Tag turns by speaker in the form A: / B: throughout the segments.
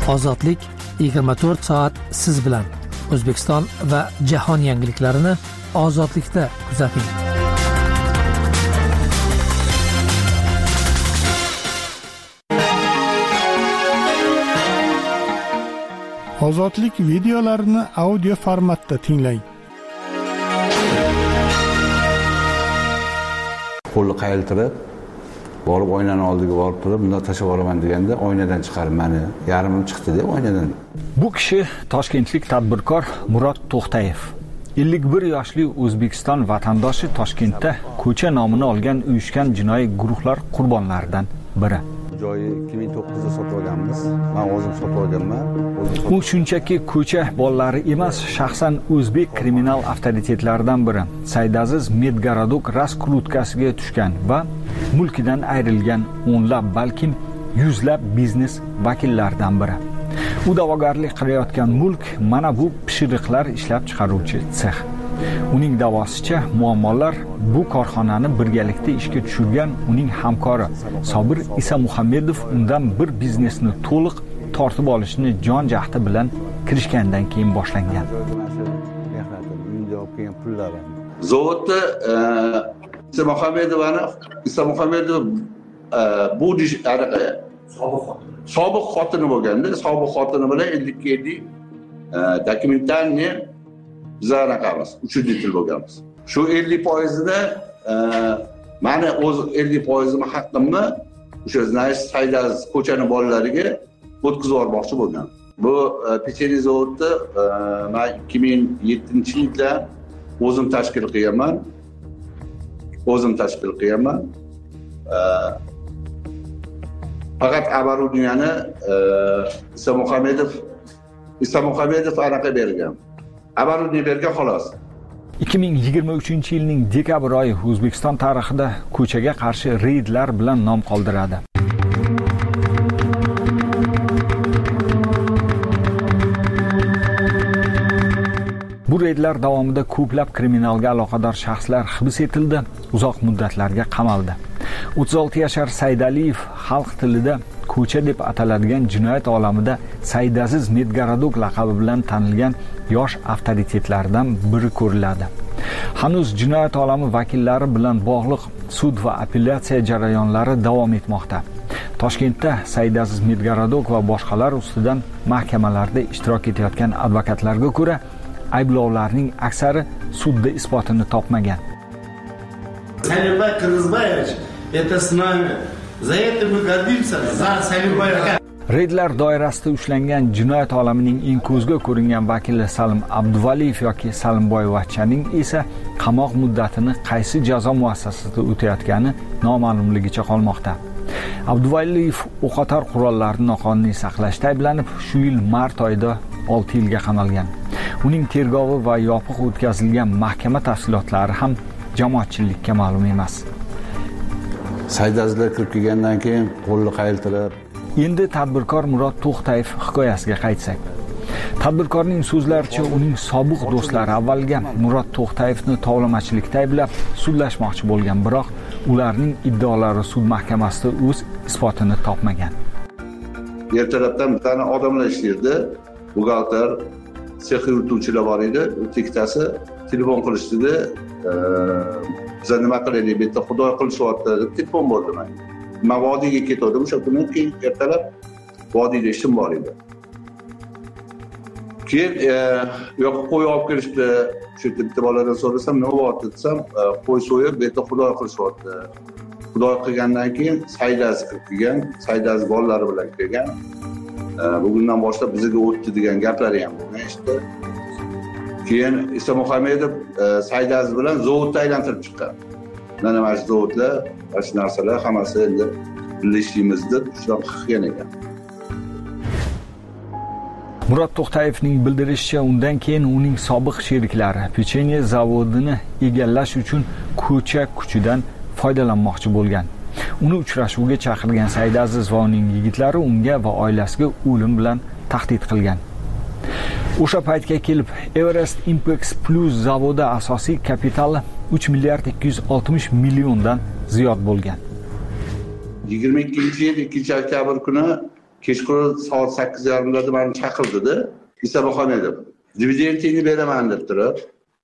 A: Ozodlik 24 soat siz bilan. O'zbekiston va jahon yangiliklarini Ozodlikda kuzating.
B: Ozodlik videolarini audio formatda tinglang.
C: Qo'lni qayiltirib, borib oynani oldiga borib turib, bundan tashlab olaman deganda oynadan chiqarib meni yarimim chiqdi deb oynadan.
D: Bu kishi toshkentlik tadbirkor Murod To'xtayev. 51 yoshli O'zbekiston vatandoshi Toshkentda ko'cha nomini olgan uyushgan jinoiy guruhlar qurbonlaridan biri.
C: Joyi 2009da sotib olganmiz. Men o'zim sotib olganman.
D: U shunchaki ko'cha bolalari emas, shaxsan o'zbek kriminal avtoritetlaridan biri. Saydaziz Medgarodok raskrutkasiga tushgan va mulkidan ayrilgan o'nlab, balkim yuzlab biznes vakillaridan biri. U da'vogarlik qilayotgan mulk mana bu pishiriqlar ishlab chiqaruvchi sex. Uning da'vosicha muammolar bu korxonani birgalikda ishga tushirgan uning hamkori Sobir Isamuhammedov undan bir biznesni to'liq tortib olishni jon jahdi bilan kirishgandan keyin boshlangan.
C: Zavodda Isamuhammedov bu sobiq xotini bo'lganda, sobiq xotini bilan 50-50 dokumentalni bizlaraqamiz 300 yil bo'lganmiz. Shu 50%ni meni o'z 50%imni haqqimni o'sha Saydaz ko'chani bolalariga o'tkazib yubormoqchi bo'lgan. Bu pecheniy zavodda men 2007-yilda o'zim tashkil qilganman. Faqat оборудование Isamuhammedov anaqa bergan. Оборудование bergan xolos.
D: 2023-yilning dekabr oyi O'zbekiston tarixida ko'chaga qarshi reydlar bilan nom qoldiradi. Bu reydlar davomida ko'plab kriminalga aloqador shaxslar hibs etildi, uzoq muddatlarga qamaldi. 36 yashar Saydaliyev xalq tilida ko'cha deb ataladigan jinoyat olamida Saydaziz Medgarodok laqabi bilan tanilgan yosh avtoritetlardan biri ko'riladi. Hanuz jinoyat olami vakillari bilan bog'liq sud va apellyatsiya jarayonlari davom etmoqda. Toshkentda Saydaziz Medgarodok va boshqalar ustidan mahkamalarda ishtirok etayotgan advokatlarga ko'ra, ayblovlarning aksari sudda isbotini topmagan.
E: Salimboy Qirg'izboyevich, это с нами. За это мы гордимся. За Salimboy.
D: Reydlar doirasida ushlangan jinoyat olamining eng ko'zga ko'ringan vakili Salim Abduvaliyev yoki Salimboyevachchaning esa qamoq muddatini qaysi jazo muassasasida o'tayotgani noma'lumligicha qolmoqda. Abduvaliyev o'qotar qurollarni noqonuniy saqlashda ayblanib, shu yil mart oyida 6 yilga qamalgan. Uning tergovi va yopiq o'tkazilgan mahkama tafsilotlari ham jamoatchilikka ma'lum emas.
C: Saydazlar kirib kelgandan keyin qo'lni qayiltirib.
D: Endi tadbirkor Murod To'xtayev hikoyasiga qaytsak. Tadbirkorning so'zlaricha uning sobiq do'stlari avvalga Murod To'xtayevni tovlamachilikda ayblab sudlashmoqchi bo'lgan, biroq ularning iddaolari sud mahkamasida o'z isbotini topmagan.
C: Ertalabdan bir tane odamlar ishlaydi. Buxgalter, sex yurituvchilar bor edi. Ikkitasi telefon qilishdi-da, biza nima qilaylik, bitta xudo qilishyapti deb telefon bo'ldi menga. Men vodiyga ketdim, o'sha kuni keyin ertalab vodiyda ishim bor edi. Keyin yo'q qo'y olib kelishdi. Shu bitta boladan so'rasam, nima bo'lyapti desam, qo'y so'yib, bitta xudo qilishyapti. Xudo qilgandan keyin Saydaz kirib kelgan, Saydaz bolalari bilan kelgan. Bugundan boshlab bizga o'tdi degan gaplari ham bo'lgan işte. Keyin Isamuhammedov Saydaz bilan zavodni aylantirib chiqqan. Mana mana shu zavodlar, shu narsalar hammasi endi birlashishimiz deb shunaqa qilgan ekan.
D: Murod To'xtayevning bildirishicha, undan keyin uning sobiq sheriklari pecheniy zavodini egallash uchun ko'cha kuchidan foydalanmoqchi bo'lgan. Uni uchrashuvga chaqirgan Saydaziz va uning yigitlari unga va oilasiga o'lim bilan tahdid qilgan. O'sha paytga kelib Everest Impex Plus zavodi asosiy kapitali 3 milliard 260 milliondan ziyod bo'lgan.
C: 22-yil 2 oktyabr kuni kechqurun soat 8:30larda meni chaqirdida Isa Muhammedov dividendingni beraman deb turib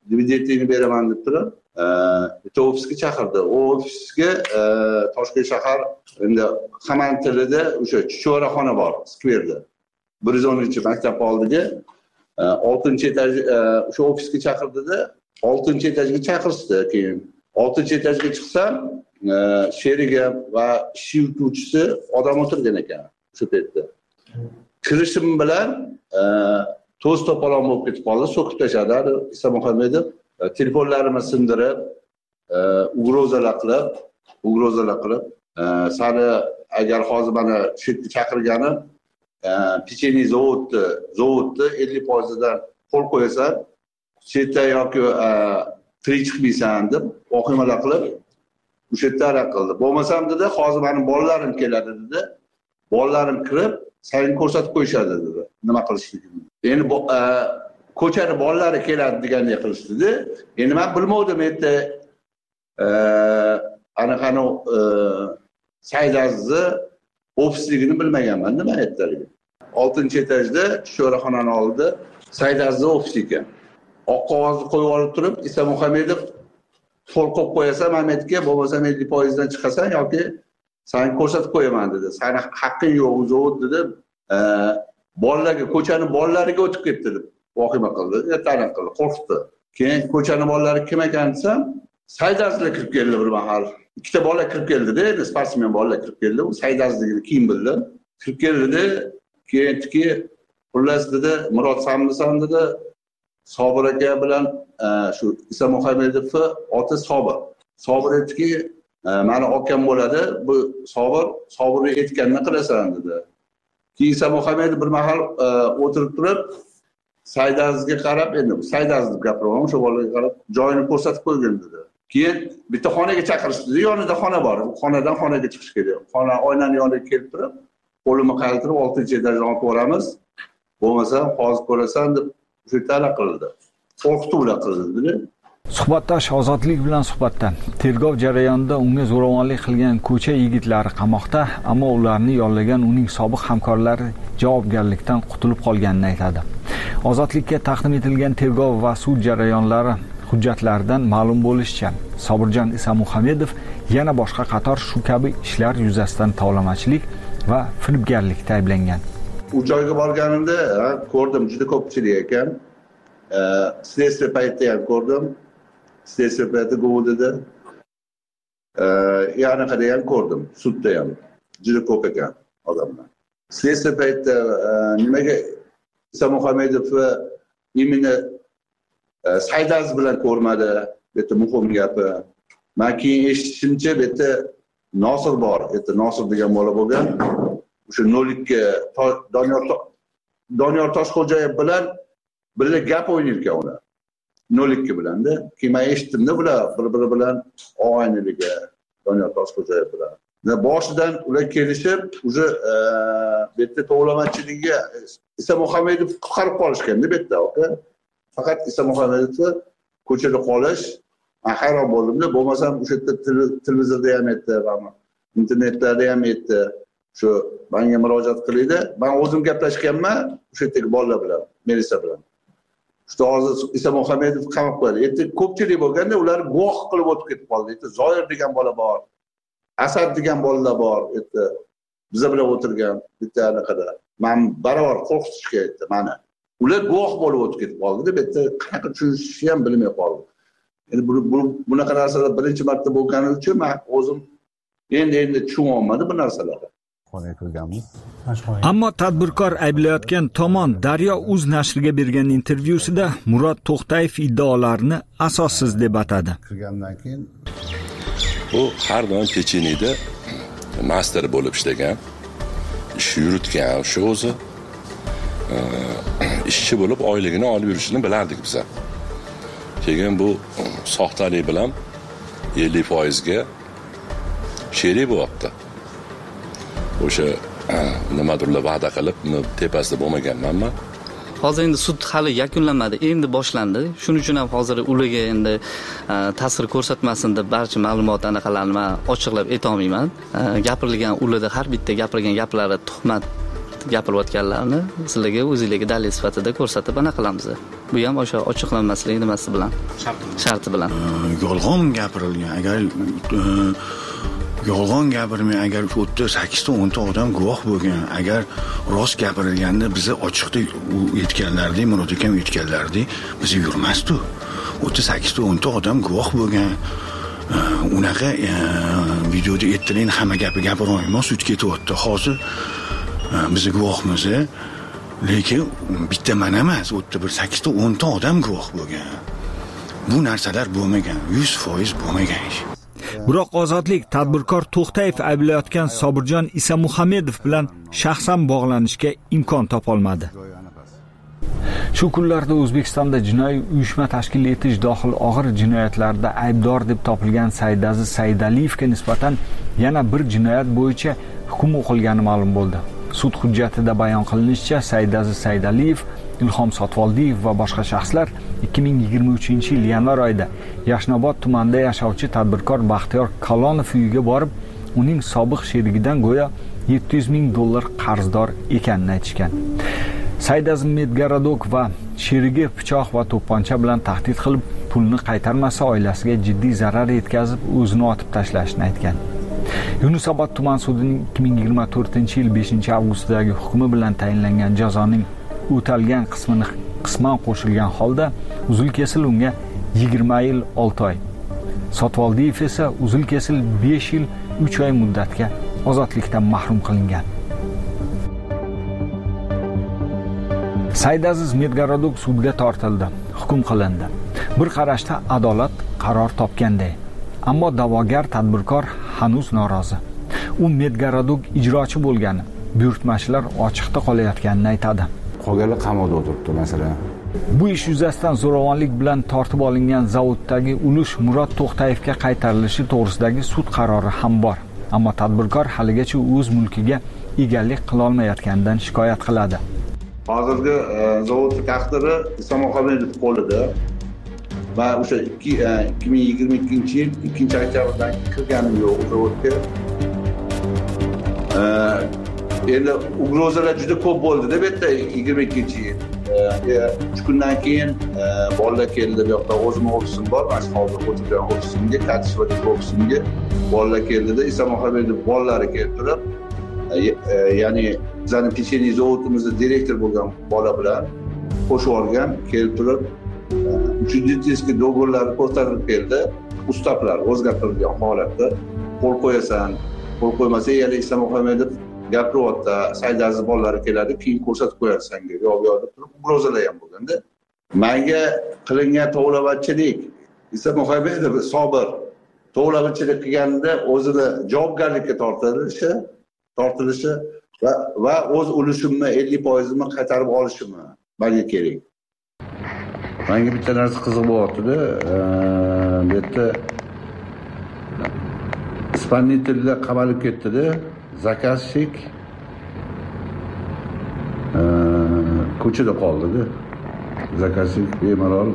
C: bitta ofisga chaqirdi. U ofisga Toshkent shahar endi hamon tilida o'sha chuchvaraxona bor, skverda. 112 maktab oldiga 6-etaj o'sha ofisga chaqirdida 6-etajga chaqirishdi. Keyin 6-etajga chiqsam, sherigim va ish yurtuvchisi odam o'tirgan ekan shu paytda. Kirishim bilan to'z to'polon bo'lib ketib qoldi, so'kib tashladi Isa Muhammedov. Telefonlarimni sindirib, ugrozalar qilib, sani agar hozir mana shu yerga chaqirganim pechenye zavodni 50%dan qo'l qo'yasan, shu yerda yoki tirik chiqmaysan deb vahimalar qilib, o'sha yerda arak qildi. Bo'lmasam dedi, hozir meni bolalarim keladi dedi. Bolalarim kirib, seni ko'rsatib qo'yishadi dedi. Nima qilishligini. Endi ko'chani bolalari keladi degandek qilishdi. Endi men bilmovdim endi anaqani Saydazni ofisligini bilmaganman, nima aytdilar. 6-etajda sho'raxonani oldida Saydazni ofisi ekan. Oq qog'ozni qo'yib olib turib, Isa Muhammedov qo'l qo'yib qo'yasan, Ahmedga bo'lmasam 50%dan chiqasan yoki seni ko'rsatib qo'yaman dedi. Seni haqqing yo'q, uzovut dedi. Bolalarga, ko'chani bolalariga o'tib ketdi deb vahima qildi, ta'rif qildi, qo'rqdi. Keyin ko'chani bolalari kim ekan desam, Saydazlar kirib keldi bir mahal. Ikkita bola kirib keldi-da, sportsmen bolalar kirib keldi. U Saydazligini keyin bildi. Kirib keldi, keyinki xullas dedi, Murod Samlisan dedi, Sobir aka bilan shu Isa Muhammedovning oti Sobir. Sobir aytdiki, meni akam bo'ladi, bu Sobirni aytganini qilasan dedi. Keyin Isa Muhammedov bir mahal o'tirib turib, Saydazga qarab, endi Saydazni gapiraman, o'sha bolaga qarab, joyini ko'rsatib qo'ygan dedi. Keyin bitta xonaga chaqirishdi, yonida xona bor. Xonadan xonaga chiqish kerak. Xona oynani yoniga kelib turib, qo'limni qaltirib 6-etajdan olib boramiz. Bo'lmasa hozir ko'rasan deb o'sha talab qildi. Qo'rqituvlar qildi.
D: Suhbatdosh Ozodlik bilan suhbatda tergov jarayonida unga zo'ravonlik qilgan ko'cha yigitlari qamoqda, ammo ularni yollagan uning sobiq hamkorlari javobgarlikdan qutulib qolganini aytadi. Ozodlikka taqdim etilgan tergov va sud jarayonlari hujjatlaridan ma'lum bo'lishicha, Sobirjon Isa Muhammedov yana boshqa qator shu kabi ishlar yuzasidan tovlamachilik va firibgarlikda ayblangan.
C: U joyga borganimda ko'rdim, juda ko'pchilik ekan. Stress paytda ham ko'rdim. Stress paytda govudida. Yana qada ham ko'rdim, sudda ham. Juda ko'p ekan odamlar. Stress paytda nimaga Isa Muhammedov imini Saydaz bilan ko'rmadi. Bitta muhim gapi. Men keyin eshitishimcha bitta Nosir bor. Bitta Nosir degan bola bo'lgan. O'sha 02 Doniyor Toshxo'jayev bilan birga gap o'ynayotgan ular. 02 bilanda. Keyin men eshitdimda bular bir-biri bilan og'ayniligi Doniyor Toshxo'jayev bilan. Boshidan ular kelishib, o'sha bitta tovlamachiligiga Isa Muhammedov qutqarib qolishganda bitta, aka. Faqat Isa Muhammedov ko'chada qolish, men hayron bo'ldimda, bo'lmasam o'sha yerda televizorda ham aytdi, internetlarda ham aytdi. Shu menga murojaat qildi. Men o'zim gaplashganman o'sha yerdagi bolalar bilan, militsiya bilan. Shu hozir Isa Muhammedov qamoq qo'ydi. Endi ko'pchilik bo'lganda ular guvoh qilib o'tib ketib qoldi. Endi Zoir degan bola bor. Asad degan bolalar bor. Endi biz bilan o'tirgan bitta anaqada. Men barobar qo'rqitishga aytdi meni. Ular guvoh bo'lib o'tib ketib qoldi deb bitta qanaqa tushunishni ham bilmay qoldi. Endi bunaqa narsalar birinchi marta bo'lgani uchun men o'zim endi tushunolmadim bu narsalarni.
D: Ammo tadbirkor ayblayotgan tomon Daryo.uz nashriga bergan intervyusida Murod To'xtayev iddaolarini asossiz deb atadi.
F: U har doim Pecheniyda master bo'lib ishlagan, ish yuritgan, o'sha o'zi ishchi bo'lib oyligini olib yurishini bilardik biz. Keyin bu soxtalik bilan 50% ga sherik bo'lyapti. O'sha nimadirlar va'da qilib, tepasida bo'lmaganmanmi?
G: Hozir endi sud hali yakunlanmadi, endi boshlandi. Shuning uchun ham hozir ularga endi ta'sir ko'rsatmasin deb barcha ma'lumot anaqalarni men ochiqlab ayta olmayman. Gapirilgan ularda har bitta gapirgan gaplari tuhmat gapirayotganlarni sizlarga o'zingizga dalil sifatida ko'rsatib anaqa qilamiz. Bu ham o'sha ochiqlanmasligi nimasi bilan? Sharti bilan.
H: Yolg'on gapirilgan. Agar yolg'on gapirmay, agar 8 ta 10 ta odam guvoh bo'lgan, agar rost gapirilganda bizni ochiqda aytganlardek, Murod akam aytganlardek biz yurmasdi. 8 ta 10 ta odam guvoh bo'lgan. Unaqa videoda aytdilar, hamma gapi gapira olmayman, sud ketyapti. Hozir biz guvohmiz, lekin bitta men emas, 8 ta 10 ta odam guvoh bo'lgan. Bu narsalar bo'lmagan, 100% bo'lmagan ish.
D: Biroq Ozodlik tadbirkor To'xtayev ayblayotgan Sobirjon Isamuhammedov bilan shaxsan bog'lanishga imkon topolmadi. Shu kunlarda O'zbekistonda jinoiy uyushma tashkil etish dohil og'ir jinoyatlarda aybdor deb topilgan Saidaziz Saidaliyevga nisbatan yana bir jinoyat bo'yicha hukm o'qilgani ma'lum bo'ldi. Sud hujjatida bayon qilinishicha, Saidaziz Saidaliyev, Ilhom Sotvoldiyev va boshqa shaxslar 2023-yil yanvar oyida Yashnobod tumanida yashovchi tadbirkor Baxtiyor Kalonov uyiga borib, uning sobiq sherigidan go'yo $700,000 qarzdor ekanini aytishgan. Saidaziz Medgarodok va sherigi pichoq va to'pponcha bilan tahdid qilib, pulni qaytarmasa oilasiga jiddiy zarar yetkazib, o'zini otib tashlashini aytgan. Yunusobod tuman sudining 2024-yil 5-avgustdagi hukmi bilan tayinlangan jazoning o'talgan qismini qisman qo'shilgan holda uzil-kesil unga 20 yil 6 oy. Sotvoldiyev esa uzil-kesil 5 yil 3 oy muddatga ozodlikdan mahrum qilingan. Saidaziz Medgarodok sudga tortildi, hukm qilindi. Bir qarashda adolat qaror topganday. Ammo da'vogar tadbirkor hanuz norozi. U Medgarodok ijrochi bo'lgani, buyurtmachilar ochiqda qolayotganini aytadi.
I: Qolganlar qamoqda o'tiribdi masalan.
D: Bu ish yuzasidan zo'ravonlik bilan tortib olingan zavoddagi ulush Murod To'xtayevga qaytarilishi to'g'risidagi sud qarori ham bor. Ammo tadbirkor haligacha o'z mulkiga egalik qila olmayotganidan shikoyat qiladi.
C: Hozirgi zavodning taqdiri Isamuhammedov qo'lida va o'sha 2022-yil 2-oktyabrdan kirganim yo'q zavodga. Endi ugrozalar juda ko'p bo'ldi-da bu yerda 22-yil. 3 kundan keyin bolalar keldi, bu yoqda o'zimning ofisim bor, mana hozir o'tirgan ofisimga, Katishvadagi ofisimga bolalar keldida, Isamuhammedov bolalari keltirib, ya'ni bizning pecheniy zavodimizda direktor bo'lgan bola bilan qo'shib olgan, keltirib, uchinchi do'g'rlarni ko'tarib keldi, ustavlar o'zgartirilgan holatda qo'l qo'yasan, qo'l qo'ymasa, yana Isamuhammedov gapiryapti, Saidaziz bolalari keladi, keyin ko'rsatib qo'yadi senga, yo'q deb turib, ugrozalar ham bo'lganda. Menga qilingan tovlamachilik, Isamuhammedov Sobir tovlamachilik qilganida o'zini javobgarlikka tortilishi va o'z ulushimni 50%ni qaytarib olishimni menga kerak. Menga bitta narsa qiziq bo'lyapti-da, bu yerda ispannitilda qamalib ketdi-da, zakazchik ko'chada qoldi-da. Zakazchik bemalol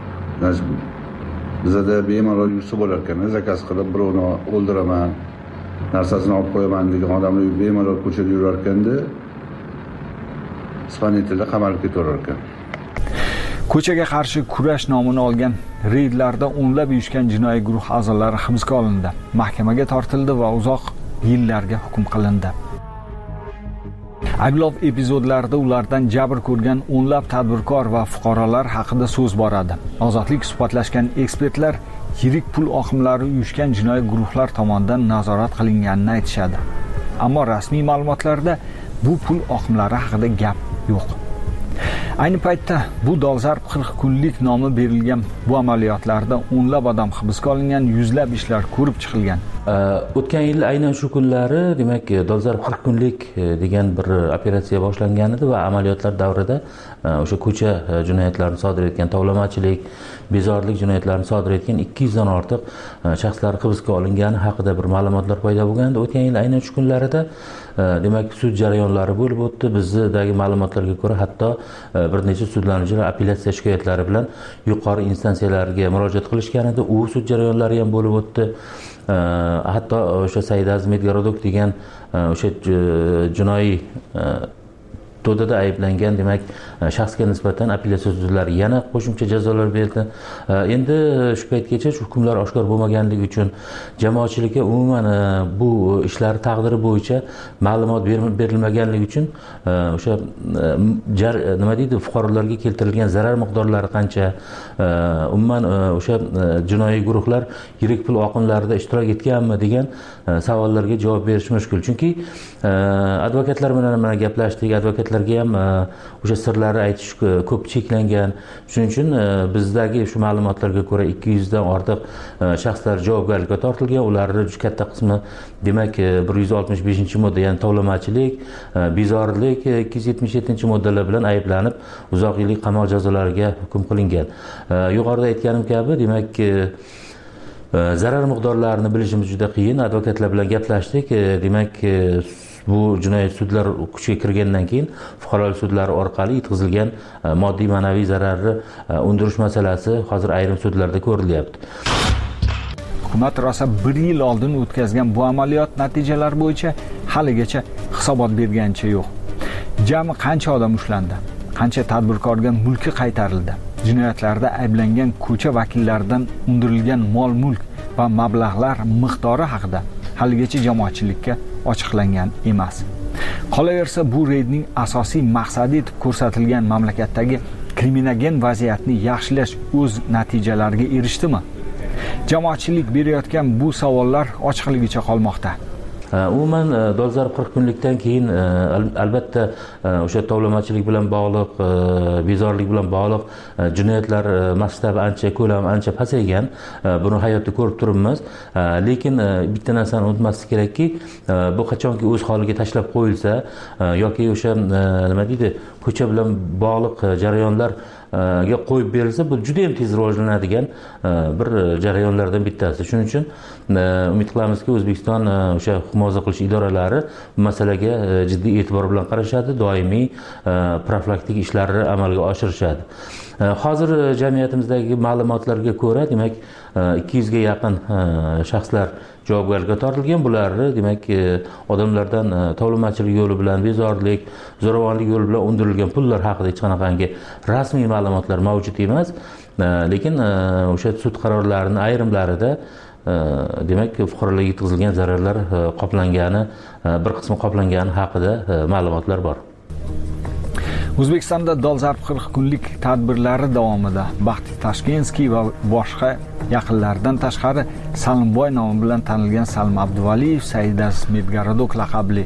C: bizda bemalol yursa bo'lar ekan, zakaz qilib birovni o'ldiraman, narsasini olib qo'yaman degan odamlar bemalol ko'chada yurar ekanda, ispannitilda qamalib ketaverar ekan.
D: Ko'chaga qarshi kurash nomini olgan reydlarda o'nlab uyushgan jinoiy guruh a'zolari hibsga olindi, mahkamaga tortildi va uzoq yillarga hukm qilindi. Ayblov epizodlarida ulardan jabr ko'rgan o'nlab tadbirkor va fuqarolar haqida so'z boradi. Ozodlik suhbatlashgan ekspertlar yirik pul oqimlari uyushgan jinoiy guruhlar tomonidan nazorat qilinganini aytishadi. Ammo rasmiy ma'lumotlarda bu pul oqimlari haqida gap yo'q. Ayni paytda bu dolzarb 40 kunlik nomi berilgan bu amaliyotlarda o'nlab odam hibsga olingan, yuzlab ishlar ko'rib chiqilgan.
J: O'tgan yil aynan shu kunlari, demak, dolzarb 40 kunlik degan bir operatsiya boshlangan edi va amaliyotlar davrida o'sha ko'cha jinoyatlarini sodir etgan, tovlamachilik, bezorilik jinoyatlarini sodir etgan 200 dan ortiq shaxslar hibsga olingani haqida bir ma'lumotlar paydo bo'lgandi. O'tgan yil aynan shu kunlarida demak, sud jarayonlari bo'lib o'tdi. Bizdagi ma'lumotlarga ko'ra, hatto bir necha sudlanuvchilar apellyatsiya shikoyatlari bilan yuqori instansiyalarga murojaat qilishgan edi. U sud jarayonlari ham bo'lib o'tdi. Hatto o'sha Saidaziz Medgarodok degan o'sha jinoiy to'dada ayblangan demak shaxsga nisbatan apellyatsiya sudlari yana qo'shimcha jazolar berdi. Endi shu paytgacha hukmlar oshkor bo'lmaganligi uchun jamoatchilikka umuman bu ishlar taqdiri bo'yicha ma'lumot berilmaganligi uchun o'sha nima deydi, fuqarolarga keltirilgan zarar miqdorlari qancha, umuman o'sha jinoiy guruhlar yirik pul oqimlarida ishtirok etganmi degan savollarga javob berish mushkul. Chunki advokatlar bilan mana gaplashdik, advokatlarga ham o'sha sirlarni aytish ko'p cheklangan. Shuning uchun bizdagi shu ma'lumotlarga ko'ra 200 dan ortiq shaxslar javobgarlikka tortilgan. Ularning juda katta qismi demak 165-modda, ya'ni tovlamachilik, bezorilik, 277-moddalar bilan ayblanib uzoq yillik qamoq jazolariga hukm qilingan. Yuqorida aytganim kabi demak zarar miqdorlarini bilishimiz juda qiyin. Advokatlar bilan gaplashdik. Demak bu jinoyat sudlar kuchga kirgandan keyin fuqarolik sudlari orqali yetkazilgan moddiy ma'naviy zararni undirish masalasi hozir ayrim sudlarda ko'rilyapti.
D: Hukumat rosa 1 yil oldin o'tkazgan bu amaliyot natijalari bo'yicha haligacha hisobot berganicha yo'q. Jami qancha odam ushlandi? Qancha tadbirkorga mulki qaytarildi? Jinoyatlarda ayblangan ko'cha vakillaridan undirilgan mol-mulk va mablag'lar miqdori haqida haligacha jamoatchilikka ochiqlangan emas. Qolaversa, bu reydning asosiy maqsadi etib ko'rsatilgan mamlakatdagi kriminogen vaziyatni yaxshilash o'z natijalariga erishdimi? Jamoatchilik berayotgan bu savollar ochiqligicha qolmoqda.
J: Umuman dolzarb 40 kunlikdan keyin albatta o'sha tovlamachilik bilan bog'liq, bezorilik bilan bog'liq jinoyatlar masshtabi ancha, ko'lami ancha pasaygan. Buni hayotda ko'rib turibmiz. Lekin bitta narsani unutmaslik kerakki, bu qachonki o'z holiga tashlab qo'yilsa yoki o'sha nima deydi, ko'cha bilan bog'liq jarayonlar ga qo'yib berilsa, bu juda ham tez rivojlanadigan bir jarayonlardan bittasi. Shuning uchun umid qilamizki, O'zbekiston o'sha himoya qilish idoralari bu masalaga jiddiy e'tibor bilan qarashadi, doimiy profilaktik ishlarni amalga oshirishadi. Hozir jamiyatimizdagi ma'lumotlarga ko'ra, demak 200 ga yaqin shaxslar javobgarlikka tortilgan. Bularni demak odamlardan tovlamachilik yo'li bilan, bezorilik, zo'ravonlik yo'li bilan undirilgan pullar haqida hech qanaqangi rasmiy ma'lumotlar mavjud emas. Lekin o'sha sud qarorlarining ayrimlarida demak fuqarolarga yetkazilgan zararlar qoplangani, bir qismi qoplangani haqida ma'lumotlar bor.
D: O'zbekistonda dolzarb 40 kunlik tadbirlari davomida Baxti Tashkenskiy va boshqa yaqinlaridan tashqari Salimboy nomi bilan tanilgan Salim Abduvaliyev, Saidaz Medgarodok laqabli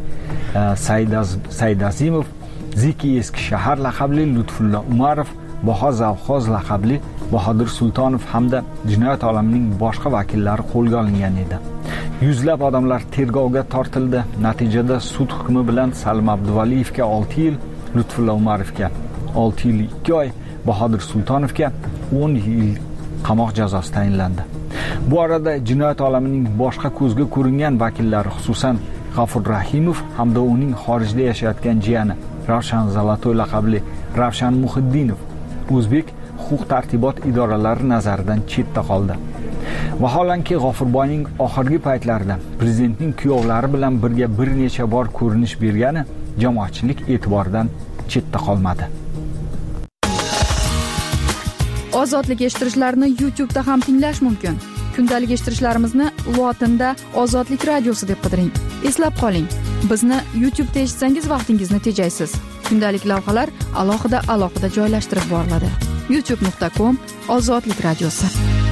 D: Saidazimov, Ziki Eski shahar laqabli Lutfulla Umarov, Baho Zavxoz laqabli Bahodir Sultonov hamda jinoyat olamining boshqa vakillari qo'lga olingan edi. Yuzlab odamlar tergovga tortildi. Natijada sud hukmi bilan Salim Abduvaliyevga 6 yil, Lutfulla Umarovga 6 yil 2 oy, Bahodir Sultonovga 10 yil qamoq jazosi tayinlandi. Bu orada jinoyat olamining boshqa ko'zga ko'ringan vakillari, xususan G'afur Rahimov hamda uning xorijda yashayotgan jiyani Ravshan Zalatoy laqabli Ravshan Muhiddinov o'zbek huquq-tartibot idoralari nazaridan chetda qoldi. Vaholanki G'ofurboyning oxirgi paytlarida prezidentning kuyovlari bilan birga bir necha bor ko'rinish bergani jamoatchilik e'tiboridan chetda qolmadi.
K: Ozodlik eshittirishlarni YouTube'da ham tinglash mumkin. Kundalik eshittirishlarimizni lotinda Ozodlik radiosi deb qidiring. Eslab qoling, bizni YouTube'da eshitsangiz vaqtingizni tejaysiz. Kundalik lavhalar alohida joylashtirib boriladi. youtube.com/Ozodlik radiosi.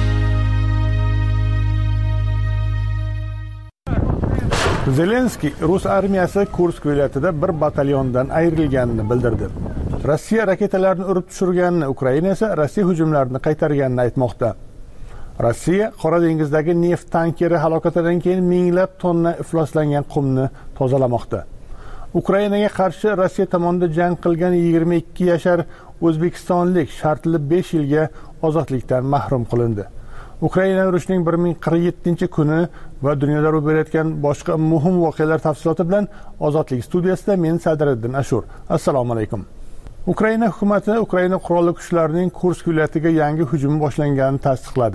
B: Zelenskiy Rus armiyasi Kursk viloyatida bir batalyondan ayrilganini bildirdi. Rossiya raketalarni urib tushirganini, Ukraina esa Rossiya hujumlarini qaytarganini aytmoqda. Rossiya Qora dengizdagi neft tankeri halokatidan keyin minglab tonna ifloslangan qumni tozalamoqda. Ukrainaga qarshi Rossiya tomonidan jang qilgan 22 yashar o'zbekistonlik shartli 5 yilga ozodlikdan mahrum qilindi. Ukraina urushining 1047-kuni va dunyoda ro'y berayotgan boshqa muhim voqealar tafsiloti bilan Ozodlik studiyasida men Sadriddin Ashur. Assalomu alaykum. Ukraina hukumati Ukraina qurolli kuchlarining Kursk viloyatiga yangi hujum boshlanganini tasdiqladi.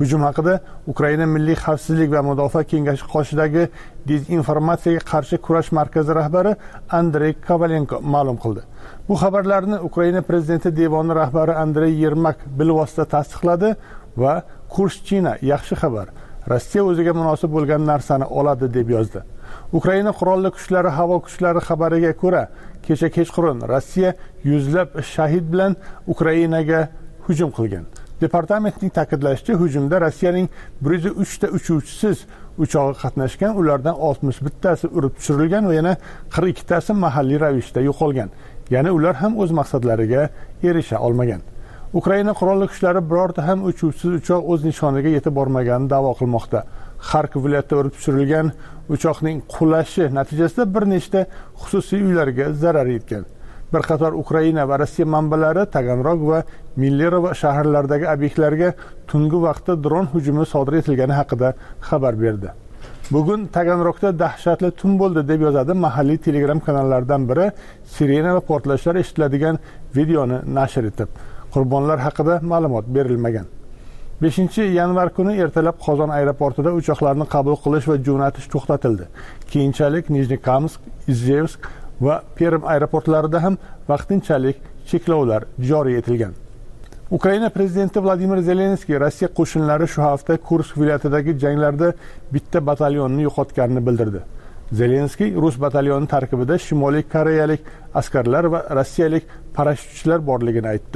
B: Hujum haqida Ukraina Milliy xavfsizlik va mudofaa kengashi qoshidagi dezinformatsiyaga qarshi kurash markazi rahbari Andrey Kovalenko ma'lum qildi. Bu xabarlarni Ukraina prezidenti devoni rahbari Andrey Yermak bilvosita tasdiqladi va Kurschina yaxshi xabar. Rossiya o'ziga munosib bo'lgan narsani oladi deb yozdi. Ukraina qurolli kuchlari havo kuchlari xabariga ko'ra, kecha kechqurun Rossiya yuzlab shahid bilan Ukrainaga hujum qilgan. Departamentning ta'kidlashicha, hujumda Rossiyaning 103 ta uchuvchisiz uchog'i qatnashgan, ulardan 61 tasi urib tushirilgan va yana 42 tasi mahalliy ravishda yo'qolgan. Ya'ni ular ham o'z maqsadlariga erisha olmagan. Ukraina qurolli kuchlari birorta ham uchuvchisiz uchoq o'z nishoniga yetib bormaganini da'vo qilmoqda. Xarkov viloyatida urib tushirilgan uchoqning qulashi natijasida bir nechta xususiy uylarga zarar yetgan. Bir qator Ukraina va Rossiya manbalari Taganrog va Millerova shaharlaridagi obyektlarga tungi vaqtda dron hujumi sodir etilgani haqida xabar berdi. Bugun Taganrogda dahshatli tun bo'ldi deb yozadi mahalliy Telegram kanallaridan biri sirena va portlashlar eshitiladigan videoni nashr etib. Qurbonlar haqida ma'lumot berilmagan. 5-yanvar kuni ertalab Qozon aeroportida uchoqlarni qabul qilish va jo'natish to'xtatildi. Keyinchalik Nijnekamsk, Izhevsk va Perm aeroportlarida ham vaqtinchalik cheklovlar joriy etilgan. Ukraina prezidenti Vladimir Zelenskiy Rossiya qo'shinlari shu hafta Kursk viloyatidagi janglarda bitta batalyonni yo'qotganini bildirdi. Zelenskiy Rus batalyoni tarkibida Shimoliy Koreyalik askarlar va rossiyalik parashyutchilar borligini aytdi.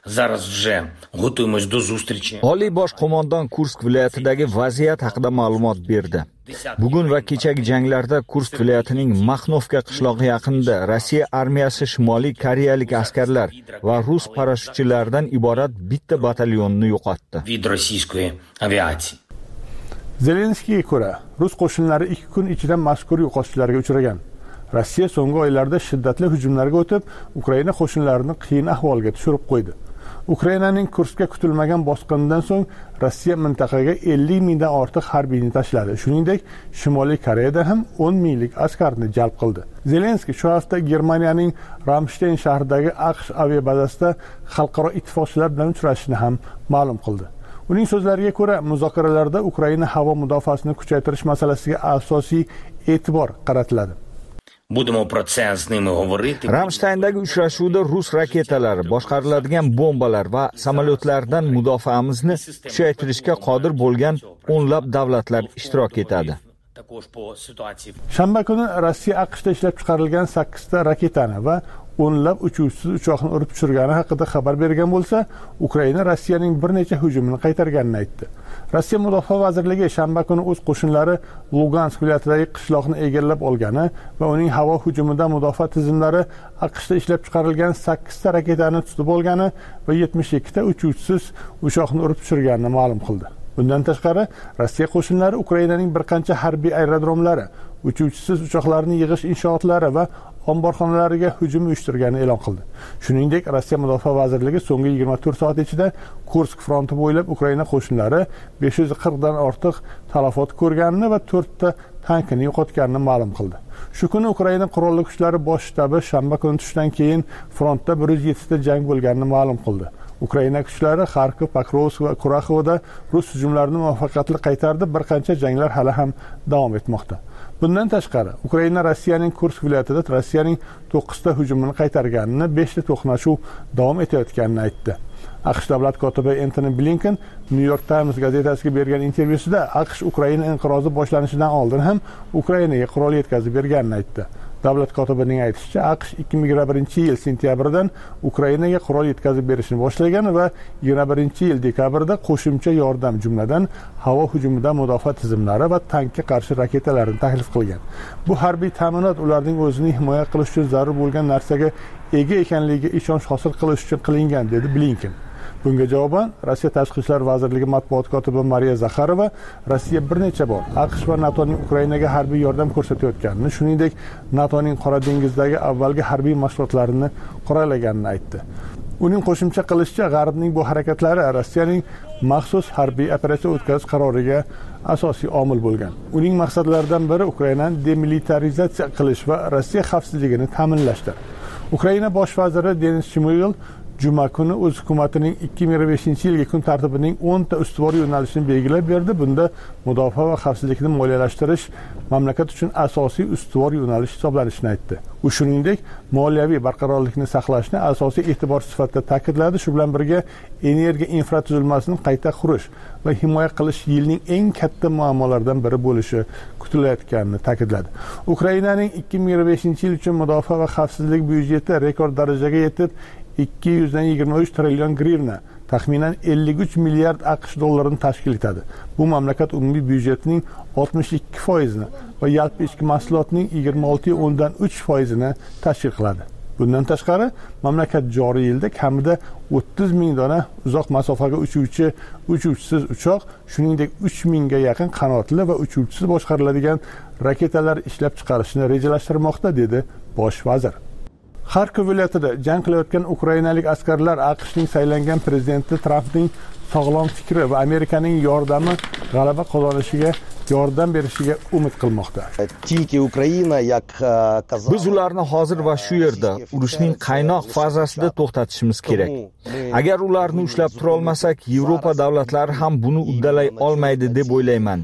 D: Oliy bosh qo'mondon Kursk viloyatidagi vaziyat haqida ma'lumot berdi. Bugun va kechagi janglarda Kursk viloyatining Maxnovka qishlog'i yaqinida Rossiya armiyasi Shimoliy Koreyalik askarlar va rus parashyutchilaridan iborat bitta batalyonni yo'qotdi.
B: Zelenskiyga ko'ra, rus qo'shinlari 2 kun ichida mazkur yo'qotishlarga uchragan. Rossiya so'nggi oylarda shiddatli hujumlarga o'tib, Ukraina qo'shinlarini qiyin ahvolga tushirib qo'ydi. Ukrainaning Kurskka kutilmagan bosqinidan so'ng Rossiya mintaqaga 50 mingdan ortiq harbiyni tashladi. Shuningdek, Shimoliy Koreyada ham 10 minglik askarni jalb qildi. Zelenskiy shu hafta Germaniyaning Ramstein shahridagi AQSh aviabazasida xalqaro ittifoqchilar bilan uchrashishini ham ma'lum qildi. Uning so'zlariga ko'ra, muzokaralarda Ukraina havo mudofaasini kuchaytirish masalasiga asosiy e'tibor qaratiladi.
D: Ramsteyndagi uchrashuvda rus raketalari, boshqariladigan bombalar va samolyotlardan mudofaamizni kuchaytirishga qodir bo'lgan o'nlab davlatlar ishtirok etadi.
B: Shanba kuni Rossiya AQShda ishlab chiqarilgan 8 ta raketani va o'nlab uchuvchisiz uchoqni urib tushirgani haqida xabar bergan bo'lsa, Ukraina Rossiyaning bir necha hujumini qaytarganini aytdi. Rossiya Mudofaa vazirligi shanba kuni o'z qo'shinlari Lugansk viloyatidagi qishloqni egallab olgani va uning havo hujumidan mudofaa tizimlari AQShda ishlab chiqarilgan 8 ta raketani tutib olgani va 72 ta uchuvchisiz uchoqni urib tushirganini ma'lum qildi. Bundan tashqari, Rossiya qo'shinlari Ukrainaning bir qancha harbiy aerodromlari, uchuvchisiz uchoqlarni yig'ish inshootlari va omborxonalariga hujum uyushtirganini e'lon qildi. Shuningdek, Rossiya Mudofaa vazirligi so'nggi 24 soat ichida Kursk fronti bo'ylab Ukraina qo'shinlari 540 dan ortiq talafot ko'rganini va 4 ta tankini yo'qotganini ma'lum qildi. Shu kuni Ukraina qurolli kuchlari bosh shtabi shanba kuni tushdan keyin frontda 107 ta jang bo'lganini ma'lum qildi. Ukraina kuchlari Xarkov, Pokrovsk va Kuraxovda rus hujumlarini muvaffaqiyatli qaytardi. Bir qancha janglar hali ham davom etmoqda. Bundan tashqari, Ukraina Rossiyaning Kursk viloyatida Rossiyaning 9 ta hujumini qaytarganini, 5 ta to'qnashuv davom etayotganini aytdi. AQSh davlat kotibi Antony Blinken New York Times gazetasiga bergan intervyusida AQSh Ukraina inqirozi boshlanishidan oldin ham Ukrainaga qurol yetkazib berganini aytdi. Davlat kotibining aytishicha, AQSh 2021-yil sentyabridan Ukrainaga qurol yetkazib berishni boshlagan va 2021-yil dekabrda qo'shimcha yordam, jumladan havo hujumidan mudofaa tizimlari va tankga qarshi raketalarni taklif qilgan. Bu harbiy ta'minot ularning o'zini himoya qilish uchun zarur bo'lgan narsaga ega ekanligiga ishonch hosil qilish uchun qilingan, dedi Blinken. Bunga javoban Rossiya Tashqi ishlar vazirligi matbuot kotibi Mariya Zakharova Rossiya bir necha bor AQSh va NATOning Ukrainaga harbiy yordam ko'rsatayotganini, shuningdek NATOning Qora dengizdagi avvalgi harbiy mashg'ulotlarini qoralaganini aytdi. Uning qo'shimcha qilishicha, G'arbning bu harakatlari Rossiyaning maxsus harbiy operatsiya o'tkazish qaroriga asosiy omil bo'lgan. Uning maqsadlaridan biri Ukrainani demilitarizatsiya qilish va Rossiya xavfsizligini ta'minlashdir. Ukraina bosh vaziri Denis Shmyhal juma kuni o'z hukumatining 2025-yilgi kun tartibining 10 ta ustuvor yo'nalishini belgilab berdi. Bunda mudofaa va xavfsizlikni moliyalashtirish mamlakat uchun asosiy ustuvor yo'nalish hisoblanishini aytdi. U shuningdek, moliyaviy barqarorlikni saqlashni asosiy e'tibor sifatida ta'kidladi. Shu bilan birga energiya infratuzilmasini qayta qurish va himoya qilish yilning eng katta muammolaridan biri bo'lishi kutilayotganini ta'kidladi. Ukrainaning 2025-yil uchun mudofaa va xavfsizlik byudjeti rekord darajaga yetib 223 trillion grivna, taxminan 53 milliard AQSh dollarini tashkil etadi. Bu mamlakat umumiy byudjetining 62% va yalpi ichki mahsulotning 26.3% tashkil qiladi. Bundan tashqari, mamlakat joriy yilda kamida 30 ming dona uzoq masofaga uchuvchi, uchuvchisiz uchoq, shuningdek 3 mingga yaqin qanotli va uchuvchisiz boshqariladigan raketalar ishlab chiqarishni rejalashtirmoqda, dedi bosh vazir. Xarkov viloyatida jang qilayotgan ukrainalik askarlar AQShning saylangan prezidenti Trampning sog'lom fikri va Amerikaning yordami g'alaba qozonishiga yordam berishiga umid qilmoqda.
D: Biz ularni hozir va shu yerda urushning qaynoq fazasida to'xtatishimiz kerak. Agar ularni ushlab tura olmasak, Yevropa davlatlari ham buni uddalay olmaydi deb o'ylayman.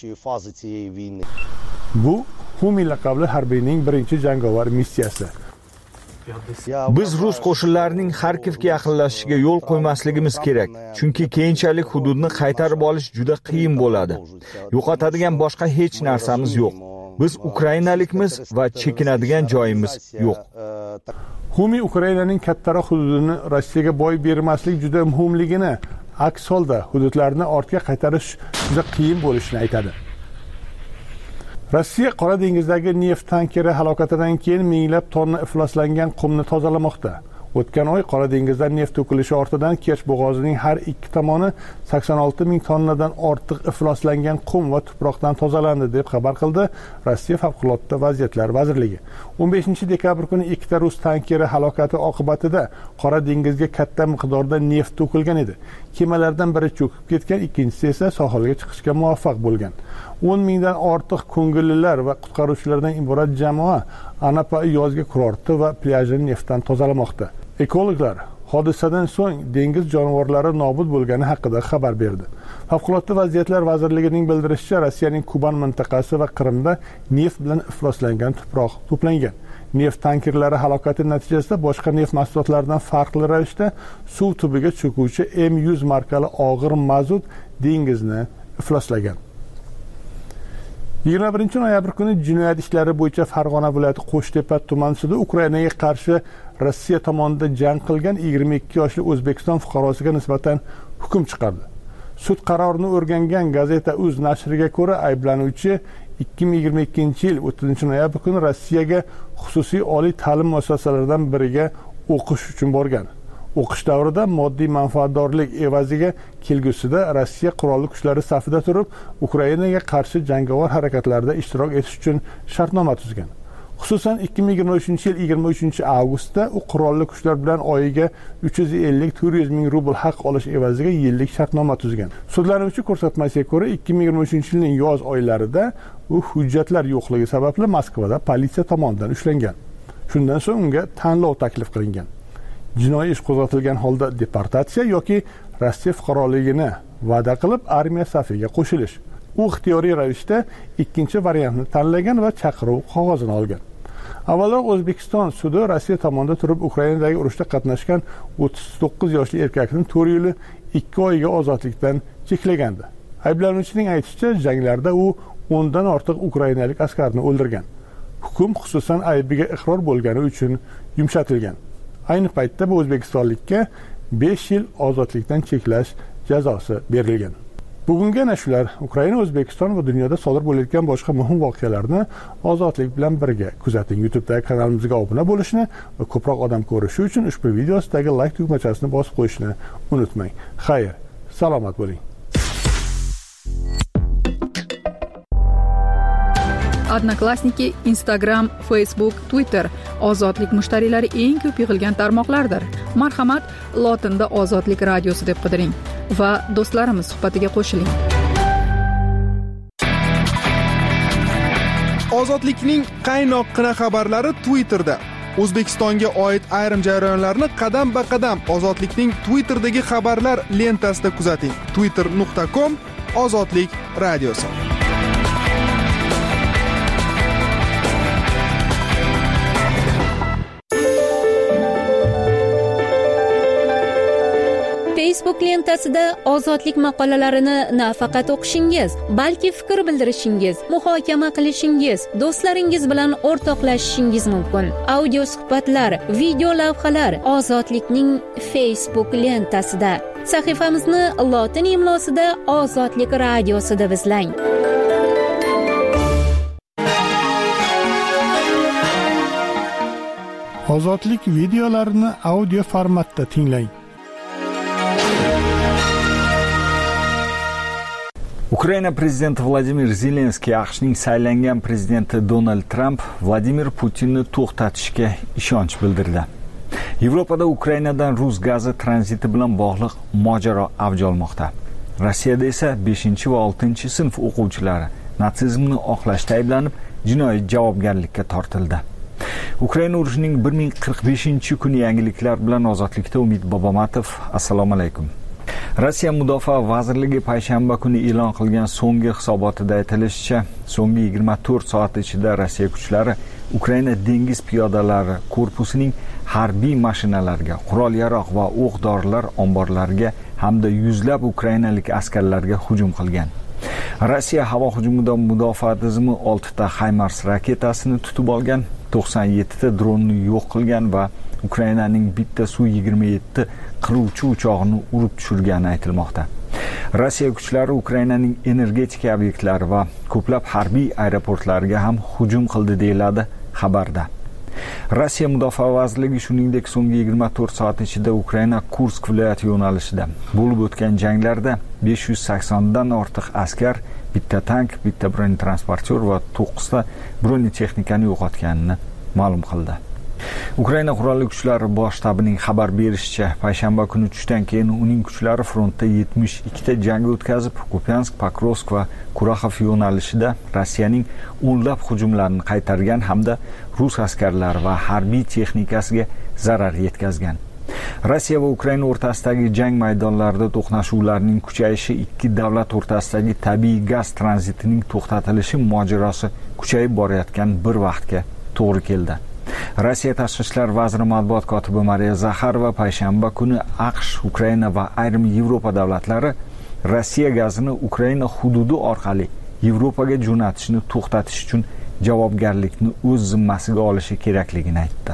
B: Bu Humi laqabli harbiyning birinchi jangovar missiyasi.
D: Biz rus qo'shinlarining Xarkovga yaqinlashishiga yo'l qo'ymasligimiz kerak, chunki keyinchalik hududni qaytarib olish juda qiyin bo'ladi. Yo'qotadigan boshqa hech narsamiz yo'q. Biz ukrainalikmiz va chekinadigan joyimiz yo'q.
B: Humi Ukrainaning kattaroq hududini Rossiyaga boy bermaslik juda muhimligini, aks holda hududlarni ortga qaytarish juda qiyin bo'lishini aytadi. Rossiya Qora dengizdagi neft tankeri halokatidan keyin minglab tonna ifloslangan qumni tozalamoqda. O'tgan oy Qora dengizda neft to'kilishi ortidan Kerch bo'g'ozining har ikki tomoni 86 ming tonnadan ortiq ifloslangan qum va tuproqdan tozalandi, deb xabar qildi Rossiya Favqulodda vaziyatlar vazirligi. 15-dekabr kuni ikkita rus tankeri halokati oqibatida Qora dengizga katta miqdorda neft to'kilgan edi. Kemalardan biri cho'kib ketgan, ikkinchisi esa sohilga chiqishga muvaffaq bo'lgan. 10 mingdan ortiq ko'ngillilar va qutqaruvchilardan iborat jamoa Anapa yozgi kurorti va plyajini neftdan tozalamoqda. Ekologlar hodisadan so'ng dengiz jonivorlari nobud bo'lgani haqida xabar berdi. Favqulodda vaziyatlar vazirligining bildirishicha, Rossiyaning Kuban mintaqasi va Qrimda neft bilan ifloslangan tuproq to'plangan. Neft tankerlari halokati natijasida boshqa neft mahsulotlaridan farqli ravishda suv tubiga cho'kuvchi M100 markali og'ir mazut dengizni ifloslagan. 21-noyabr kuni jinoyat ishlari bo'yicha Farg'ona viloyati Qo'shtepa tuman sudi Ukrainaga qarshi Rossiya tomonidan jang qilgan 22 yoshli O'zbekiston fuqarosiga nisbatan hukm chiqardi. Sud qarorini o'rgangan gazeta Uz nashriga ko'ra, ayblanuvchi 2022-yil 30-noyabr kuni Rossiyaga xususiy oliy ta'lim muassasalaridan biriga o'qish uchun borgan. O'qish davrida moddiy manfaatdorlik evaziga kelgusida Rossiya qurolli kuchlari safida turib, Ukrainaga qarshi jangovar harakatlarda ishtirok etish uchun shartnoma tuzgan. Xususan 2023-yil 23-avgustda u qurolli kuchlar bilan oyiga 350-400 ming rubl haq olish evaziga yillik shartnoma tuzgan. Sudlanuvchi ko'rsatmasiga ko'ra 2023-yilning yoz oylarida u hujjatlar yo'qligi sababli Moskvada politsiya tomonidan ushlangan. Shundan so'ng unga tanlov taklif qilingan. Jinoiy ish qo'zg'atilgan holda deportatsiya yoki Rossiya fuqaroligini va'da qilib armiya safiga qo'shilish. U ixtiyoriy ravishda ikkinchi variantni tanlagan va chaqiruv qog'ozini olgan. Avvalroq O'zbekiston sudi Rossiya tomonidan turib Ukrainadagi urushda qatnashgan 39 yoshli erkakni 4 yil 2 oyga ozodlikdan cheklagandi. Ayblanuvchining aytishicha, janglarda u 10 dan ortiq ukrainalik askarni o'ldirgan. Hukm xususan aybiga iqror bo'lgani uchun yumshatilgan. Ayni paytda bu o'zbekistonlikka 5 yil ozodlikdan cheklash jazosi berilgan. Bugungi nashular Ukraina, O'zbekiston va dunyoda sodir bo'layotgan boshqa muhim voqealarni ozodlik bilan birga kuzating. YouTube'dagi kanalimizga obuna bo'lishni va ko'proq odam ko'rishi uchun ushbu video ostidagi like tugmachasini bosib qo'yishni unutmang. Xayr, salomat bo'ling.
K: Odnoklassniki, Instagram, Facebook, Twitter ozodlik mushtariylari eng ko'p yig'ilgan tarmoqlardir. Marhamat, lotinda Ozodlik radiosi deb qidiring va do'stlarimiz suhbatiga qo'shiling.
L: Ozodlikning qaynoqqina xabarlari Twitterda. O'zbekistonga oid ayrim jarayonlarni qadam-ba-qadam Ozodlikning Twitter'dagi xabarlar lentasida kuzating. twitter.com/ozodlik radiosi.
M: Facebook lentasida ozodlik maqolalarini nafaqat o'qishingiz, balki fikr bildirishingiz, muhokama qilishingiz, do'stlaringiz bilan o'rtoqlashishingiz mumkin. Audio suhbatlar, video lavhalar Ozodlikning Facebook lentasida. Sahifamizni lotin imlosida Ozodlik radiosi deb izlang.
B: Ozodlik videolarini audio formatda tinglang.
D: Ukraina prezidenti Vladimir Zelenskiy AQShning saylangan prezidenti Donald Trump Vladimir Putinni to'xtatishga ishonch bildirdi. Yevropada Ukrainadan rus gazi tranziti bilan bog'liq mojaro avj olmoqda. Rossiyada esa 5 va 6 sinf o'quvchilari natsizmni oqlashda ayblanib, jinoiy javobgarlikka tortildi. Ukraina urushining 1045-kuni yangiliklar bilan Ozodlikda Umid Bobomatov. Assalomu alaykum. Rossiya Mudofaa vazirligi payshanba kuni e'lon qilgan so'nggi hisobotida aytilishicha, so'nggi 24 soat ichida Rossiya kuchlari Ukraina dengiz piyodalari korpusining harbiy mashinalariga, qurol-yarog' va o'q-dorilar omborlariga hamda yuzlab ukrainalik askarlarga hujum qilgan. Rossiya havo hujumidan mudofaa tizimi 6 ta HIMARS raketasini tutib olgan, 97 ta dronni yo'q qilgan va Ukrainaning bitta Su-27 qiruvchi uchog'ini urib tushirgani aytilmoqda. Rossiya kuchlari Ukrainaning energetika obyektlari va ko'plab harbiy aeroportlariga ham hujum qildi deyiladi xabarda. Rossiya Mudofaa vazirligi shuningdek so'nggi 24 soat ichida Ukraina Kursk viloyati yo'nalishida bo'lib o'tgan janglarda 580 dan ortiq askar, bitta tank, bitta bronetransportyor va 9 ta bronetexnikani yo'qotganini ma'lum qildi. Ukraina qurolli kuchlari bosh shtabining xabar berishicha, payshanba kuni tushdan keyin uning kuchlari frontda 72 ta jang o'tkazib, Kupiansk, Pokrovsk va Kuraxov yo'nalishida Rossiyaning o'nlab hujumlarini qaytargan hamda rus askarlari va harbiy texnikasiga zarar yetkazgan. Rossiya va Ukraina o'rtasidagi jang maydonlarida to'qnashuvlarning kuchayishi ikki davlat o'rtasidagi tabiiy gaz tranzitining to'xtatilishi mojarosi kuchayib borayotgan bir vaqtga to'g'ri keldi. Rossiya tashqi ishlar vaziri matbuot kotibi Mariya Zaxarova payshanba kuni AQSh, Ukraina va ayrim Yevropa davlatlari Rossiya gazini Ukraina hududi orqali Yevropaga jo'natishni to'xtatish uchun javobgarlikni o'z zimmasiga olishi kerakligini aytdi.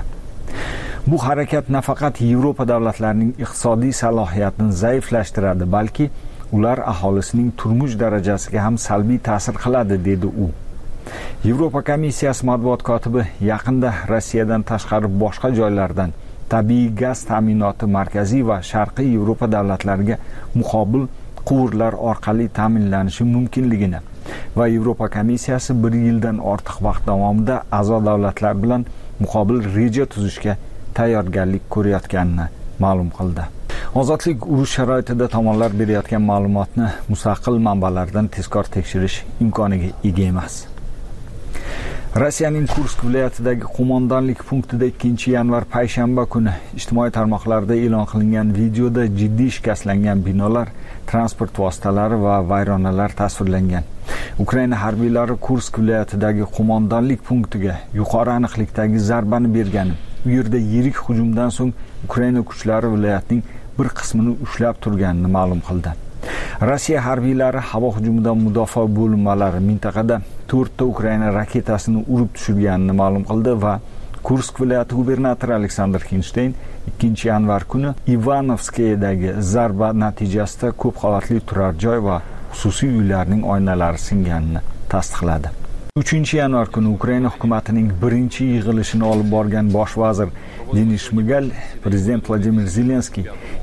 D: Bu harakat nafaqat Yevropa davlatlarining iqtisodiy salohiyatini zaiflashtiradi, balki ular aholisining turmush darajasiga ham salbiy ta'sir qiladi, dedi u. Yevropa komissiyasi matbuot kotibi yaqinda Rossiyadan tashqari boshqa joylardan tabiiy gaz ta'minoti markaziy va sharqiy Yevropa davlatlariga muqobil quvurlar orqali ta'minlanishi mumkinligini va Yevropa komissiyasi 1 yildan ortiq vaqt davomida a'zo davlatlar bilan muqobil reja tuzishga tayyorgarlik ko'rayotganini ma'lum qildi. Ozodlik urush sharoitida tomonlar berayotgan ma'lumotni mustaqil manbalardan tezkor tekshirish imkoniga ega emas. Rossiyaning Kursk viloyatidagi qo'mondonlik punktida 2-yanvar payshanba kuni ijtimoiy tarmoqlarda e'lon qilingan videoda jiddiy shikastlangan binolar, transport vositalari va vayronalar tasvirlangan. Ukraina harbiylari Kursk viloyatidagi qo'mondonlik punktiga yuqori aniqlikdagi zarbani bergan. U yerda yirik hujumdan so'ng Ukraina kuchlari viloyatning bir qismini ushlab turganini ma'lum qildi. Rossiya harbiylari havo hujumidan mudofaa bo'linmalari mintaqada 4 ta Ukraina raketasini urib tushirganini ma'lum qildi va Kursk viloyati gubernatori Aleksandr Kinsteyn 2-yanvar kuni Ivanovskiyadagi zarba natijasida ko'p qavatli turar joy va xususiy uylarning oynalari singanini tasdiqladi. 3-yanvar kuni Ukraina hukumatining birinchi yig'ilishini olib borgan bosh vazir Denis Shmigal prezident Vladimir Zelenskiy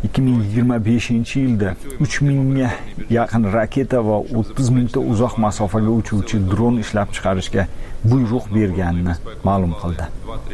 D: 2025-yilda 3000 ga yaqin raketa va 30 mingta uzoq masofaga uchuvchi dron ishlab chiqarishga buyruq berganini ma'lum qildi.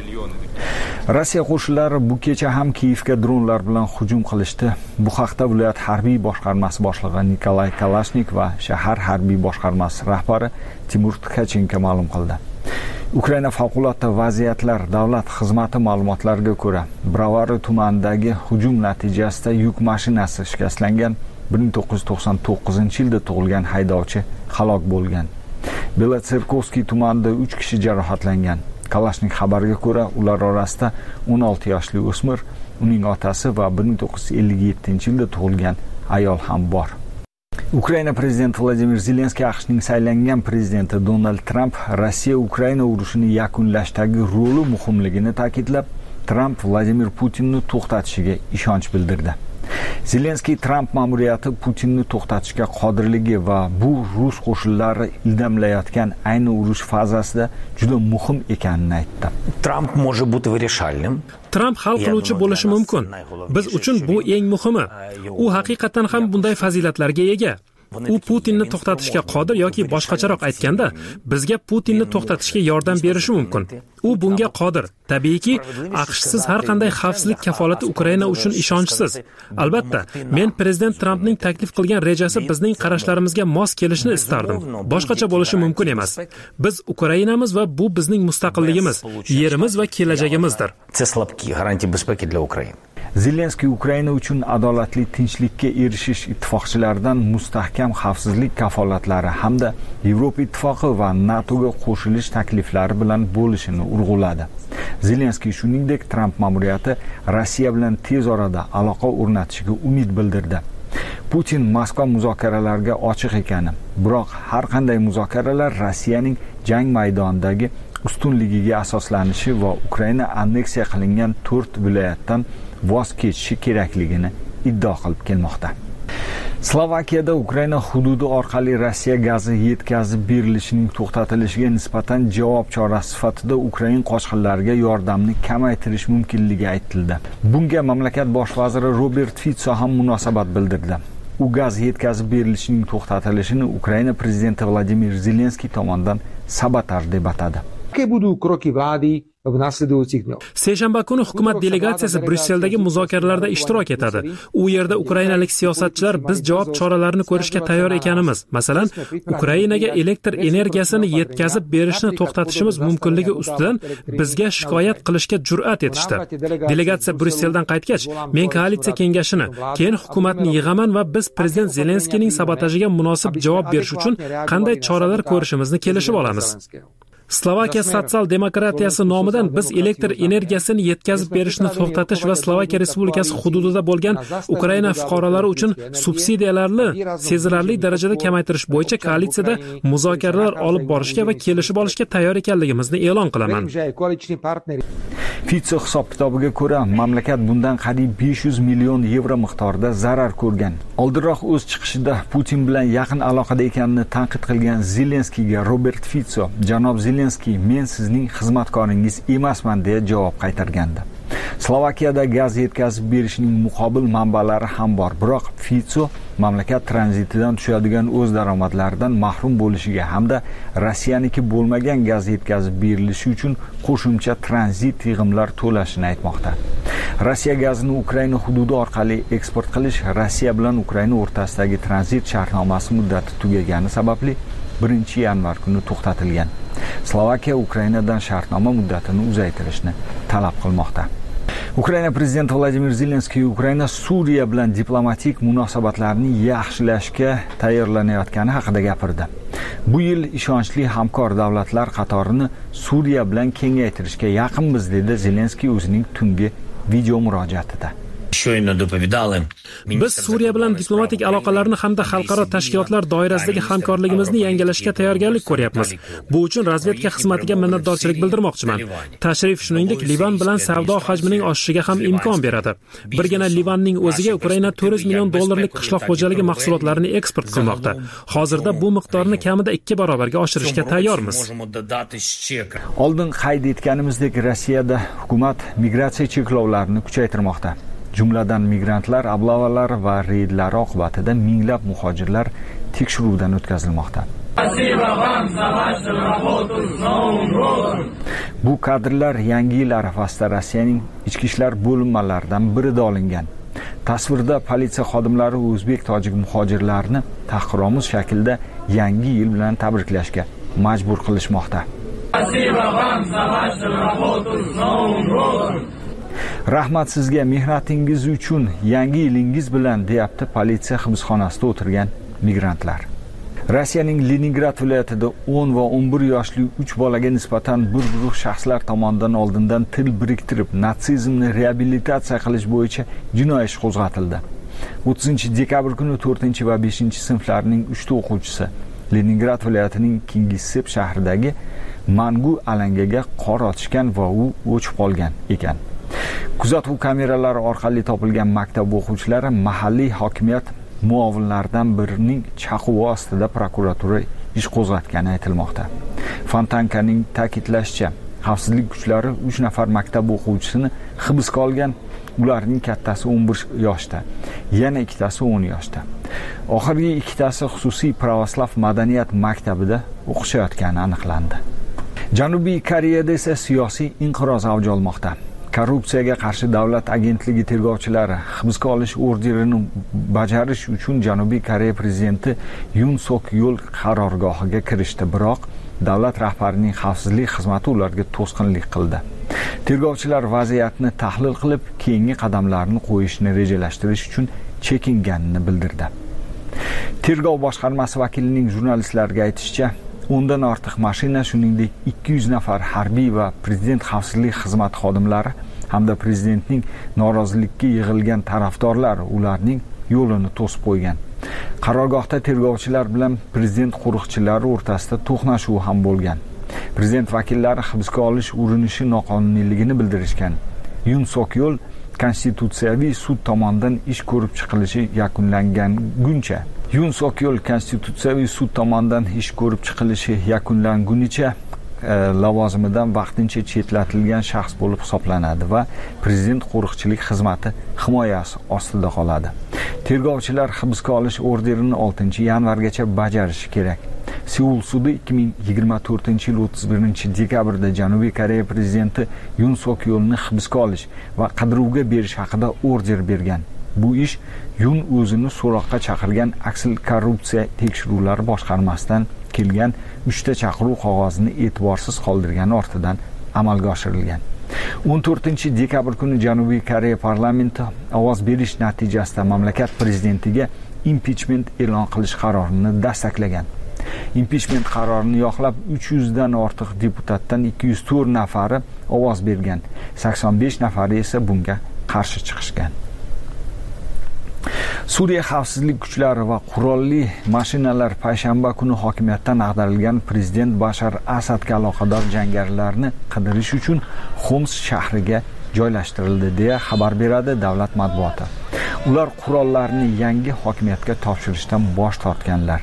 D: Rossiya qo'shinlari bu kecha ham Kiyevga dronlar bilan hujum qilishdi. Bu haqda viloyat harbiy boshqarmasi boshlig'i Nikolay Kalashnik va shahar harbiy boshqarmasi rahbari Timur Tkachenko ma'lum qildi. Ukraina favqulodda vaziyatlar davlat xizmati ma'lumotlariga ko'ra, Bravaro tumanidagi hujum natijasida yuk mashinasi shikastlangan 1999-yilda tug'ilgan haydovchi halok bo'lgan. Belatserkovskiy tumanida 3 kishi jarohatlangan. Kalashnik xabariga ko'ra, ular orasida 16 yoshli o'smir, uning otasi va 1957-yilda tug'ilgan ayol ham bor. Ukraina prezidenti Vladimir Zelenskiy AQShning saylangan prezidenti Donald Trump Rossiya Ukraina urushini yakunlashdagi roli muhimligini ta'kidlab, Trump Vladimir Putinni to'xtatishiga ishonch bildirdi. Zelenskiy Trump ma'muriyati Putinni to'xtatishga qodirligi va bu rus qo'shinlari ildamlayotgan ayni urush fazasida juda muhim ekanini aytdi.
N: Trump может быть вирішальним.
O: Trump hal qiluvchi bo'lishi mumkin. Biz uchun bu eng muhimi. U haqiqatan ham bunday fazilatlarga ega. U Putinni to'xtatishga qodir yoki boshqacharoq aytganda, bizga Putinni to'xtatishga yordam berishi mumkin. U bunga qodir. Tabiiyki, AQShsiz har qanday xavfsizlik kafolati Ukraina uchun ishonchsiz. Albatta, men prezident Trumpning taklif qilgan rejasi bizning qarashlarimizga mos kelishini istardim. Boshqacha bo'lishi mumkin emas. Biz Ukrainamiz va bu bizning mustaqilligimiz, yerimiz va kelajagimizdir.
D: Zelenskiy Ukraina uchun adolatli tinchlikka erishish ittifoqchilaridan mustahkam xavfsizlik kafolatlari hamda Yevropa ittifoqi va NATOga qo'shilish takliflari bilan bo'lishini urg'uladi. Zelenskiy shuningdek Trump ma'muriyati Rossiya bilan tez orada aloqa o'rnatishiga umid bildirdi. Putin Moskva muzokaralarga ochiq ekani, biroq har qanday muzokaralar Rossiyaning jang maydonidagi ustunligiga asoslanishi va Ukraina anneksiya qilingan 4 viloyatdan voz kechishi kerakligini iddao qilib kelmoqda. Slovakiyada Ukraina hududi orqali Rossiya gazi yetkazib berilishining to'xtatilishiga nisbatan javob chorasi sifatida Ukraina qochqinlariga yordamni kamaytirish mumkinligi aytildi. Bunga mamlakat bosh vaziri Robert Fico ham munosabat bildirdi. U gaz yetkazib berilishining to'xtatilishini Ukraina prezidenti Vladimir Zelenskiy tomonidan sabotaj deb atadi.
O: Seshanba kuni hukumat delegatsiyasi Brusseldagi muzokaralarda ishtirok etadi. U yerda ukrainalik siyosatchilar biz javob choralarini ko'rishga tayyor ekanimiz, masalan, Ukrainaga elektr energiyasini yetkazib berishni to'xtatishimiz mumkinligi ustidan bizga shikoyat qilishga jur'at etishdi. Delegatsiya Brusseldan qaytgach, men koalitsiya kengashini, keyin hukumatni yig'aman va biz prezident Zelenskiyning sabotajiga munosib javob berish uchun qanday choralar ko'rishimizni kelishib olamiz. Slovakiya sotsial demokratiyasi nomidan biz elektr energiyasini yetkazib berishni to'xtatish va Slovakiya Respublikasi hududida bo'lgan Ukraina fuqarolari uchun subsidiyalarni sezilarli darajada kamaytirish bo'yicha koalitsiyada muzokaralar olib borishga va kelishib olishga tayyor ekanligimizni e'lon qilaman.
D: Fico hisob-kitobiga ko'ra, mamlakat bundan qariyb 500 million yevro miqdorida zarar ko'rgan. Oldinroq o'z chiqishida Putin bilan yaqin aloqada ekanini tanqid qilgan Zelenskiyga Robert Fico, janob Zelenskiy, men sizning xizmatkoringiz emasman deya javob qaytargandi. Slovakiyada gaz yetkazib berishning muqobil manbalari ham bor, biroq Fico mamlakat tranzitidan tushadigan o'z daromadlaridan mahrum bo'lishiga hamda Rossiyaniki bo'lmagan gaz yetkazib berilishi uchun qo'shimcha tranzit yig'imlar to'lashini aytmoqda. Rossiya gazini Ukraina hududi orqali eksport qilish Rossiya bilan Ukraina o'rtasidagi tranzit shartnomasi muddati tugagani sababli 1-yanvar kuni to'xtatilgan. Slovakiya Ukrainadan shartnoma muddatini uzaytirishni talab qilmoqda. Ukraina prezidenti Vladimir Zelenskiy Ukraina Suriya bilan diplomatik munosabatlarni yaxshilashga tayyorlanayotgani haqida gapirdi. Bu yil ishonchli hamkor davlatlar qatorini Suriya bilan kengaytirishga yaqinmiz dedi Zelenskiy o'zining tungi video murojaatida.
O: Biz Suriya bilan diplomatik aloqalarni hamda xalqaro tashkilotlar doirasidagi hamkorligimizni yangilashga tayyorgarlik ko'ryapmiz. Bu uchun razvedka xizmatiga minnatdorchilik bildirmoqchiman. Tashrif shuningdek Livan bilan savdo hajmining oshishiga ham imkon beradi. Birgina Livanning o'ziga Ukraina 400 million dollarlik qishloq xo'jaligi mahsulotlarini eksport qilmoqda. Hozirda bu miqdorni kamida 2 barobarga oshirishga tayyormiz.
D: Oldin qayd etganimizdek, Rossiyada hukumat migratsiya cheklovlarini kuchaytirmoqda. Jumladan migrantlar oblavalari va reydlar oqibatida minglab muhojirlar tekshiruvdan o'tkazilmoqda. Bu kadrlar Yangi yil arafasida Rossiyaning ichki ishlar bo'linmalaridan birida olingan. Tasvirda politsiya xodimlari o'zbek-tojik muhojirlarni tahqiromuz shaklda Yangi yil bilan tabriklashga majbur qilishmoqda. Rahmat sizga mehnatingiz uchun, yangi yilingiz bilan, deyapti politsiya hibsxonasida o'tirgan migrantlar. Rossiyaning Leningrad viloyatida 10 va 11 yoshli 3 bolaga nisbatan bir guruh shaxslar tomonidan oldindan til biriktirib, natsizmni reabilitatsiya qilish bo'yicha jinoiy ish qo'zg'atildi. 30-dekabr kuni 4 va 5-sinflarning 3 ta o'quvchisi Leningrad viloyatining Kingisepp shahridagi Mangu alangaga qor otishgan va u o'chib qolgan ekan. Kuzatuv kameralari orqali topilgan maktab o'quvchilari mahalliy hokimiyat muovinlaridan birining chaquvi ostida prokuratura ish qo'zg'atgani aytilmoqda. Fontankaning ta'kidlashicha, xavfsizlik kuchlari 3 nafar maktab o'quvchisini hibsga olgan. Ularning kattasi 11 yoshda, yana ikkitasi 10 yoshda. Oxirgi ikkitasi xususiy pravoslav madaniyat maktabida o'qishayotgani aniqlandi. Janubiy Koreyada esa siyosiy inqiroz avj olmoqda. Korrupsiyaga qarshi davlat agentligi tergovchilari hibsga olish orderini bajarish uchun Janubiy Koreya prezidenti Yun Sok Yol qarorgohiga kirishdi, biroq davlat rahbarining xavfsizlik xizmati ularga to'sqinlik qildi. Tergovchilar vaziyatni tahlil qilib, keyingi qadamlarni qo'yishni rejalashtirish uchun chekinganini bildirdi. Tergov boshqarmasi vakilining jurnalistlarga aytishicha, 10 dan ortiq mashina, shuningdek 200 nafar harbiy va prezident xavfsizlik xizmati xodimlari hamda prezidentning norozilikka yig'ilgan tarafdorlari ularning yo'lini to'sib qo'ygan. Qarorgohda tergovchilar bilan prezident qo'riqchilari o'rtasida to'qnashuv ham bo'lgan. Prezident vakillari hibsga olish urinishi noqonuniyligini bildirishgan. Yun Sok Yol konstitutsiyaviy sud tomonidan ish ko'rib chiqilishi yakunlanguncha lavozimidan vaqtincha chetlatilgan shaxs bo'lib hisoblanadi va prezident qo'riqchilik xizmati himoyasi ostida qoladi. Tergovchilar hibsga olish orderini 6-yanvargacha bajarishi kerak. Seul sudi 2024-yil 31-dekabrda Janubiy Koreya prezidenti Yun Sok Yolni hibsga olish va qidiruvga berish haqida order bergan. Bu ish Yun o'zini so'roqqa chaqirgan aksil korrupsiya tekshiruvlari boshqarmasidan kelgan 3 ta chaqiruv qog'ozini e'tiborsiz qoldirgani ortidan amalga oshirilgan. 14-dekabr kuni Janubiy Koreya parlamenti ovoz berish natijasida mamlakat prezidentiga impichment e'lon qilish qarorini dastaklagan. Impichment qarorini yoqlab 300 dan ortiq deputatdan 204 nafari ovoz bergan. 85 nafari esa bunga qarshi chiqishgan. Suriya xavfsizlik kuchlari va qurolli mashinalar payshanba kuni hokimiyatdan ag'darilgan prezident Bashar Asadga aloqador jangarilarni qidirish uchun Xoms shahriga joylashtirildi deya xabar beradi davlat matbuoti. Ular qurollarni yangi hokimiyatga topshirishdan bosh tortganlar.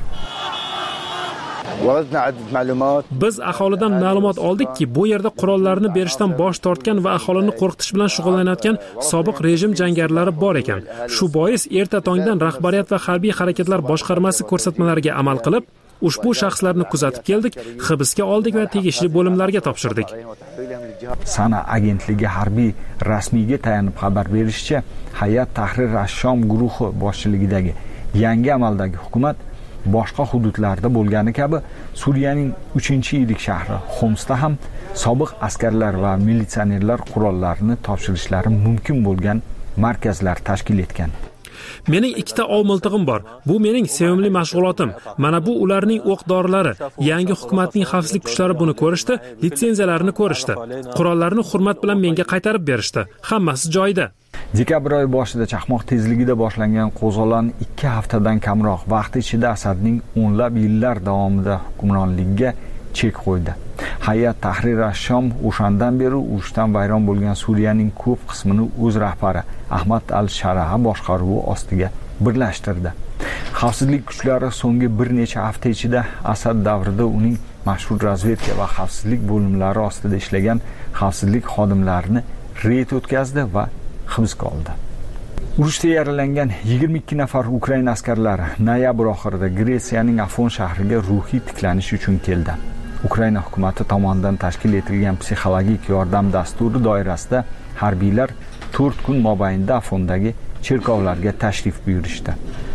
O: Biz aholidan ma'lumot oldikki, bu yerda qurollarni berishdan bosh tortgan va aholini qo'rqitish bilan shug'ullanayotgan sobiq rejim jangarilari bor ekan. Shu bois erta tongdan rahbariyat va harbiy harakatlar boshqarmasi ko'rsatmalariga amal qilib, ushbu shaxslarni kuzatib keldik, hibsga oldik va tegishli bo'limlarga topshirdik.
D: Sana agentligi harbiy rasmiyga tayanib xabar berishicha, Hayat Tahrir ash-Shom guruhi boshchiligidagi yangi amaldagi hukumat boshqa hududlarda bo'lgani kabi Suriyaning 3-yirik shahri Xomsda ham sobiq askarlar va militsionerlar qurollarni topshirishlari mumkin bo'lgan markazlar tashkil etgan.
O: Mening 2 ta ov miltig'im bor. Bu mening sevimli mashg'ulotim. Mana bu ularning o'q-dorilar. Yangi hukumatning xavfsizlik kuchlari buni ko'rishdi, litsenziyalarini ko'rishdi. Qurollarni hurmat bilan menga qaytarib berishdi. Hammasi joyida.
D: Dekabr oyi boshida chaqmoq tezligida boshlangan qo'zg'olon 2 haftadan kamroq vaqt ichida Asadning o'nlab yillar davomida hukmronligiga chek qo'ydi. Hayat Tahrir ash-Shom o'shandan beri urushdan vayron bo'lgan Suriyaning ko'p qismini o'z rahbari Ahmad al-Sharaha boshqaruvi ostiga birlashtirdi. Xavfsizlik kuchlari so'nggi bir necha hafta ichida Asad davrida uning mashhur razvedka va xavfsizlik bo'limlari ostida ishlagan xavfsizlik xodimlarini reyd o'tkazdi va hibsga oldi. Urushda yaralangan 22 nafar Ukraina askarlari noyabr oxirida Gretsiyaning Afon shahriga ruhiy tiklanish uchun keldi. Ukraina hukumati tomonidan tashkil etilgan psixologik yordam dasturi doirasida harbiylar 4 kun mobaynida Afondagi cherkovlarga tashrif buyurishdi.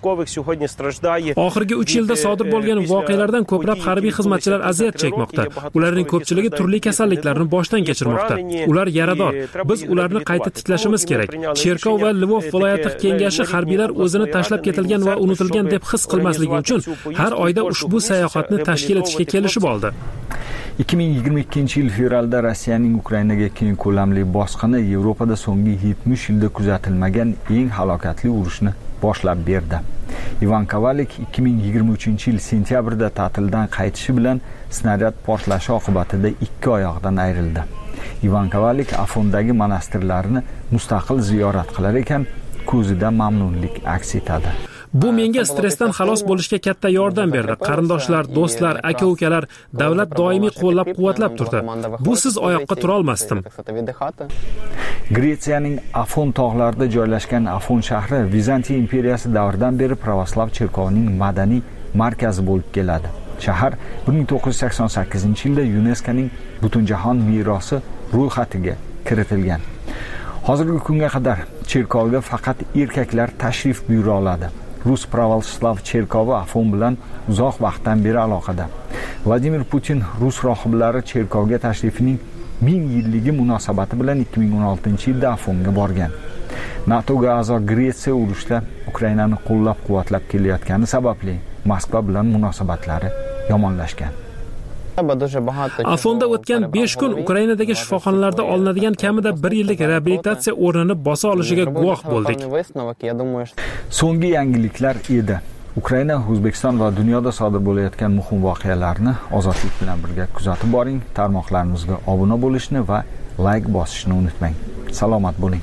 O: Oxirgi 3 yilda sodir bo'lgan voqealardan ko'plab harbiy xizmatchilar aziyat chekmoqda. Ularning ko'pchiligi turli kasalliklarni boshdan kechirmoqda. Ular yarador. Biz ularni qayta tiklashimiz kerak. Cherkov va Lvov viloyati kengashi harbiylar o'zini tashlab ketilgan va unutilgan deb his qilmasligi uchun har oyda ushbu sayohatni tashkil etishga kelishib oldi.
D: 2022-yil fevralda Rossiyaning Ukrainaga keng ko'lamli bosqini Yevropada so'nggi 70 yilda kuzatilmagan eng halokatli urushni boshlab berdi. Ivan Kovalik 2023-yil sentyabrda ta'tildan qaytishi bilan snaryad portlashi oqibatida ikki oyog'idan ayrildi. Ivan Kovalik Afondagi monastirlarni mustaqil ziyorat qilar ekan, ko'zida mamnunlik aks etadi.
O: Bu menga stressdan xalos bo'lishga katta yordam berdi. Qarindoshlar, do'stlar, aka-ukalar, davlat doimiy qo'llab-quvvatlab turdi. Busiz oyoqqa tura olmasdim.
D: Gretsiyaning Afon tog'larida joylashgan Afon shahri Vizantiya imperiyasi davridan beri pravoslav cherkovining madaniy markazi bo'lib keladi. Shahar 1988-yilda UNESCOning Butunjahon merosi ro'yxatiga kiritilgan. Hozirgi kunga qadar cherkovga faqat erkaklar tashrif buyura oladi. Rus pravoslav cherkovi Afon bilan uzoq vaqtdan beri aloqada. Vladimir Putin Rus rohiblari cherkovga tashrifining 1000 yilligi munosabati bilan 2016-yilda Afonga borgan. NATOga a'zo Gretsiya urushda Ukrainani qo'llab-quvvatlab kelayotgani sababli Moskva bilan munosabatlari yomonlashgan.
O: Afonda o'tgan 5 kun Ukrainadagi shifoxonalarda olinadigan kamida 1 yillik reabilitatsiya o'rnini bosa olishiga guvoh bo'ldik.
D: So'nggi yangiliklar edi. Ukraina, O'zbekiston va dunyoda sodir bo'layotgan muhim voqealarni ozodlik bilan birga kuzatib boring. Tarmoqlarimizga obuna bo'lishni va like bosishni unutmang. Salomat bo'ling.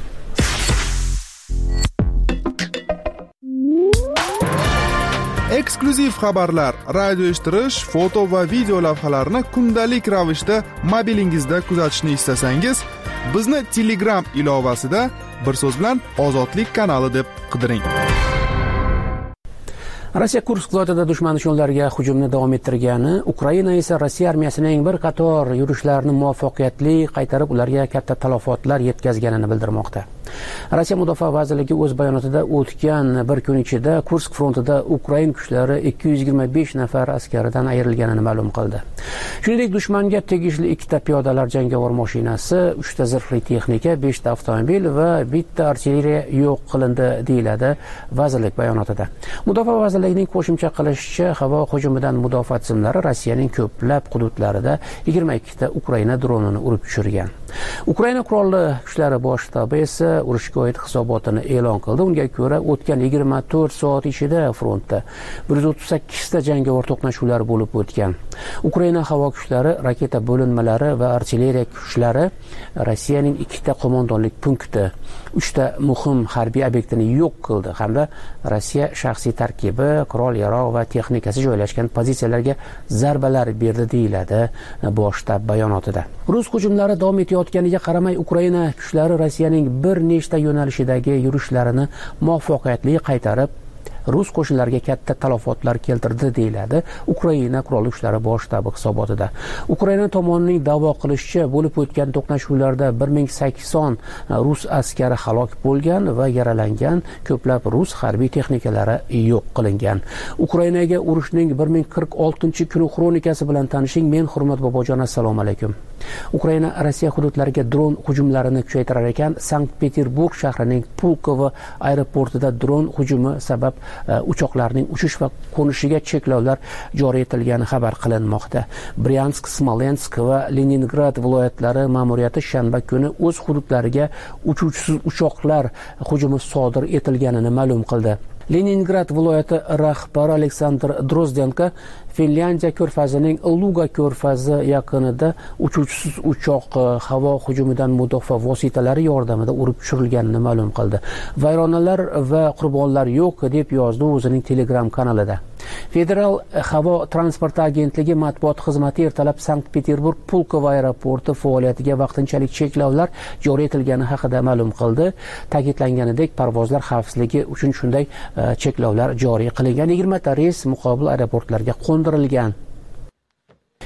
L: Eksklyuziv xabarlar, radio eshittirish, foto va video lavhalarni kundalik ravishda mobilingizda kuzatishni istasangiz, bizni Telegram ilovasida bir so'z bilan Ozodlik kanali deb qidiring.
P: Rossiya Kursk viloyatida dushman nishonlariga hujumni davom ettirgani, Ukraina esa Rossiya armiyasining bir qator yurishlarini muvaffaqiyatli qaytarib, ularga katta talafotlar yetkazganini bildirmoqda. Rossiya Mudofaa vazirligi o'z bayonotida o'tgan bir kun ichida Kursk frontida Ukrain kuchlari 225 nafar askaridan ayrilganini ma'lum qildi. Shuningdek, dushmanga tegishli 2 ta piyodalar jangovar mashinasi, 3 ta zirhli texnika, 5 ta avtomobil va 1 ta artilleriya yo'q qilindi, deyiladi vazirlik bayonotida. Mudofaa vazirligining qo'shimcha qilishicha, havo hujumidan mudofaa tizimlari Rossiyaning ko'plab hududlarida 22 ta Ukraina dronini urib tushirgan. Ukraina qurolli kuchlari bosh shtabi esa urushga oid hisobotini e'lon qildi. Unga ko'ra, o'tgan 24 soat ichida frontda 138 ta jangovar to'qnashuvlar bo'lib o'tgan. Ukraina havo kuchlari, raketa bo'linmalari va artilleriya kuchlari Rossiyaning 2 ta qo'mondonlik punkti, 3 ta muhim harbiy obyektini yo'q qildi hamda Rossiya shaxsiy tarkibi, qurol-yarog' va texnikasi joylashgan pozitsiyalarga zarbalar berdi, deyiladi bosh shtab bayonotida. Rus hujumlari davom etayotganiga qaramay, Ukraina kuchlari Rossiyaning bir nechta yo'nalishidagi yurishlarini muvaffaqiyatli qaytarib, Rus qo'shinlariga katta talafotlar keltirdi, deyiladi Ukraina qurolli kuchlari bosh shtabi hisobotida. Ukraina tomonining da'vo qilishicha, bo'lib o'tgan to'qnashuvlarda 1080 rus askari halok bo'lgan va yaralangan, ko'plab rus harbiy texnikalari yo'q qilingan. Ukrainaga urushning 1046-kuni xronikasi bilan tanishing. Men Hurmat Bobojon, assalomu alaykum. Ukraina Rossiya hududlariga dron hujumlarini kuchaytirar ekan, Sankt-Peterburg shahrining Pulkovo aeroportida dron hujumi sabab uchoqlarning uchish va qo'nishiga cheklovlar joriy etilgani xabar qilinmoqda. Bryansk, Smolensk va Leningrad viloyatlari ma'muriyati shanba kuni o'z hududlariga uchuvchisiz uchoqlar hujumi sodir etilganini ma'lum qildi. Leningrad viloyati rahbari Aleksandr Drozdenko Finlyandiya ko'rfazining Luga ko'rfazi yaqinida uchuvchisiz uchoq havo hujumidan mudofaa vositalari yordamida urib tushirilganini ma'lum qildi. Vayronalar va qurbonlar yo'q, deb yozdi o'zining Telegram kanalida. Federal havo transporti agentligi matbuot xizmati ertalab Sankt-Peterburg Pulkovo aeroporti faoliyatiga vaqtinchalik cheklovlar joriy etilgani haqida ma'lum qildi. Ta'kidlanganidek, parvozlar xavfsizligi uchun shunday cheklovlar joriy qilingan. 20 ta reys muqobil aeroportlarga qo'ndirilgan.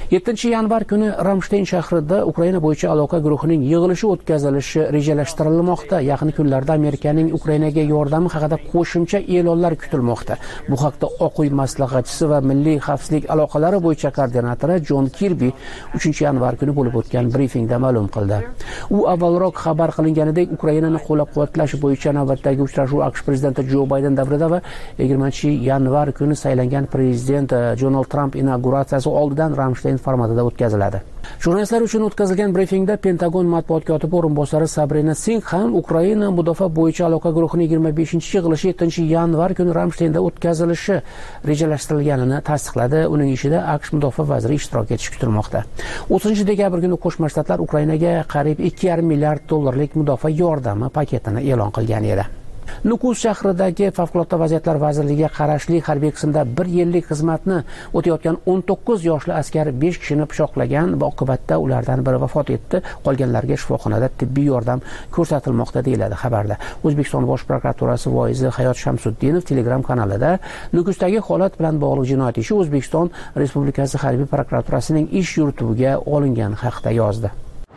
P: 7 yanvar kuni Ramstein shahrida Ukraina bo'yicha aloqa guruhining yig'ilishi o'tkazilishi rejalashtirilmoqda. Yaqin kunlarda Amerikaning Ukrainaga yordami haqida qo'shimcha e'lonlar kutilmoqda. Bu haqda Oq uy maslahatchisi va milliy xavfsizlik aloqalari bo'yicha koordinatori Jon Kirbi 3 yanvar kuni bo'lib o'tgan brifingda ma'lum qildi. U avvalroq xabar qilinganidek Ukrainani qo'llab-quvvatlash bo'yicha navbatdagi uchrashuv AQSh prezidenti Jo Bayden davrida va 20-yanvar kuni saylangan prezident Donald Tramp inauguratsiyasi oldidan Ramstein formatida o'tkaziladi. Jurnalistlar uchun o'tkazilgan brifingda Pentagon matbuot kotibi o'rinbosari Sabrina Singh ham Ukraina mudofaa bo'yicha aloqa guruhining 25-yig'ilishi 7-yanvar kuni Ramsteinda o'tkazilishi rejalashtirilganini tasdiqladi. Uning ishida AQSh mudofaa vaziri ishtirok etishi kutilmoqda. 30-dekabr kuni Qo'shma Shtatlar Ukrainaga qariyb 2,5 milliard dollarlik mudofaa yordami paketini e'lon qilgan edi. Nukus shahridagi favqulodda vaziyatlar vazirligiga qarashli harbiy qismda 1 yillik xizmatni o'tayotgan 19 yoshli askar 5 kishini pichoqlagan va oqibatda ulardan biri vafot etdi. Qolganlarga shifoxonada tibbiy yordam ko'rsatilmoqda deyiladi xabarda. O'zbekiston Bosh prokuraturasi voizi Hayot Shamsuddinov Telegram kanalida Nukusdagi holat bilan bog'liq jinoyat ishi O'zbekiston Respublikasi harbiy prokuraturasining ish yurituviga olingan haqida yozdi.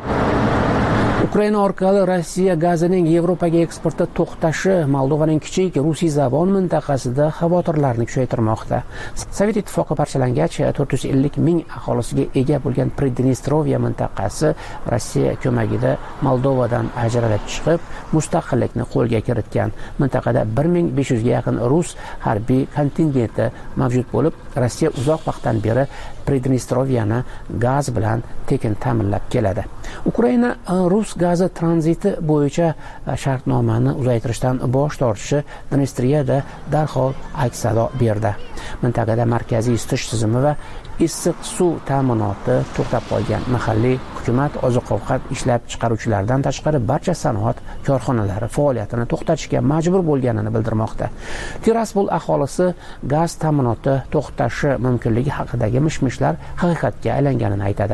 P: Ukraina orqali Rossiya gazining Yevropaga eksporti to'xtashi Moldovaning kichik Rusiyzabon mintaqasida xavotirlarni kuchaytirmoqda. Sovet ittifoqi parchalangach 450 ming aholisiga ega bo'lgan Pridnestrovya mintaqasi Rossiya ko'magida Moldovadan ajralib chiqib, mustaqillikni qo'lga kiritgan. Mintaqada 1500 ga yaqin rus harbiy kontingenti mavjud bo'lib, Rossiya uzoq vaqtdan beri Pridnestroviyani gaz bilan tekin ta'minlab keladi. Ukraina rus gazi tranziti bo'yicha shartnomani uzaytirishdan bosh tortishi Dnestriyada darhol aks sado berdi. Mintaqada markaziy isitish tizimi va issiq suv ta'minoti to'xtab qolgan. Mahalliy hukumat oziq-ovqat ishlab chiqaruvchilardan tashqari barcha sanoat korxonalari faoliyatini to'xtatishga majbur bo'lganini bildirmoqda. Tiraspol aholisi gaz ta'minoti to'xtashi mumkinligi haqidagi mish-mishlar haqiqatga aylanganini aytadi.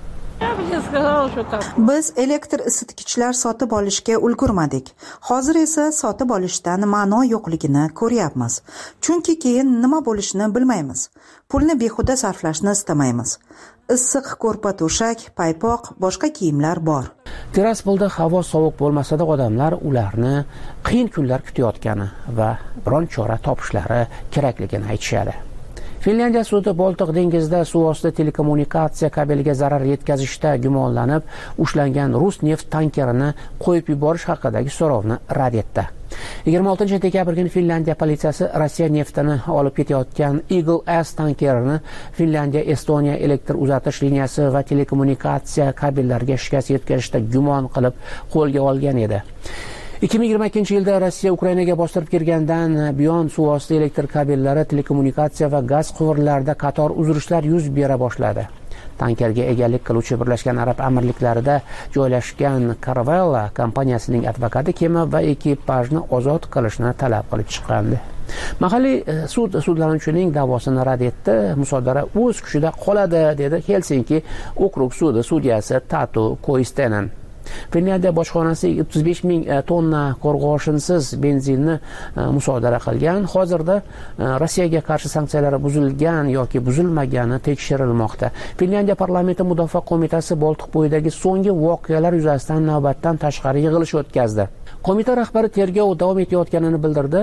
Q: Biz elektr isitgichlar sotib olishga ulgurmadik. Hozir esa sotib olishdan ma'no yo'qligini ko'ryapmiz. Chunki keyin nima bo'lishini bilmaymiz. Pulni behuda sarflashni istamaymiz. Issiq ko'rpa-to'shak, paypoq, boshqa kiyimlar bor.
P: Tiraspolda havo sovuq bo'lmasa-da odamlar ularni qiyin kunlar kutayotgani va biron chora topishlari kerakligini aytishadi. Finlyandiya sudi Boltiq dengizida suvosti telekommunikatsiya kabeliga zarar yetkazishda gumonlanib ushlangan rus neft tankerini qo'yib yuborish haqidagi so'rovni rad etdi. 26-dekabr kuni Finlyandiya politsiyasi Rossiya neftini olib ketayotgan Eagle S tankerini Finlyandiya Estoniya elektr uzatish liniyasi va telekommunikatsiya kabellariga shikast yetkazishda gumon qilib qo'lga olgan edi. 2022-yilda Rossiya Ukrainaga bostirib kirgandan buyon suvosti elektr kabellari, telekommunikatsiya va gaz quvurlarida qator uzilishlar yuz bera boshladi. Tankerga egalik qiluvchi Birlashgan Arab Amirliklarida joylashgan Caravella kompaniyasining advokati kema va ekipajni ozod qilishni talab qilib chiqqandi. Mahalliy sud sudlanuvchining da'vosini rad etdi. Musodara o'z kuchida qoladi, dedi Helsinki okrug sudi sudyasi Tatu Koistenen. Finlyandiya bojxonasi 35 ming tonna qo'rg'oshinsiz benzinni musodara qilgan. Hozirda Rossiyaga qarshi sanksiyalar buzilgan yoki buzilmagani tekshirilmoqda. Finlyandiya parlamenti mudofaa qo'mitasi Boltiq bo'yidagi so'nggi voqealar yuzasidan navbatdan tashqari yig'ilish o'tkazdi. Qo'mita rahbari tergov davom etayotganini bildirdi.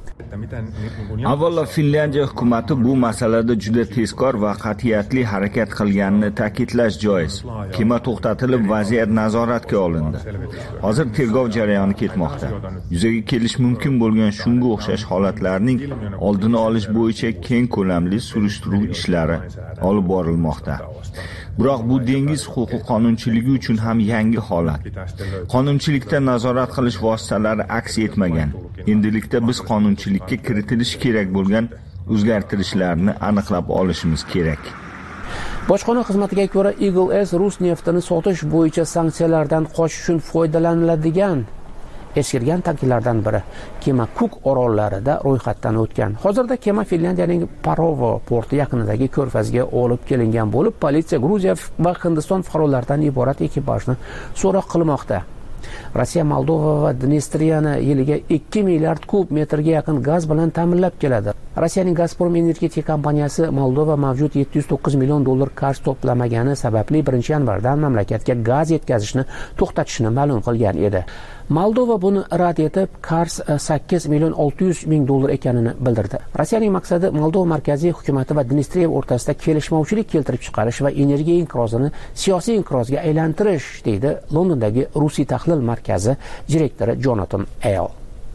D: Avvalo Finlyandiya hukumati bu masalada juda tezkor va qat'iyatli harakat qilganini ta'kidlash joiz. Kema to'xtatilib, vaziyat nazoratga olindi. Hozir tergov jarayoni ketmoqda. Yuzaga kelish mumkin bo'lgan shunga o'xshash holatlarning oldini olish bo'yicha keng ko'lamli surishtiruv ishlari olib borilmoqda. Biroq bu dengiz huquq qonunchiligi uchun ham yangi holat. Qonunchilikda nazorat qilish vositalari aks etmagan. Endilikda biz qonunchilikka kiritilishi kerak bo'lgan o'zgartirishlarni aniqlab olishimiz kerak.
P: Bojxona xizmatiga ko'ra Eagle S rus neftini sotish bo'yicha sanksiyalardan qochish uchun foydalaniladigan eskirgan tankerlardan biri. Kema Cook orollarida ro'yxatdan o'tgan. Hozirda kema Finlyandiyaning Parovo porti yaqinidagi ko'rfazga olib kelingan bo'lib, politsiya Gruziya va Hindiston fuqarolaridan iborat ekipajni so'roq qilmoqda. Rossiya Moldova va Dnestriyani yiliga 2 milliard kub metrga yaqin gaz bilan ta'minlab keladi. Rossiyaning Gazprom energetika kompaniyasi Moldova mavjud $709 million qarz to'plamagani sababli 1-yanvardan mamlakatga gaz yetkazishni to'xtatishni ma'lum qilgan edi. Moldova buni rad etib, qarz $8,600,000 ekanini bildirdi. Rossiyaning maqsadi Moldova markaziy hukumati va Dnistriya o'rtasida kelishmovchilik keltirib chiqarish va energiya inqirozini siyosiy inqirozga aylantirish, deydi Londondagi Rusiy tahlil markazi direktori Jonathan Eyal.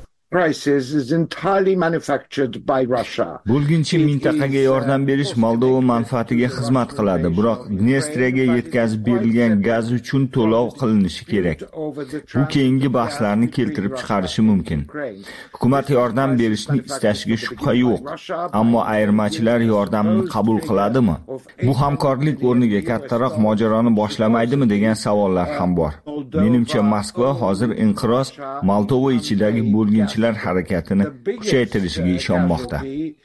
D: Bo'lginchi mintaqaga yordam berish Moldova manfaatiga xizmat qiladi, biroq Dnestriyaga yetkazib berilgan gaz uchun to'lov qilinishi kerak. Bu keyingi bahslarni keltirib chiqarishi mumkin. Hukumat yordam berishni istashiga shubha yo'q, ammo ayirmachilar yordamni qabul qiladimi? Bu hamkorlik o'rniga kattaroq mojaroni boshlamaydimi degan savollar ham bor. Menimcha Moskva hozir inqiroz Moldova ichidagi bo'lginchilar harakatini kuchaytirishiga ishonmoqda.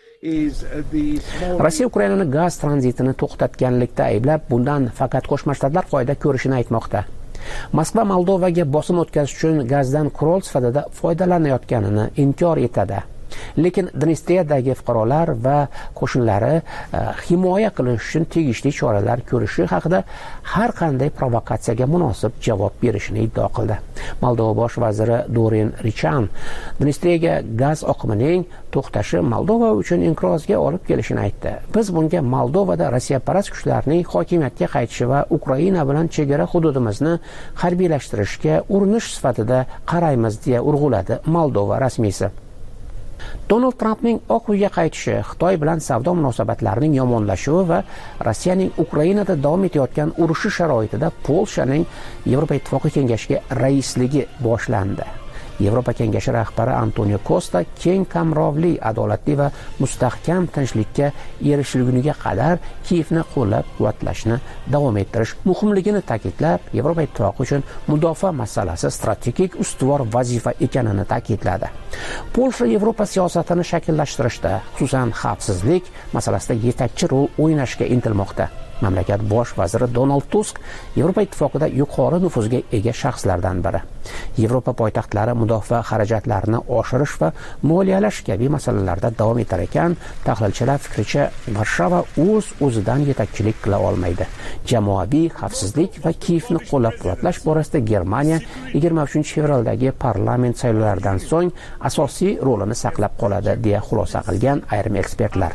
P: Rossiya Ukrainani gaz tranzitini to'xtatganlikda ayblab, bundan faqat Qo'shma Shtatlar foyda ko'rishini aytmoqda. Moskva Moldovaga bosim o'tkazish uchun gazdan qurol sifatida foydalanayotganini inkor etadi. Lekin Dnestriyadagi fuqarolar va qo'shinlari himoya qilish uchun tegishli choralar ko'rishi haqida har qanday provokatsiyaga munosib javob berishini iddao qildi. Moldova bosh vaziri Dorin Richan Dnestriyaga gaz oqimining to'xtashi Moldova uchun inqirozga olib kelishini aytdi. Biz bunga Moldovada Rossiyaparast kuchlarning hokimiyatga qaytishi va Ukraina bilan chegara hududimizni harbiylashtirishga urinish sifatida qaraymiz, deya urg'uladi Moldova rasmiysi. Donald Trampning Oq uyga qaytishi, Xitoy bilan savdo munosabatlarining yomonlashuvi va Rossiyaning Ukrainada davom etayotgan urushi sharoitida Polshaning Yevropa Ittifoqi kengashiga raisligi boshlandi. Yevropa kengashi rahbari Antonio Costa keng qamrovli, adolatli va mustahkam tinchlikka erishilguniga qadar Kiyevni qo'llab-quvvatlashni davom ettirish muhimligini ta'kidlab, Yevropa Ittifoqi uchun mudofaa masalasi strategik ustuvor vazifa ekanini ta'kidladi. Polsha Yevropa siyosatini shakllashtirishda, xususan xavfsizlik masalasida yetakchi rol o'ynashga intilmoqda. Mamlakat bosh vaziri Donald Tusk Yevropa Ittifoqida yuqori nufuzga ega shaxslardan biri. Yevropa poytaxtlari mudofaa xarajatlarini oshirish va moliyalash kabi masalalarda davom etar ekan, tahlilchilar fikricha Varshava o'z-o'zidan yetakchilik qila olmaydi. Jamoaviy xavfsizlik va Kiyevni qo'llab-quvvatlash borasida Germaniya 23-fevraldagi parlament saylovlaridan so'ng asosiy rolini saqlab qoladi, deya xulosa qilgan ayrim ekspertlar.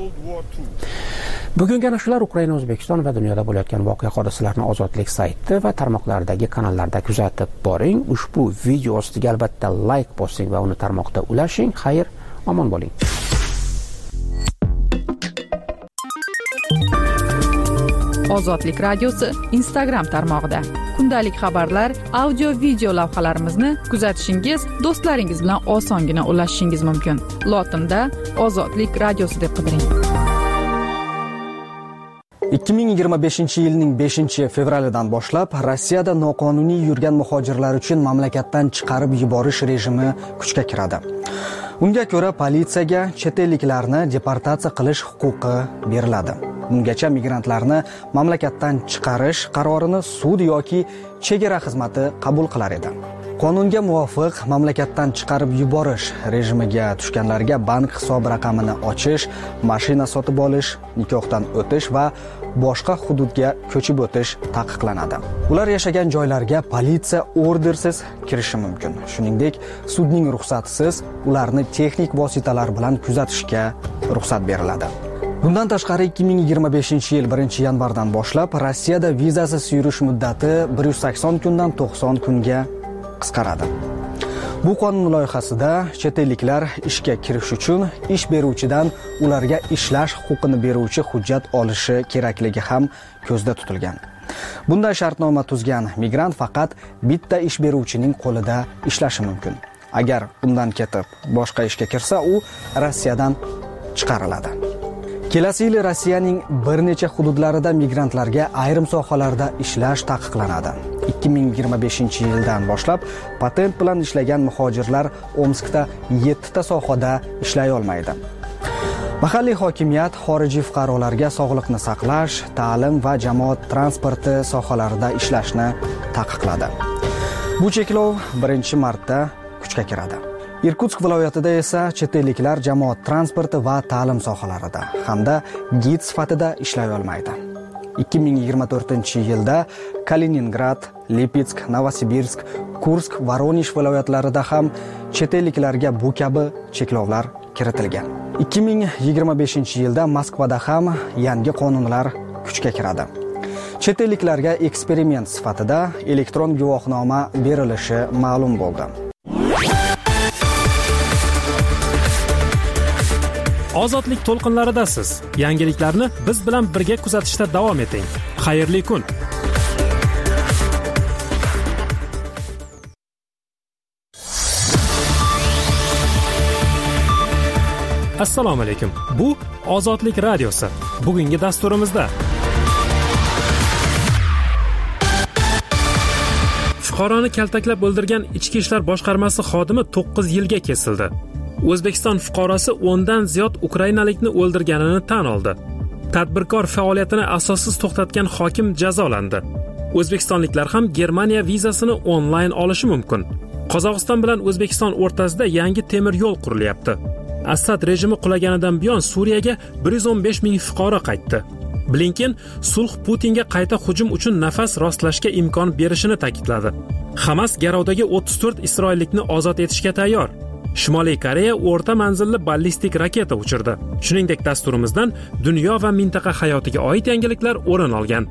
P: Bugungi ana shular. Ukraina, O'zbekiston va dunyoda bo'layotgan voqea hodisalarni Ozodlik sayti va tarmoqlardagi kanallarda kuzatib boring. Ushbu video ostiga albatta like bosing va uni tarmoqda ulashing. Xayr, omon bo'ling.
K: Ozodlik radiosi Instagram tarmog'ida kundalik xabarlar, audio video lavhalarimizni kuzatishingiz, do'stlaringiz bilan osongina ulashishingiz mumkin. Lotinda Ozodlik radiosi deb qidiring.
R: 2025-yilning 5-fevralidan boshlab Rossiyada noqonuniy yurgan muhojirlar uchun mamlakatdan chiqarib yuborish rejimi kuchga kiradi. Unga ko'ra politsiyaga chet elliklarni deportatsiya qilish huquqi beriladi. Ungacha migrantlarni mamlakatdan chiqarish qarorini sud yoki chegara xizmati qabul qilar edi. Qonunga muvofiq mamlakatdan chiqarib yuborish rejimiga tushganlarga bank hisob raqamini ochish, mashina sotib olish, nikohdan o'tish va boshqa hududga ko'chib o'tish taqiqlanadi. Ular yashagan joylarga politsiya ordersiz kirishi mumkin. Shuningdek, sudning ruxsatisiz ularni texnik vositalar bilan kuzatishga ruxsat beriladi. Bundan tashqari 2025-yil 1-yanvardan boshlab Rossiyada vizasiz yurish muddati 180 kundan 90 kunga qisqaradi. Bu qonun loyihasida chet elliklar ishga kirish uchun ish beruvchidan ularga ishlash huquqini beruvchi hujjat olishi kerakligi ham ko'zda tutilgan. Bunday shartnoma tuzgan migrant faqat bitta ish beruvchining qo'lida ishlashi mumkin. Agar undan ketib boshqa ishga kirsa, u Rossiyadan chiqariladi. Kelasi yil Rossiyaning bir necha hududlarida migrantlarga ayrim sohalarda ishlash taqiqlanadi. 2025-yildan boshlab patent bilan ishlagan muhojirlar Omskda 7 ta sohada ishlay olmaydi. Mahalliy hokimiyat xorijiy fuqarolarga sog'liqni saqlash, ta'lim va jamoat transporti sohalarida ishlashni taqiqladi. Bu cheklov 1-martda kuchga kiradi. Irkutsk viloyatida esa chet elliklar jamoat transporti va ta'lim sohalarida hamda gid sifatida ishlay olmaydi. 2024-yilda Kaliningrad, Lipetsk, Novosibirsk, Kursk, Voronezh viloyatlarida ham chet elliklarga bu kabi cheklovlar kiritilgan. 2025-yilda Moskvada ham yangi qonunlar kuchga kiradi. Chet elliklarga eksperiment sifatida elektron guvohnoma berilishi ma'lum bo'ldi.
O: Ozodlik to'lqinlaridasiz. Yangiliklarni biz bilan birga kuzatishda davom eting. Xayrli kun. Assalomu alaykum. Bu Ozodlik radiosi. Bugungi dasturimizda fuqaroni kaltaklab o'ldirgan Ichki ishlar boshqarmasi xodimi 9 yilga kesildi. O'zbekiston fuqarosi 10 dan ziyod ukrainalikni o'ldirganini tan oldi. Tadbirkor faoliyatini asossiz to'xtatgan hokim jazolandi. O'zbekistonliklar ham Germaniya vizasini onlayn olishi mumkin. Qozog'iston bilan O'zbekiston o'rtasida yangi temir yo'l qurilyapti. Assad rejimi qulaganidan buyon Suriyaga 115 ming fuqaro qaytdi. Blinken sulh Putinga qayta hujum uchun nafas rostlashga imkon berishini ta'kidladi. Hamas Garovdagi 34 isroillikni ozod etishga tayyor. Shimoliy Koreya o'rta manzilli ballistik raketa uchirdi. Shuningdek, dasturimizdan dunyo va mintaqa hayotiga oid yangiliklar o'rin olgan.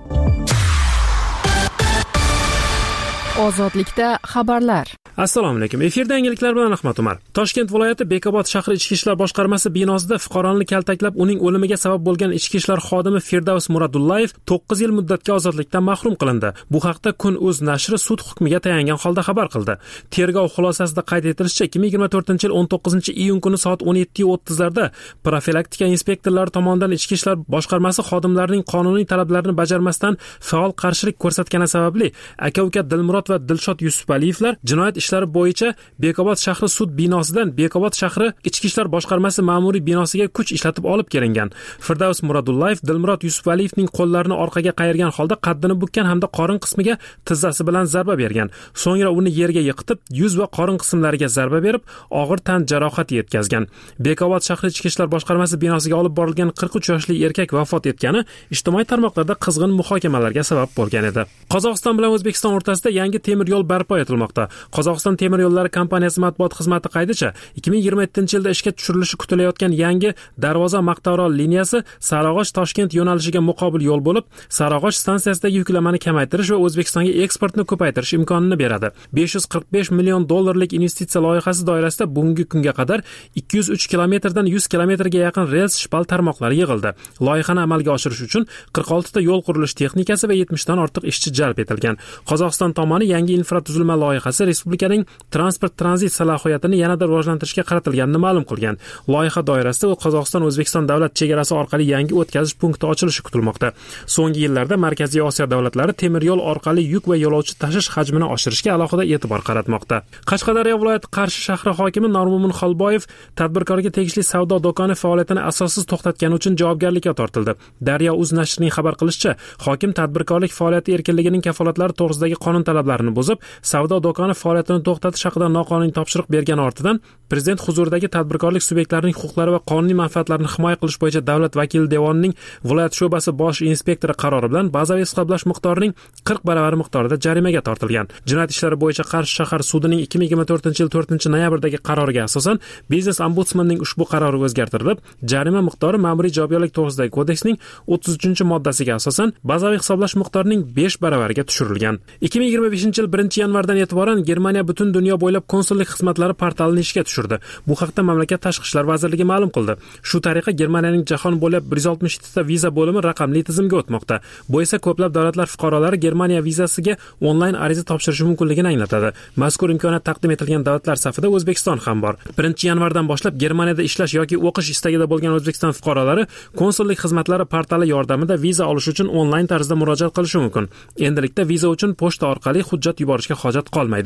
K: Ozodlikda xabarlar.
O: Assalomu alaykum. Efirda yangiliklar bilan Ahmad Umar. Toshkent viloyati Bekobod shahri Ichki ishlar boshqarmasi binosida fuqaroni kaltaklab uning o'limiga sabab bo'lgan Ichki ishlar xodimi Firdavs Muradullayev 9 yil muddatga ozodlikdan mahrum qilindi. Bu haqda Kun.uz nashri sud hukmiga tayangan holda xabar qildi. Tergov xulosasida qayd etilishicha, 2024-yil 19-iyun kuni soat 17:30 larda profilaktika inspektorlari tomonidan Ichki ishlar boshqarmasi xodimlarining qonuniy talablarini bajarmasdan faol qarshilik ko'rsatgani sababli aka-uka Dilmurod va Dilshod Yusuvaliyevlar jinoyat ishlari bo'yicha Bekobod shahri sud binosidan Bekobod shahri Ichki ishlar boshqarmasi ma'muriy binosiga kuch ishlatib olib kelingan. Firdavs Muradullayev Dilmurod Yusuvaliyevning qo'llarini orqaga qayirgan holda qaddini bukkan hamda qorin qismiga tizzasi bilan zarba bergan. So'ngra uni yerga yiqitib, yuz va qorin qismlariga zarba berib, og'ir tan jarohati yetkazgan. Bekobod shahri Ichki ishlar boshqarmasi binosiga olib borilgan 43 yoshli erkak vafot etgani ijtimoiy tarmoqlarda qizg'in muhokamalarga sabab bo'lgan edi. Qozog'iston bilan O'zbekiston o'rtasida yangi temir yo'l barpo etilmoqda. Qozog'iston temir yo'llari kompaniyasi matbuot xizmati qaydicha 2027-yilda ishga tushirilishi kutilayotgan yangi Darvoza Maqtaorol liniyasi Sarog'och-Toshkent yo'nalishiga muqobil yo'l bo'lib, Sarog'och stansiyasidagi yuklamani kamaytirish va O'zbekistonga eksportni ko'paytirish imkonini beradi. 545 million dollarlik investitsiya loyihasi doirasida bugungi kunga qadar 203 kilometrdan 100 kilometrga yaqin rels shpal tarmoqlari yig'ildi. Loyihani amalga oshirish uchun 46 ta yo'l qurilish texnikasi va 70 dan ortiq ishchi jalb etilgan. Qozog'iston tomoni yangi infratuzilma loyihasi respublikaning transport tranzit salohiyatini yanada rivojlantirishga qaratilganini ma'lum qilgan. Loyiha doirasida Qozog'iston O'zbekiston davlat chegarasi orqali yangi o'tkazish punkti ochilishi kutilmoqda. So'nggi yillarda Markaziy Osiyo davlatlari temir yo'l orqali yuk va yo'lovchi tashish hajmini oshirishga alohida e'tibor qaratmoqda. Qashqadaryo viloyati Qarshi shahri hokimi Normumin Xolboyev tadbirkorga tegishli savdo do'koni faoliyatini asossiz to'xtatgani uchun javobgarlikka tortildi. Daryo.uz nashrining xabar qilishicha, hokim tadbirkorlik faoliyati erkinligining kafolatlari to'g'risidagi qonun talablarini buzib, savdo do'koni faoliyatini to'xtatish haqida noqonuniy topshiriq bergani ortidan prezident huzuridagi tadbirkorlik subyektlarining huquqlari va qonuniy manfaatlarini himoya qilish bo'yicha davlat vakili devonining viloyat sho'basi bosh inspektori qarori bilan bazaviy hisoblash miqdorining 40 baravari miqdorida jarimaga tortilgan. Jinoyat ishlari bo'yicha Qarshi shahar sudining 2024-yil 4-noyabrdagi qaroriga asosan biznes ombudsmanning ushbu qarori o'zgartirilib, jarima miqdori ma'muriy javobgarlik to'g'risidagi kodeksning 33-moddasiga asosan bazaviy hisoblash miqdorining 5 baravariga tushirilgan. 2025-yil 1-yanvardan e'tiboran Germaniya butun dunyo bo'ylab konsullik xizmatlari portalini ishga tushirdi. Bu haqda mamlakat tashqi ishlar vazirligi ma'lum qildi. Shu tariqa Germaniyaning jahon bo'ylab 167 ta viza bo'limi raqamli tizimga o'tmoqda. Bu esa ko'plab davlatlar fuqarolari Germaniya vizasiga onlayn ariza topshirishi mumkinligini anglatadi. Mazkur imkoniyat taqdim etilgan davlatlar safida O'zbekiston ham bor. 1-yanvardan boshlab Germaniyada ishlash yoki o'qish istagida bo'lgan O'zbekiston fuqarolari konsullik xizmatlari portali yordamida viza olish uchun onlayn tarzda murojaat qilishi mumkin. Endilikda viza uchun pochta orqali hujjat yuborishga hojat qolmaydi. Germaniya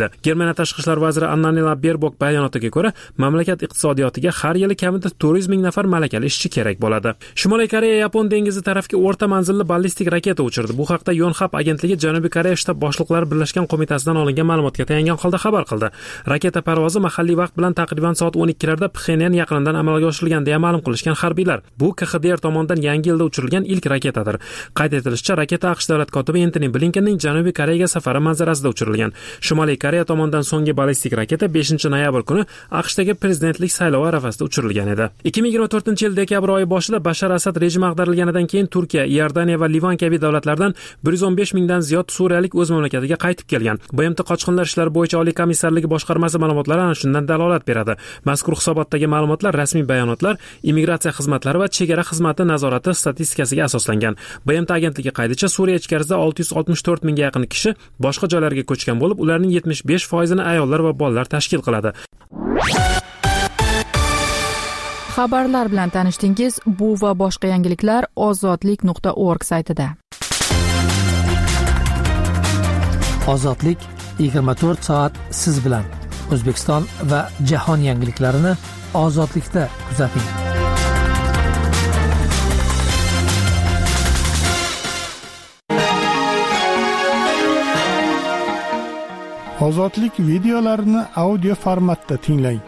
O: Germaniya tashqi ishlar vaziri Annalena Baerbock bayonotiga ko'ra, mamlakat iqtisodiyotiga har yili kamida 400 ming nafar malakali ishchi kerak bo'ladi. Shimoliy Koreya Yapon dengizi tarafga o'rta manzilli ballistik raketa uchirdi. Bu haqda Yonhap agentligi Janubiy Koreya shtab boshliqlari birlashgan qo'mitasidan olingan ma'lumotga tayangan holda xabar qildi. Raketa parvozi mahalliy vaqt bilan taqriban soat 12 larda Pxenyan yaqinidan amalga oshirilgan deya ma'lum qilishgan harbiylar. Bu KXDR tomonidan yangi yilda uchirilgan ilk raketadir. Qayd etilishicha, raketa AQSh davlat kotibi Antony Blinkenning Janubiy Koreyaga safari manzarasida uchirilgan. Shimoliy Koreya tomonidan so'nggi ballistik raketa 5-noyabr kuni AQShdagi prezidentlik saylovi arafasida uchirilgan edi. 2024-yil dekabr oyi boshida Bashar Asad rejimi ag'darilganidan keyin Turkiya, Iordaniya va Livan kabi davlatlardan 115 mingdan ziyod suriyalik o'z mamlakatiga qaytib kelgan. BMT qochqinlar ishlari bo'yicha oliy komissarligi boshqarmasi ma'lumotlari ana shundan dalolat beradi. Mazkur hisobotdagi ma'lumotlar rasmiy bayonotlar, immigratsiya xizmatlari va chegara xizmati nazorati statistikasiga asoslangan. BMT agentligi qaydicha Suriya ichkarisida 664 mingga yaqin kishi boshqa joylarga ko'chgan bo'lib, ularning 75% ayollar va bolalar tashkil qiladi.
K: Xabarlar bilan tanishdingiz. Bu va boshqa yangiliklar ozodlik.org saytida.
A: Ozodlik 24 soat siz bilan. O'zbekiston va jahon yangiliklarini ozodlikda kuzating.
B: Ozodlik videolarini audio formatda tinglang.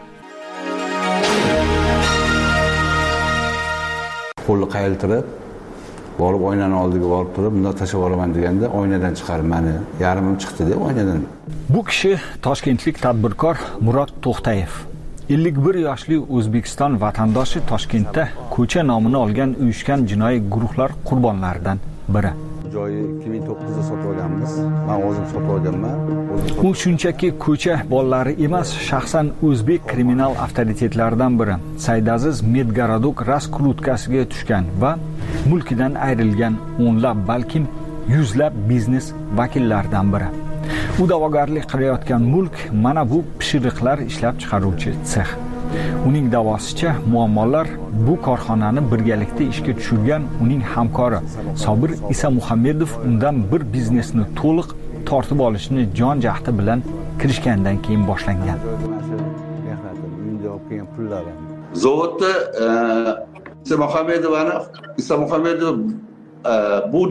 I: Qo'lni qayiltirib, borib oynani oldiga borib turib, bunday tashlab olaman deganda oynadan chiqarib meni yarimim chiqdi-da oynadan.
D: Bu kishi Toshkentlik tadbirkor Murod To'xtayev. 51 yoshli O'zbekiston vatandoshi Toshkentda ko'cha nomini olgan uyushgan jinoiy guruhlar qurbonlaridan biri.
I: Joyi 2009da sotib olganmiz. Men o'zim sotib olganman.
D: U shunchaki ko'cha bolalari emas, shaxsan o'zbek kriminal avtoritetlaridan biri. Saydaziz Medgarodok raskrutkasiga tushgan va mulkidan ayrilgan o'nlab, balkim yuzlab biznes vakillaridan biri. U da'vogarlik qilayotgan mulk mana bu pishiriqlar ishlab chiqaruvchi sex. Uning da'vosicha muammolar bu korxonani birgalikda ishga tushirgan uning hamkori Sobir Isamuhammedov undan bir biznesni to'liq tortib olishni jon jahdi bilan kirishgandan keyin boshlangan.
C: Zavodda Isamuhammedov bu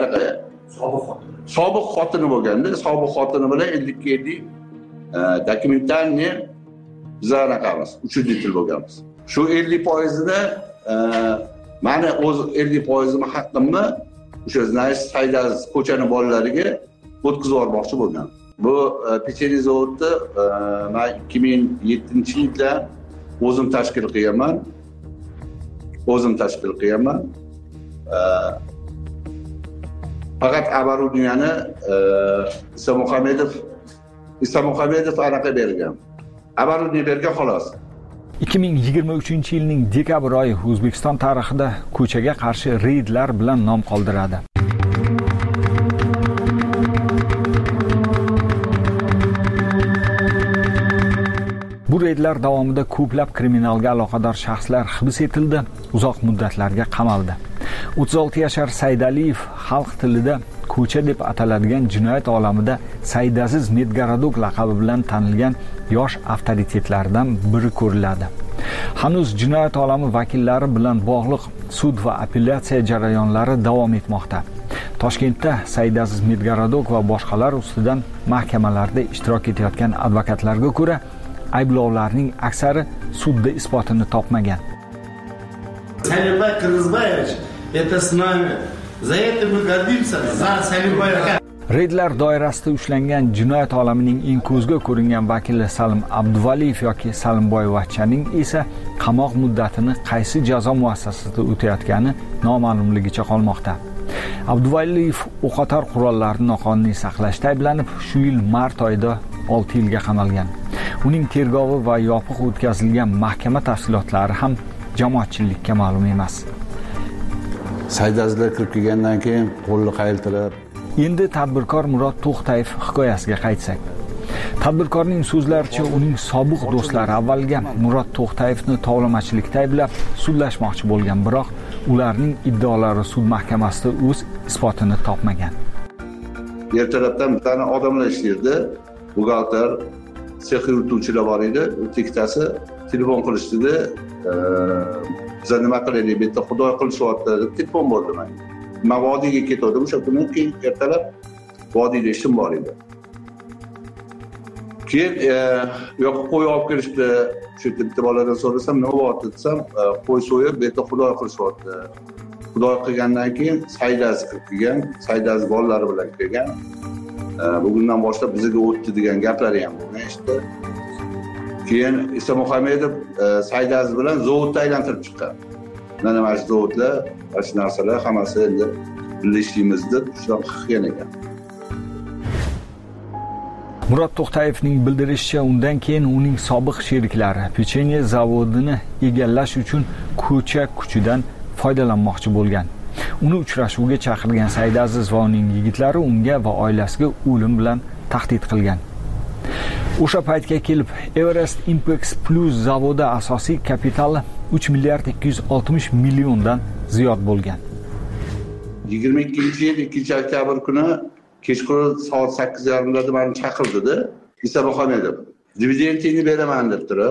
C: sobiq xotini bo'lganda, sobiq xotini bilan 52 dokumentalniy bizanaqamiz, uchinchi bo'lganmiz. Shu 50%ni meni o'z 50%imni haqqimni o'sha Znays Saydaz ko'chani bolalariga o'tkazib yubormoqchi bo'lgan. Bu pecheniy zavodda men 2007-yilda o'zim tashkil qilganman. Faqat оборудованияni Isamuhammedov anaqa bergan. Оборудование bergan xolos.
D: 2023-yilning dekabr oyi O'zbekiston tarixida ko'chaga qarshi reydlar bilan nom qoldiradi. Bu reydlar davomida ko'plab kriminalga aloqador shaxslar hibs etildi, uzoq muddatlarga qamaldi. 36 yashar Saydaliyev xalq tilida ko'cha deb ataladigan jinoyat olamida Saydaziz Medgarodok laqabi bilan tanilgan yosh avtoritetlardan biri ko'riladi. Hanuz jinoyat olami vakillari bilan bog'liq sud va apellyatsiya jarayonlari davom etmoqda. Toshkentda Saydaziz Medgarodok va boshqalar ustidan mahkamalarda ishtirok etayotgan advokatlarga ko'ra, ayblovlarning aksari sudda isbotini topmagan.
E: Салимбай Кыргызбаевич, это с нами. За это мы гордимся. За Салимбая.
D: Reydlar doirasida ushlangan jinoyat olamining eng ko'zga ko'ringan vakili Salim Abduvaliyev yoki Salimboyevachchaning esa qamoq muddatini qaysi jazo muassasasida o'tayotgani noma'lumligicha qolmoqda. Abduvaliyev o'qotar qurollarni noqonuniy saqlashda ayblanib, shu yil mart oyida 6 yilga qamalgan. Uning tergovi va yopiq o'tkazilgan mahkama tafsilotlari ham jamoatchilikka ma'lum emas.
I: Saydazlar kirib kelgandan keyin qo'lni qayiltirib.
D: Endi tadbirkor Murod To'xtayev hikoyasiga qaytsak. Tadbirkorning so'zlaricha uning sobiq do'stlari avvalga Murod To'xtayevni tovlamachilikda ayblab sudlashmoqchi bo'lgan, biroq ularning iddaolari sud mahkamasida o'z isbotini topmagan.
C: Ertalabdan bir tane odamlar ishlaydi, buxgalter, sex yurituvchilar bor edi. Ikkitasi telefon qilishdida, biz nima qilaylik, bu yerda xudo qilishyapti deb telefon bo'ldi menga. Men vodiyga ketdim, o'sha kuni keyin ertalab vodiyda ishim bor edi. Keyin yo'q qo'y olib kelishdi. Shu bitta boladan so'rasam, nima bo'lyapti desam, qo'y so'yib, bu yerda xudo qilishyapti. Xudo qilgandan keyin saydasi kirib kelgan, saydasi bolalari bilan kelgan. Bugundan boshlab bizga o'tdi degan gaplari ham bo'lgan işte. Keyin Iso Muhammedov saydasi bilan zavodni aylantirib chiqqan. Mana shu zavodlar, shu narsalar hammasi endi birlashishimiz deb shunaqa qilgan ekan.
D: Murod To'xtayevning bildirishicha, undan keyin uning sobiq sheriklari pechenye zavodini egallash uchun ko'cha kuchidan foydalanmoqchi bo'lgan. Uni uchrashuvga chaqirgan Saydaziz va uning yigitlari unga va oilasiga o'lim bilan tahdid qilgan. O'sha paytga kelib Everest Impex Plus zavodi asosiy kapitali 3 milliard 260 milliondan ziyod bo'lgan.
C: 22-yil 2-oktyabr kuni kechqurun soat 8:30da meni chaqirdi-da, Iso Muhammedov. Dividendini beraman deb turib,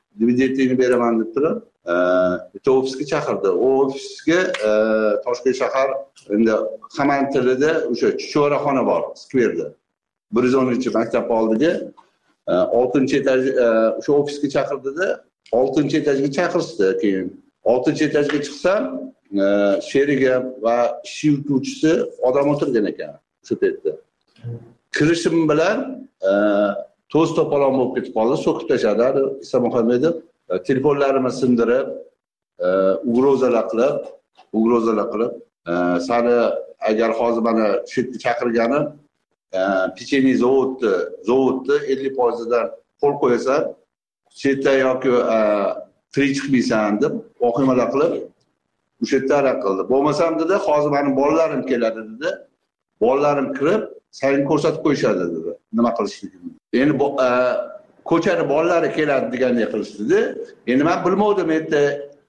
C: bitta ofisga chaqirdi. O ofisga Toshkent shahar endi hamon tilida o'sha Chuchvaraxona bor, skverda. 113-maktab oldiga 6-etaj o'sha ofisga chaqirdi-da, 6-etajga chaqirishdi. Keyin 6-etajga chiqsam, sherigim va ish yurtuvchisi odam o'tirgan ekan shu yerda. Kirishim bilan to'z to'polon bo'lib ketib qoldi, so'kib tashladi Iso Muhammedov. Telefonlarimizni sindirib, ugrozalar qilib, sani agar hozir mana shu yerga chaqirganim, pechenye zavodni 50%dan qo'l qo'yasan, shu yerda yoki tirik chiqmaysan deb vahimalar qilib, o'sha yerda araq qildi. Bo'lmasam dedi, hozir mening bolalarim keladi dedi. Bolalarim kirib, seni ko'rsatib qo'yishadi dedi. Nima qilishligini. Endi ko'chani bolalari keladi degandek qilishdi. Endi men bilmovdim endi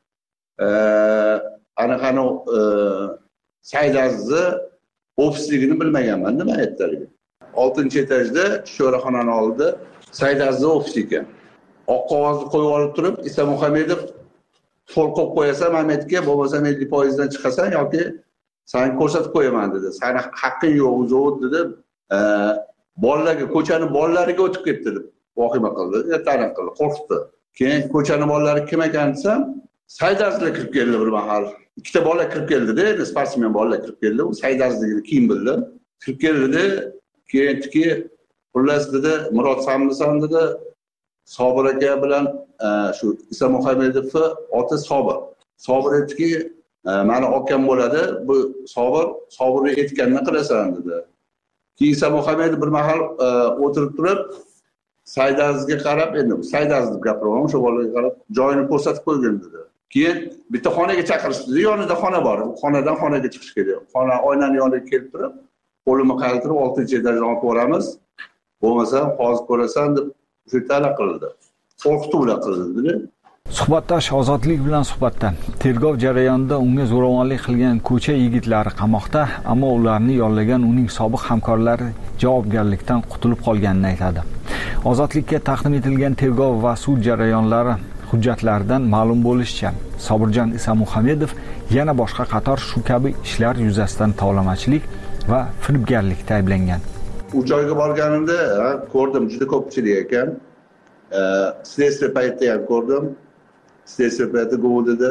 C: anaqani Saydazni ofisligini bilmaganman, nima aytdilar. 6-etajda sho'raxonani oldida Saydazni ofisi ekan. Oq qog'ozni qo'yib olib turib, Iso Muhammedov qo'l qo'yib qo'yasan, Ahmetga bo'lmasa 50%dan chiqasan yoki seni ko'rsatib qo'yaman dedi. Seni haqqing yo'q, zavod dedi. Bolalarga, ko'chani bolalariga o'tib ketdi deb vahima qildi, ta'rif qildi, qo'rqitdi. Keyin ko'chani bolalari kim ekan desam, Saydazlar kirib keldi bir mahal. Ikkita bola kirib keldi-da, sportsmen bolalar kirib keldi. U Saydazligini keyin bildim. Kirib keldi, keyinki xullas dedi, Murod Samlisan dedi, Sobir aka bilan shu Iso Muhammedovning oti Sobir. Sobir aytdiki, meni akam bo'ladi, bu Sobirni aytganini qilasan dedi. Keyin Iso Muhammedov bir mahal o'tirib turib, Saydazga qarab, endi Saydaz deb gapiraman, o'sha bolaga qarab, joyini ko'rsatib qo'ygan dedi. Keyin bitta xonaga chaqirishdi, yonida xona bor. Xonadan xonaga chiqish kerak. Xona oynani yoniga kelib turib, qo'limni qaltirib 6-etajdan olib boramiz. Bo'lmasa hozir ko'rasan deb shu talab qildi. Qo'rqitib ular qildi.
D: Suhbatdosh Ozodlik bilan suhbatda tergov jarayonida unga zo'ravonlik qilgan ko'cha yigitlari qamoqda, ammo ularni yollagan uning sobiq hamkorlari javobgarlikdan qutulib qolganini aytadi. Ozodlikka taqdim etilgan tergov va sud jarayonlari hujjatlaridan ma'lum bo'lishicha, Sobirjon Iso Muhammedov yana boshqa qator shu kabi ishlar yuzasidan tovlamachilik va firibgarlikda ayblangan.
C: U joyga borganimda ko'rdim, juda ko'pchilik ekan. Stressli paytda ham ko'rdim. Stressli paytda govdida.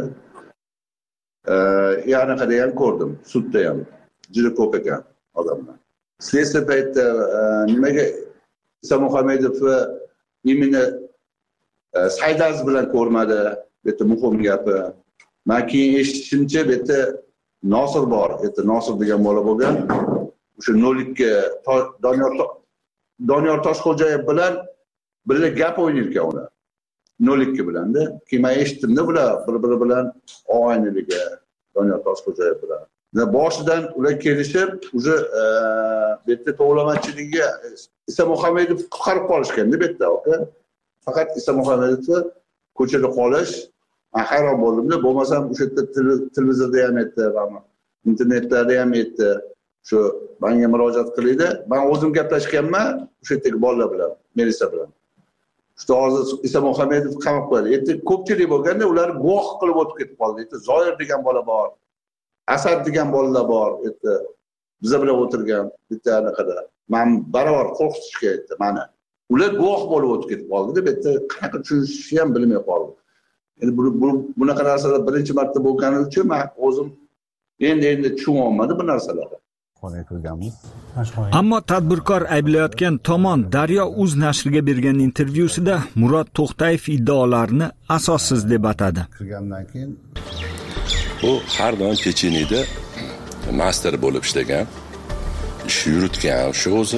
C: Yana qada ham ko'rdim, sudda ham. Juda ko'p ekan odamlar. Stressli paytda nimaga Iso Muhammedov imini Saydaz bilan ko'rmadi, bitta muhim gapi. Men keyin eshitishimcha, bitta Nosir bor, bitta Nosir degan bola bo'lgan. O'sha nolikka Doniyor Toshxo'jayev bilan birga gap o'ynayotgan ular. Nolikka bilanda. Keyin men eshitdimda bular bir-biri bilan og'ayniligi Doniyor Toshxo'jayev bilan. Boshidan ular kelishib, o'sha bitta tovlamachilikka Iso Muhammedov qutqarib qolishganda bitta, aka. Faqat Iso Muhammedov ko'chada qolish, men hayron bo'ldimda, bo'lmasam o'sha yerda televizorda ham aytdi, internetlarda ham aytdi. Shu menga murojaat qildi. Men o'zim gaplashganman o'sha yerdagi bolalar bilan, Melisa bilan. hozir Iso Muhammedov qamab qo'yadi. Endi ko'pchilik bo'lganda ular guvoh qilib o'tib ketib qoldi. Endi Zoir degan bola bor, Asad degan bolalar bor. Endi biza bilan o'tirgan bitta anaqada men barobar qo'rqitishga aytdi mana. Ular guvoh bo'lib o'tib ketib qoldi deb endi qanaqa tushunishni ham bilmay qoldi. Endi bunaqa narsalar birinchi marta bo'lgani uchun men o'zim endi tushunolmadim bu narsalarni.
D: Ammo tadbirkor ayblayotgan tomon Daryo.uz nashriga bergan intervyusida Murod To'xtayev iddaolarini asossiz deb atadi.
F: U har doim Pecheniyda master bo'lib ishlagan, ish yuritgan, o'sha o'zi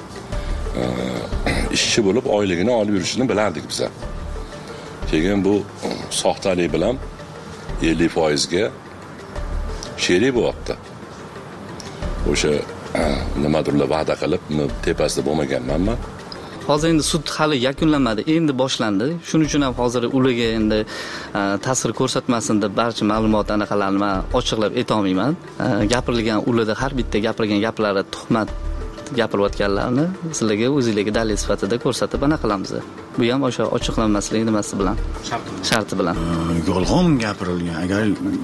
F: ishchi bo'lib oyligini olib yurishini bilardik biz. Keyin bu soxtalik bilan 50% ga sherik bo'lyapti. O'sha nimadirlar va'da qilib tepasida bo'lmaganman.
G: Hozir endi sud hali yakunlanmadi, endi boshlandi. Shuning uchun ham hozir ularga endi ta'sir ko'rsatmasin deb barcha ma'lumot anaqalarni men ochiqlab ayta olmayman. Gapirilgan ularda har bitta gapirgan gaplari tuhmat gapirayotganlarni sizlarga o'zingizga dalil sifatida ko'rsatib anaqa qilamiz. Bu ham o'sha ochiqlanmasligi nimasi bilan, sharti bilan.
H: Yolg'on gapirilgan. Agar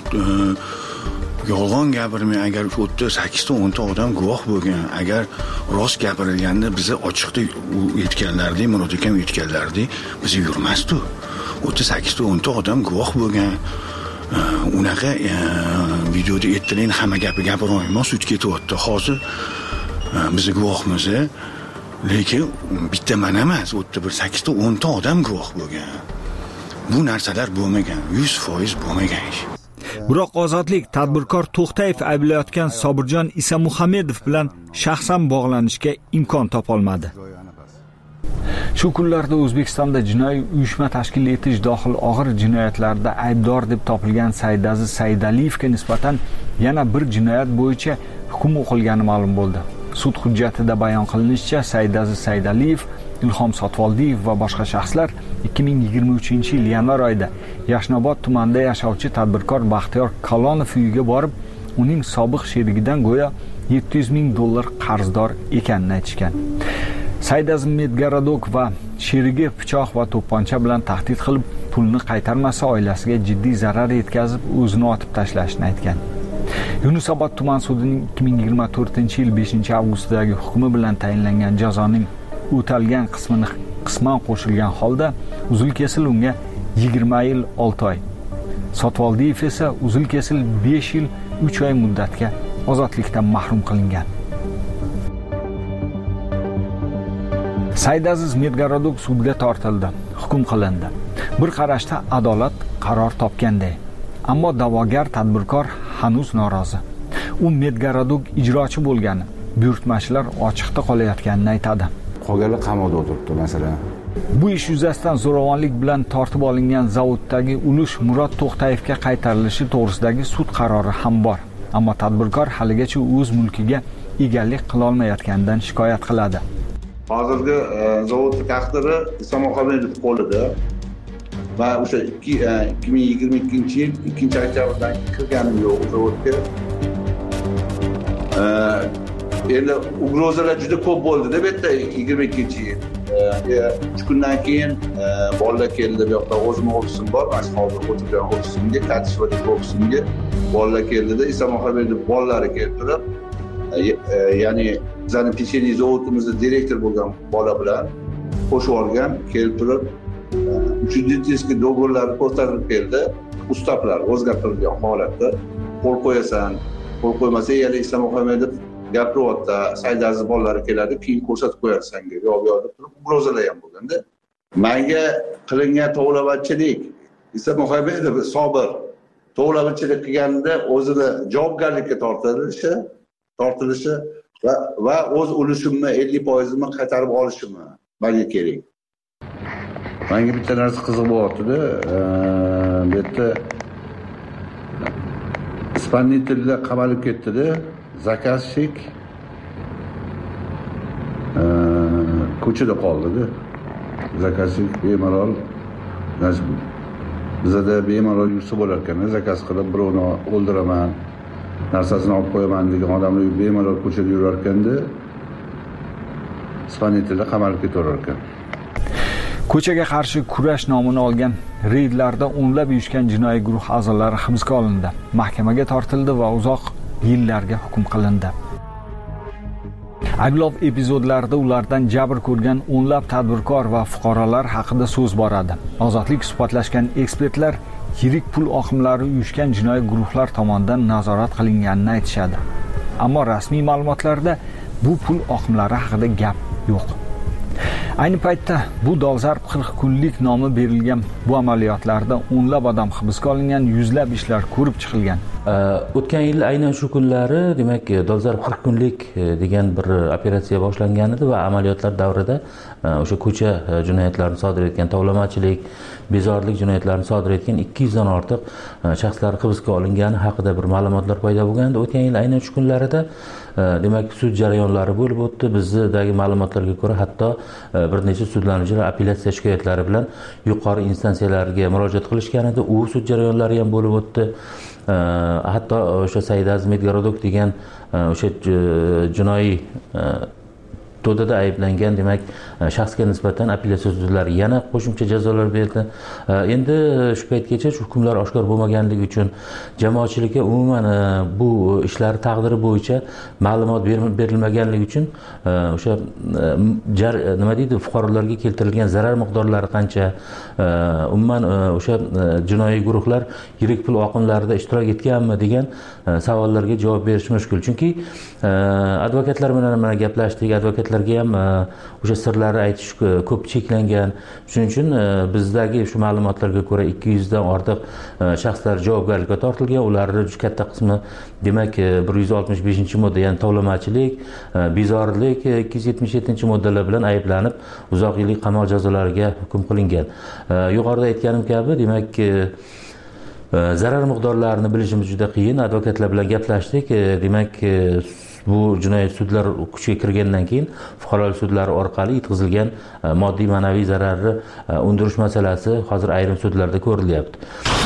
H: yolg'on gapirmay, agar 8 ta 10 ta odam guvoh bo'lgan, agar rost gapirilganda bizni ochiqda aytganlardek, Murod akam aytganlardek biz yurmasdi. 8 ta 10 ta odam guvoh bo'lgan. Unaqa videoda aytdilar, hamma gapi gapira olmayman, sud ketyapti. Hozir biz guvohmiz, lekin bitta men emas, 8 ta 10 ta odam guvoh bo'lgan. Bu narsalar bo'lmagan, 100% bo'lmagan ish.
D: Biroq Ozodlik tadbirkor To'xtayev ayblayotgan Sobirjon Isamuhammedov bilan shaxsan bog'lanishga imkon topolmadi. Shu kunlarda O'zbekistonda jinoiy uyushma tashkil etish dohil og'ir jinoyatlarda aybdor deb topilgan Saydaziz Saydaliyevga nisbatan yana bir jinoyat bo'yicha hukm o'qilgani ma'lum bo'ldi. Sud hujjatida bayon qilinishicha, Saydaziz Saydaliyev, Ilhom Sotvoldiyev va boshqa shaxslar 2023-yil yanvar oyida Yashnobod tumanida yashovchi tadbirkor Baxtiyor Kalonov uyiga borib, uning sobiq sherigidan go'yo $700,000 qarzdor ekanini aytishgan. Saydaziz Medgarodok va sherigi pichoq va to'pponcha bilan tahdid qilib, pulni qaytarmasa oilasiga jiddiy zarar yetkazib, o'zini otib tashlashini aytgan. Yunusobod tuman sudining 2024-yil 5-avgustdagi hukmi bilan tayinlangan jazoning o'talgan qismini qisman qo'shilgan holda uzil-kesil unga 20 yil 6 oy. Sotvoldiyev esa uzil-kesil 5 yil 3 oy muddatga ozodlikdan mahrum qilingan. Saydaziz Medgarodok sudga tortildi, hukm qilindi. Bir qarashda adolat qaror topganday. Ammo da'vogar tadbirkor hanuz norozi. U Medgarodok ijrochi bo'lgani, buyurtmachilar ochiqda qolayotganini aytadi.
I: Qolganlar qamoqda o'tiribdi masalan.
D: Bu ish yuzasidan zo'ravonlik bilan tortib olingan zavoddagi ulush Murod To'xtayevga qaytarilishi to'g'risidagi sud qarori ham bor. Ammo tadbirkor haligacha o'z mulkiga egalik qila olmayotganidan shikoyat qiladi.
C: Hozirgi zavod taqdiri Iso Muhammedov qo'lida va o'sha 2022-yil 2-oktyabrdan kirganim yo'q zavodga. Endi ugrozalar juda ko'p bo'ldi deb aytdi 22-yil. 3 kundan keyin bolalar keldi, bu yoqda o'zim ofisim bor, mana hozir o'tirgan ofisimga, Katishdagi ofisimga bolalar keldida Iso Muhammedov bolalari keltirib, ya'ni bizning Pecheniy zavodimizda direktor bo'lgan bola bilan qo'shib olgan, keltirib uchinchi do'g'rilarni ko'tarib keldi. Ustaplar o'zgartirilgan holatda qo'l qo'yasan, qo'l qo'ymasa yana Iso Muhammedov gapiryapti, Saydaziz bolalari keladi, keyin ko'rsatib qo'yadi senga. Yo'q deb turib, ugrozalar ham bo'lganda. Menga qilingan tovlamachilik, Iso Muhammedov Sobir tovlamachilik qilganda o'zini javobgarlikka tortilishi va o'z ulushimni 50%ni qaytarib olishimni menga kerak. Menga bitta narsa qiziq bo'lyapti-da, bu yerda ispaniytillar qamalib ketdi-da, zakazchik ko'chada qoldi-da. Zakazchik bemalol bizada bemalol yursa bo'lar ekan, zakaz qilib birovni o'ldiraman, narsasini olib qo'yaman degan odamlar bemalol ko'chada yurar ekanda, ispaniytillar qamalib ketaverar ekan.
D: Ko'chaga qarshi kurash nomini olgan reydlarda o'nlab uyushgan jinoiy guruh a'zolari hibsga olindi, mahkamaga tortildi va uzoq yillarga hukm qilindi. Ayblov epizodlarida ulardan jabr ko'rgan o'nlab tadbirkor va fuqarolar haqida so'z boradi. Ozodlik suhbatlashgan ekspertlar yirik pul oqimlari uyushgan jinoiy guruhlar tomonidan nazorat qilinganini aytishadi. Ammo rasmiy ma'lumotlarda bu pul oqimlari haqida gap yo'q. Ayni paytda bu dolzarb 40 kunlik nomi berilgan bu amaliyotlarda o'nlab odam hibsga olingan, yuzlab ishlar ko'rib chiqilgan.
J: O'tgan yil aynan shu kunlari, demak, dolzarb 40 kunlik degan bir operatsiya boshlangan edi va amaliyotlar davrida o'sha ko'cha jinoyatlarini sodir etgan, tovlamachilik, bezorilik jinoyatlarini sodir etgan 200 dan ortiq shaxslar hibsga olingani haqida bir ma'lumotlar paydo bo'lgandi. O'tgan yil aynan shu kunlarida demak, sud jarayonlari bo'lib o'tdi. Bizdagi ma'lumotlarga ko'ra, hatto bir necha sudlanuvchilar apellyatsiya shikoyatlari bilan yuqori instansiyalarga murojaat qilishgan edi. U sud jarayonlari ham bo'lib o'tdi. Hatto o'sha Saidaz Medgorodok degan o'sha jinoiy to'dada ayblangan, demak, shaxsga nisbatan apellyatsiya sudlari yana qo'shimcha jazolar berdi. Endi shu paytgacha hukmlar oshkor bo'lmaganligi uchun jamoatchilikka umuman bu ishlar taqdiri bo'yicha ma'lumot berilmaganligi uchun o'sha nima deydi, fuqarolarga keltirilgan zarar miqdorlari qancha, umuman o'sha jinoiy guruhlar yirik pul oqimlarida ishtirok etganmi degan savollarga javob berish mushkul. Chunki advokatlar bilan mana gaplashdik, advokatlarga ham o'sha sirlarni aytish ko'p cheklangan. Shuning uchun bizdagi shu ma'lumotlarga ko'ra 200 dan ortiq shaxslar javobgarlikka tortilgan. Ularning juda katta qismi, demak, 165-modda, ya'ni tovlamachilik, bezorilik, 277-moddalar bilan ayblanib, uzoq yillik qamoq jazolariga hukm qilingan. Yuqorida aytganim kabi, demak, zarar miqdorlarini bilishimiz juda qiyin. Advokatlar bilan gaplashdik. Demak, bu jinoyat sudlar kuchga kirgandan keyin fuqarolik sudlari orqali yetkazilgan moddiy ma'naviy zararni undirish masalasi hozir ayrim sudlarda ko'rilyapti.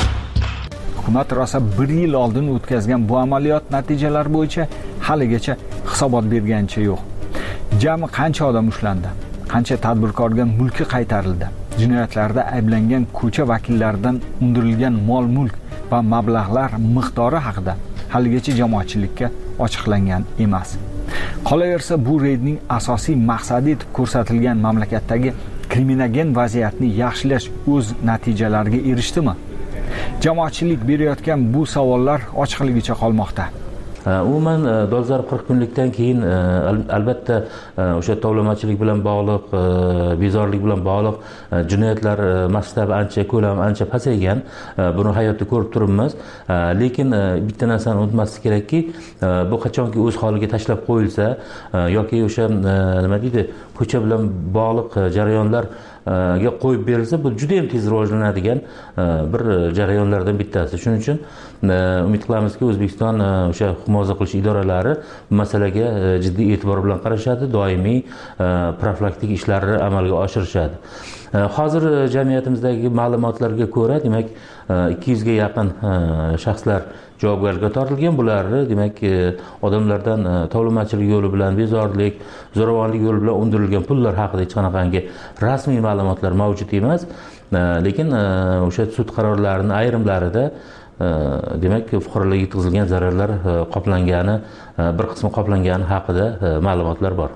D: Hukumat rosa 1 yil oldin o'tkazgan bu amaliyot natijalari bo'yicha haligacha hisobot berganicha yo'q. Jami qancha odam ushlandi? Qancha tadbirkorga mulki qaytarildi? Jinoyatlarda ayblangan ko'cha vakillaridan undirilgan mol-mulk va mablag'lar miqdori haqida haligacha jamoatchilikka ochiqlangan emas. Qolaversa, bu reydning asosiy maqsadi etib ko'rsatilgan mamlakatdagi kriminogen vaziyatni yaxshilash o'z natijalariga erishdimi? Jamoatchilik berayotgan bu savollar ochiqligicha qolmoqda.
J: Umuman dolzarb 40 kunlikdan keyin albatta o'sha tovlamachilik bilan bog'liq, bezorilik bilan bog'liq jinoyatlar masshtabi ancha, ko'lami ancha pasaygan. Buni hayotda ko'rib turibmiz. Lekin bitta narsani unutmaslik kerakki, bu qachonki o'z holiga tashlab qo'yilsa yoki o'sha nima deydi, ko'cha bilan bog'liq jarayonlar ga qo'yib berilsa, bu juda ham tez rivojlanadigan bir jarayonlardan bittasi. Shuning uchun umid qilamizki, O'zbekiston o'sha himoya qilish idoralari bu masalaga jiddiy e'tibor bilan qarashadi, doimiy profilaktik ishlarni amalga oshirishadi. Hozir jamiyatimizdagi ma'lumotlarga ko'ra, demak, 200 ga yaqin shaxslar javobgarlikka tortilgan. Bularni, demak, odamlardan tovlamachilik yo'li bilan, bezorilik, zo'ravonlik yo'li bilan undirilgan pullar haqida hech qanaqangi rasmiy ma'lumotlar mavjud emas. Lekin o'sha sud qarorlarining ayrimlarida demak, fuqarolarga yetkazilgan zararlar qoplangani, bir qismi qoplangani haqida ma'lumotlar bor.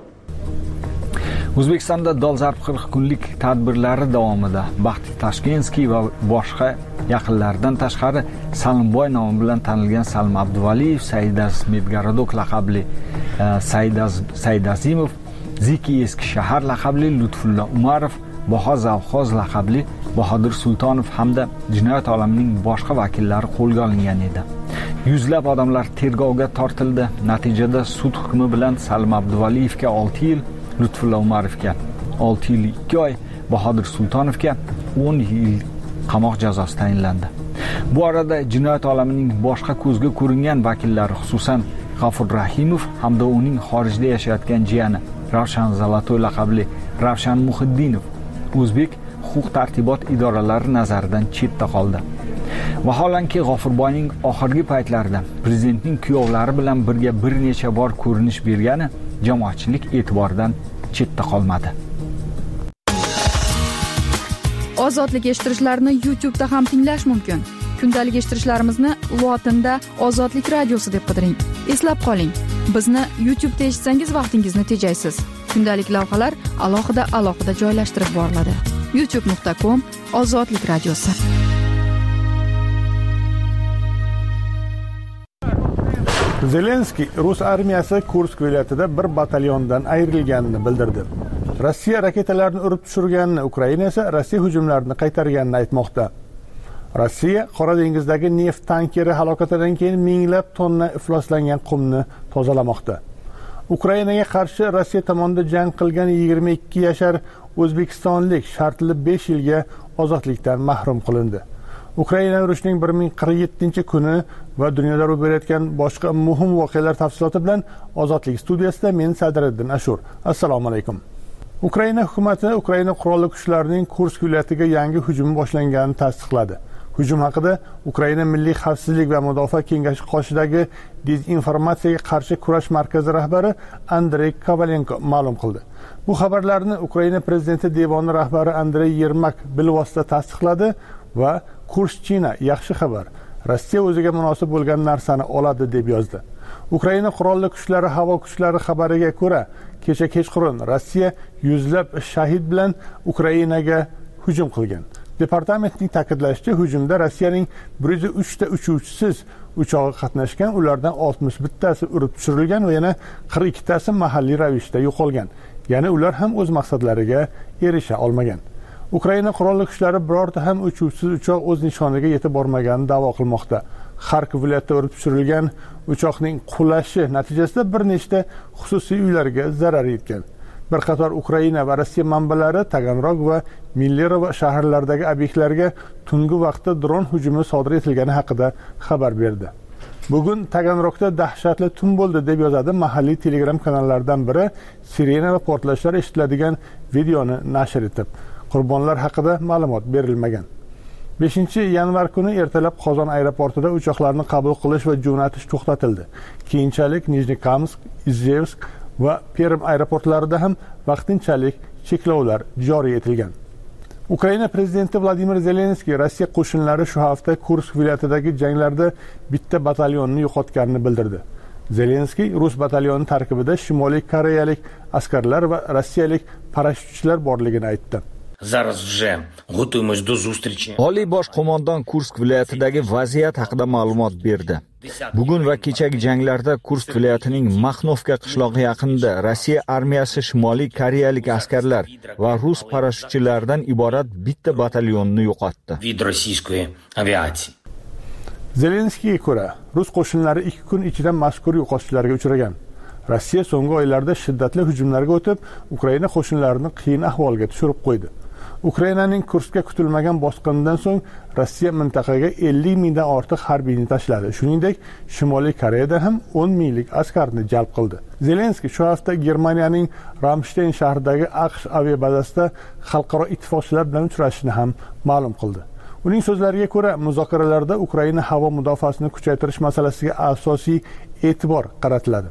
D: O'zbekistonda dolzarb 40 kunlik tadbirlari davomida Baxti Tashkenskiy va boshqa yaqinlaridan tashqari Salimboy nomi bilan tanilgan Salim Abduvaliyev, Saidaz Medgorodok laqabli Saidazimov, Ziki Eski shahar laqabli Lutfulla Umarov, Baho Zavxoz laqabli Bahodir Sultonov hamda jinoyat olamining boshqa vakillari qo'lga olingan edi. Yuzlab odamlar tergovga tortildi. Natijada sud hukmi bilan Salim Abduvaliyevga 6 yil, Lutfulla Umarovga 6 yil 2 oy, Bahodir Sultonovga 10 yil qamoq jazosi tayinlandi. Bu arada jinoyat olamining boshqa ko'zga ko'ringan vakillari, xususan G'afur Rahimov hamda uning xorijda yashayotgan jiyani Ravshan Zalatoy laqabli Ravshan Muhiddinov o'zbek huquq-tartibot idoralari nazaridan chetda qoldi. Vaholanki G'ofurboyning oxirgi paytlarida prezidentning kuyovlari bilan birga bir necha bor ko'rinish bergani jamoatchilik e'tiboridan chetda qolmadi.
K: ozodlik eshittirishlarni YouTube'da ham tinglash mumkin. Kundalik eshittirishlarimizni lotinda ozodlik radiosi deb qidiring. Eslab qoling, bizni YouTube'da eshitsangiz vaqtingizni tejaysiz. Kundalik lavhalar alohida joylashtirib boriladi. youtube.com/ozodlik radiosi.
B: Zelenskiy Rus armiyasi Kursk viloyatida bir batalyondan ayrilganini bildirdi. Rossiya raketalarni urib tushirganini, Ukraina esa Rossiya hujumlarini qaytarganini aytmoqda. Rossiya Qora dengizdagi neft tankeri halokatidan keyin minglab tonna ifloslangan qumni tozalamoqda. Ukrainaga qarshi Rossiya tomonidan jang qilgan 22 yashar o'zbekistonlik shartli 5 yilga ozodlikdan mahrum qilindi. Ukraina urushining 1047-kuni va dunyoda ro'y berayotgan boshqa muhim voqealar tafsiloti bilan Ozodlik studiyasida men Sadriddin Ashur. Assalomu alaykum. Ukraina hukumati Ukraina qurolli kuchlarining Kursk viloyatiga yangi hujumi boshlanganini tasdiqladi. Hujum haqida Ukraina Milliy xavfsizlik va mudofaa kengashi qoshidagi dezinformatsiyaga qarshi kurash markazi rahbari Andrey Kovalenko ma'lum qildi. Bu xabarlarni Ukraina prezidenti devoni rahbari Andrey Yermak bilvosita tasdiqladi va Kurshchina yaxshi xabar. Rossiya o'ziga munosib bo'lgan narsani oladi deb yozdi. Ukraina qurolli kuchlari havo kuchlari xabariga ko'ra, kecha kechqurun Rossiya yuzlab shahid bilan Ukrainaga hujum qilgan. Departamentning ta'kidlashicha, hujumda Rossiyaning 103 ta uchuvchisiz uchog'i qatnashgan, ulardan 61 tasi urib tushirilgan va yana 42 tasi mahalliy ravishda yo'qolgan. Ya'ni ular ham o'z maqsadlariga erisha olmagan. Ukraina qurolli kuchlari birorta ham uchuvchisiz uchoq o'z nishoniga yetib bormaganini da'vo qilmoqda. Kharkiv viloyatida urib tushirilgan uchoqning qulashi natijasida bir nechta xususiy uylarga zarar yetgan. Bir qator Ukraina va Rossiya manbalari Taganrog va Millerov shaharlaridagi obyektlarga tungi vaqtda dron hujumi sodir etilgani haqida xabar berdi. Bugun Taganrogda dahshatli tun bo'ldi deb yozadi mahalliy Telegram kanallaridan biri sirena va portlashlar eshitiladigan videoni nashr etib. Qurbonlar haqida ma'lumot berilmagan. 5-yanvar kuni ertalab Qozon aeroportida uchoqlarni qabul qilish va jo'natish to'xtatildi. Keyinchalik Nijnekamsk, Izhevsk va Perm aeroportlarida ham vaqtinchalik cheklovlar joriy etilgan. Ukraina prezidenti Vladimir Zelenskiy Rossiya qo'shinlari shu hafta Kursk viloyatidagi janglarda bitta batalyonni yo'qotganini bildirdi. Zelenskiy Rus batalyoni tarkibida Shimoliy Koreyalik askarlar va rossiyalik parashyutchilar borligini aytdi.
D: Oliy bosh qo'mondon Kursk viloyatidagi vaziyat haqida ma'lumot berdi. Bugun va kechagi janglarda Kursk viloyatining Maxnovka qishlog'i yaqinida Rossiya armiyasi Shimoliy Koreyalik askarlar va rus parashyutchilaridan iborat bitta batalyonni yo'qotdi.
B: Zelenskiyga ko'ra, rus qo'shinlari 2 kun ichida mazkur yo'qotishlarga uchragan. Rossiya so'nggi oylarda shiddatli hujumlarga o'tib, Ukraina qo'shinlarini qiyin ahvolga tushirib qo'ydi. Ukrainaning Kurskka kutilmagan bosqinidan so'ng Rossiya mintaqaga 50 mingdan ortiq harbiyni tashladi. Shuningdek, Shimoliy Koreyada ham 10 minglik askarni jalb qildi. Zelenskiy shu hafta Germaniyaning Ramstein shahridagi AQSh aviabazasida xalqaro ittifoqchilar bilan uchrashishini ham ma'lum qildi. Uning so'zlariga ko'ra, muzokaralarda Ukraina havo mudofaasini kuchaytirish masalasiga asosiy e'tibor qaratiladi.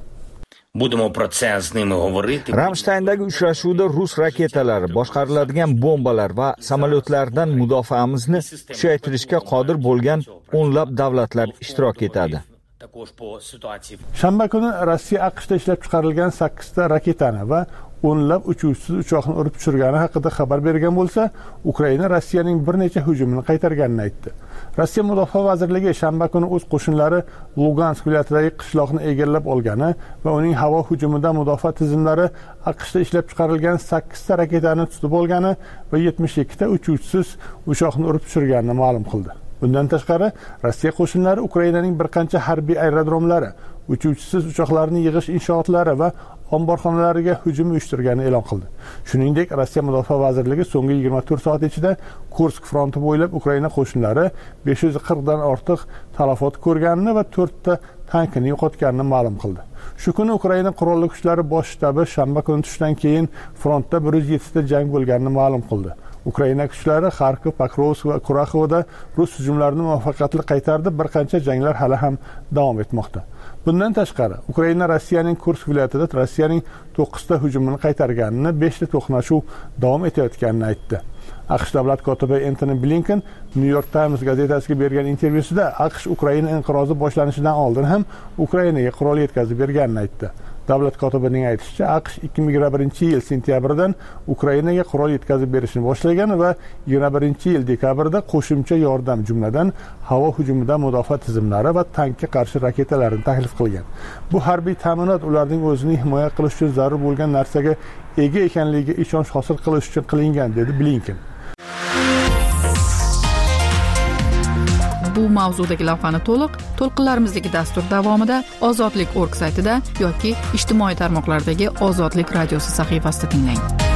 D: Ramsteyndagi uchrashuvda rus raketalari, boshqariladigan bombalar va samolyotlardan mudofaamizni kuchaytirishga qodir bo'lgan o'nlab davlatlar ishtirok etadi.
B: Shanba kuni Rossiya AQShda ishlab chiqarilgan 8 ta raketani va o'nlab uchuvchisiz uchoqni urib tushirgani haqida xabar bergan bo'lsa, Ukraina Rossiyaning bir necha hujumini qaytarganini aytdi. Rossiya Mudofaa vazirligi shanba kuni o'z qo'shinlari Lugansk viloyatidagi qishloqni egallab olgani va uning havo hujumidan mudofaa tizimlari AQShda ishlab chiqarilgan 8 ta raketani tutib olgani va 72 ta uchuvchisiz uchoqni urib tushirganini ma'lum qildi. Bundan tashqari, Rossiya qo'shinlari Ukrainaning bir qancha harbiy aerodromlari, uchuvchisiz uchoqlarni yig'ish inshootlari va omborxonalariga hujum uyushtirganini e'lon qildi. Shuningdek, Rossiya Mudofaa vazirligi so'nggi 24 soat ichida Kursk fronti bo'ylab Ukraina qo'shinlari 540 dan ortiq talafot ko'rganini va 4 ta tankini yo'qotganini ma'lum qildi. Shu kuni Ukraina qurolli kuchlari bosh shtabi shanba kuni tushdan keyin frontda 107 ta jang bo'lganini ma'lum qildi. Ukraina kuchlari Kharkiv, Pokrovsk va Kuraxovda rus hujumlarini muvaffaqiyatli qaytardi. Bir qancha janglar hali ham davom etmoqda. Bundan tashqari, Ukraina Rossiyaning Kursk viloyatida Rossiyaning 9 ta hujumini qaytarganini, 5 ta to'qnashuv davom etayotganini aytdi. aqsh davlat kotibi Antony Blinken New York Times gazetasiga bergan intervyusida aqsh Ukraina inqirozi boshlanishidan oldin ham Ukrainaga qurol yetkazib berganini aytdi. Davlat kotibining aytishicha, AQSh 2021 yil sentyabridan Ukrainaga qurol yetkazib berishni boshlagan va 2021 yil dekabrda qo'shimcha yordam, jumladan havo hujumidan mudofaa tizimlari va tankga qarshi raketalarni taklif qilgan. Bu harbiy ta'minot ularning o'zini himoya qilish uchun zarur bo'lgan narsaga ega ekanligiga ishonch hosil qilish uchun qilingan, dedi Blinken.
K: Bu mavzudagi lavhani to'lqinlarimizdagi dastur davomida Ozodlik.org saytida yoki ijtimoiy tarmoqlardagi Ozodlik radiosi sahifasida tinglang.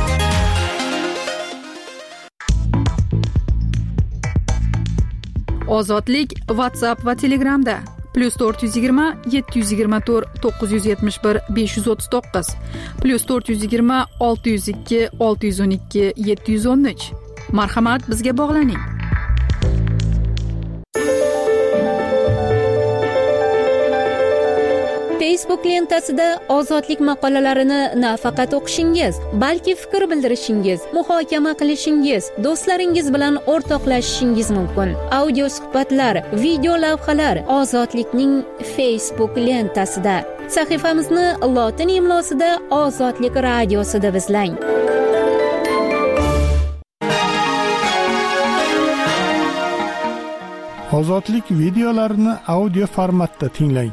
K: Ozodlik WhatsApp va Telegramda +420 724 971 539 +420 602 612 713. Marhamat, bizga bog'laning.
M: Facebook lentasida ozodlik maqolalarini nafaqat o'qishingiz, balki fikr bildirishingiz, muhokama qilishingiz, do'stlaringiz bilan o'rtoqlashishingiz mumkin. Audio suhbatlar, video lavhalar Ozodlikning Facebook lentasida. Sahifamizni lotin imlosida Ozodlik radiosida izlang.
B: Ozodlik videolarini audio formatda tinglang.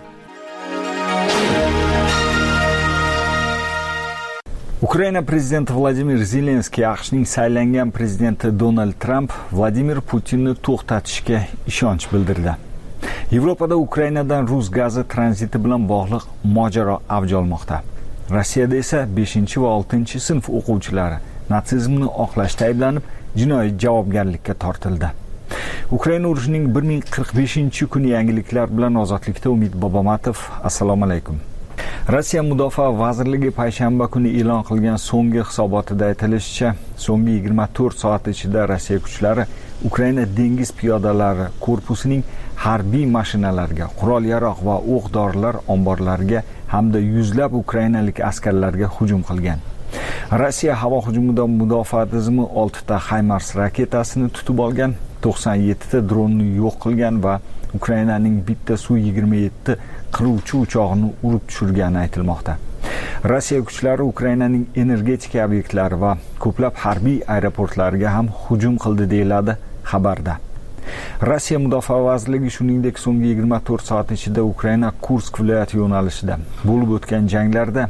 D: Ukraina prezidenti Vladimir Zelenskiy AQShning saylangan prezidenti Donald Trump Vladimir Putinni to'xtatishga ishonch bildirdi. Yevropada Ukrainadan rus gazi tranziti bilan bog'liq mojaro avj olmoqda. Rossiyada esa 5 va 6 sinf o'quvchilari natsizmni oqlashda ayblanib, jinoiy javobgarlikka tortildi. Ukraina urushining 1045-kuni yangiliklar bilan Ozodlikda Umid Bobomatov. Assalomu alaykum. Rossiya Mudofaa vazirligi payshanba kuni e'lon qilgan so'nggi hisobotida aytilishicha, so'nggi 24 soat ichida Rossiya kuchlari Ukraina dengiz piyodalari korpusining harbiy mashinalariga, qurol-yarog' va o'q-dorilar omborlariga hamda yuzlab ukrainalik askarlarga hujum qilgan. Rossiya havo hujumidan mudofaa tizimi 6 ta HIMARS raketasini tutib olgan, 97 ta dronni yo'q qilgan va Ukrainaning bitta Su-27 qiruvchi uchog'ini urib tushirgani aytilmoqda. Rossiya kuchlari Ukrainaning energetika obyektlari va ko'plab harbiy aeroportlariga ham hujum qildi, deyiladi xabarda. Rossiya Mudofaa vazirligi shuningdek so'nggi 24 soat ichida Ukraina Kursk viloyati yo'nalishida bo'lib o'tgan janglarda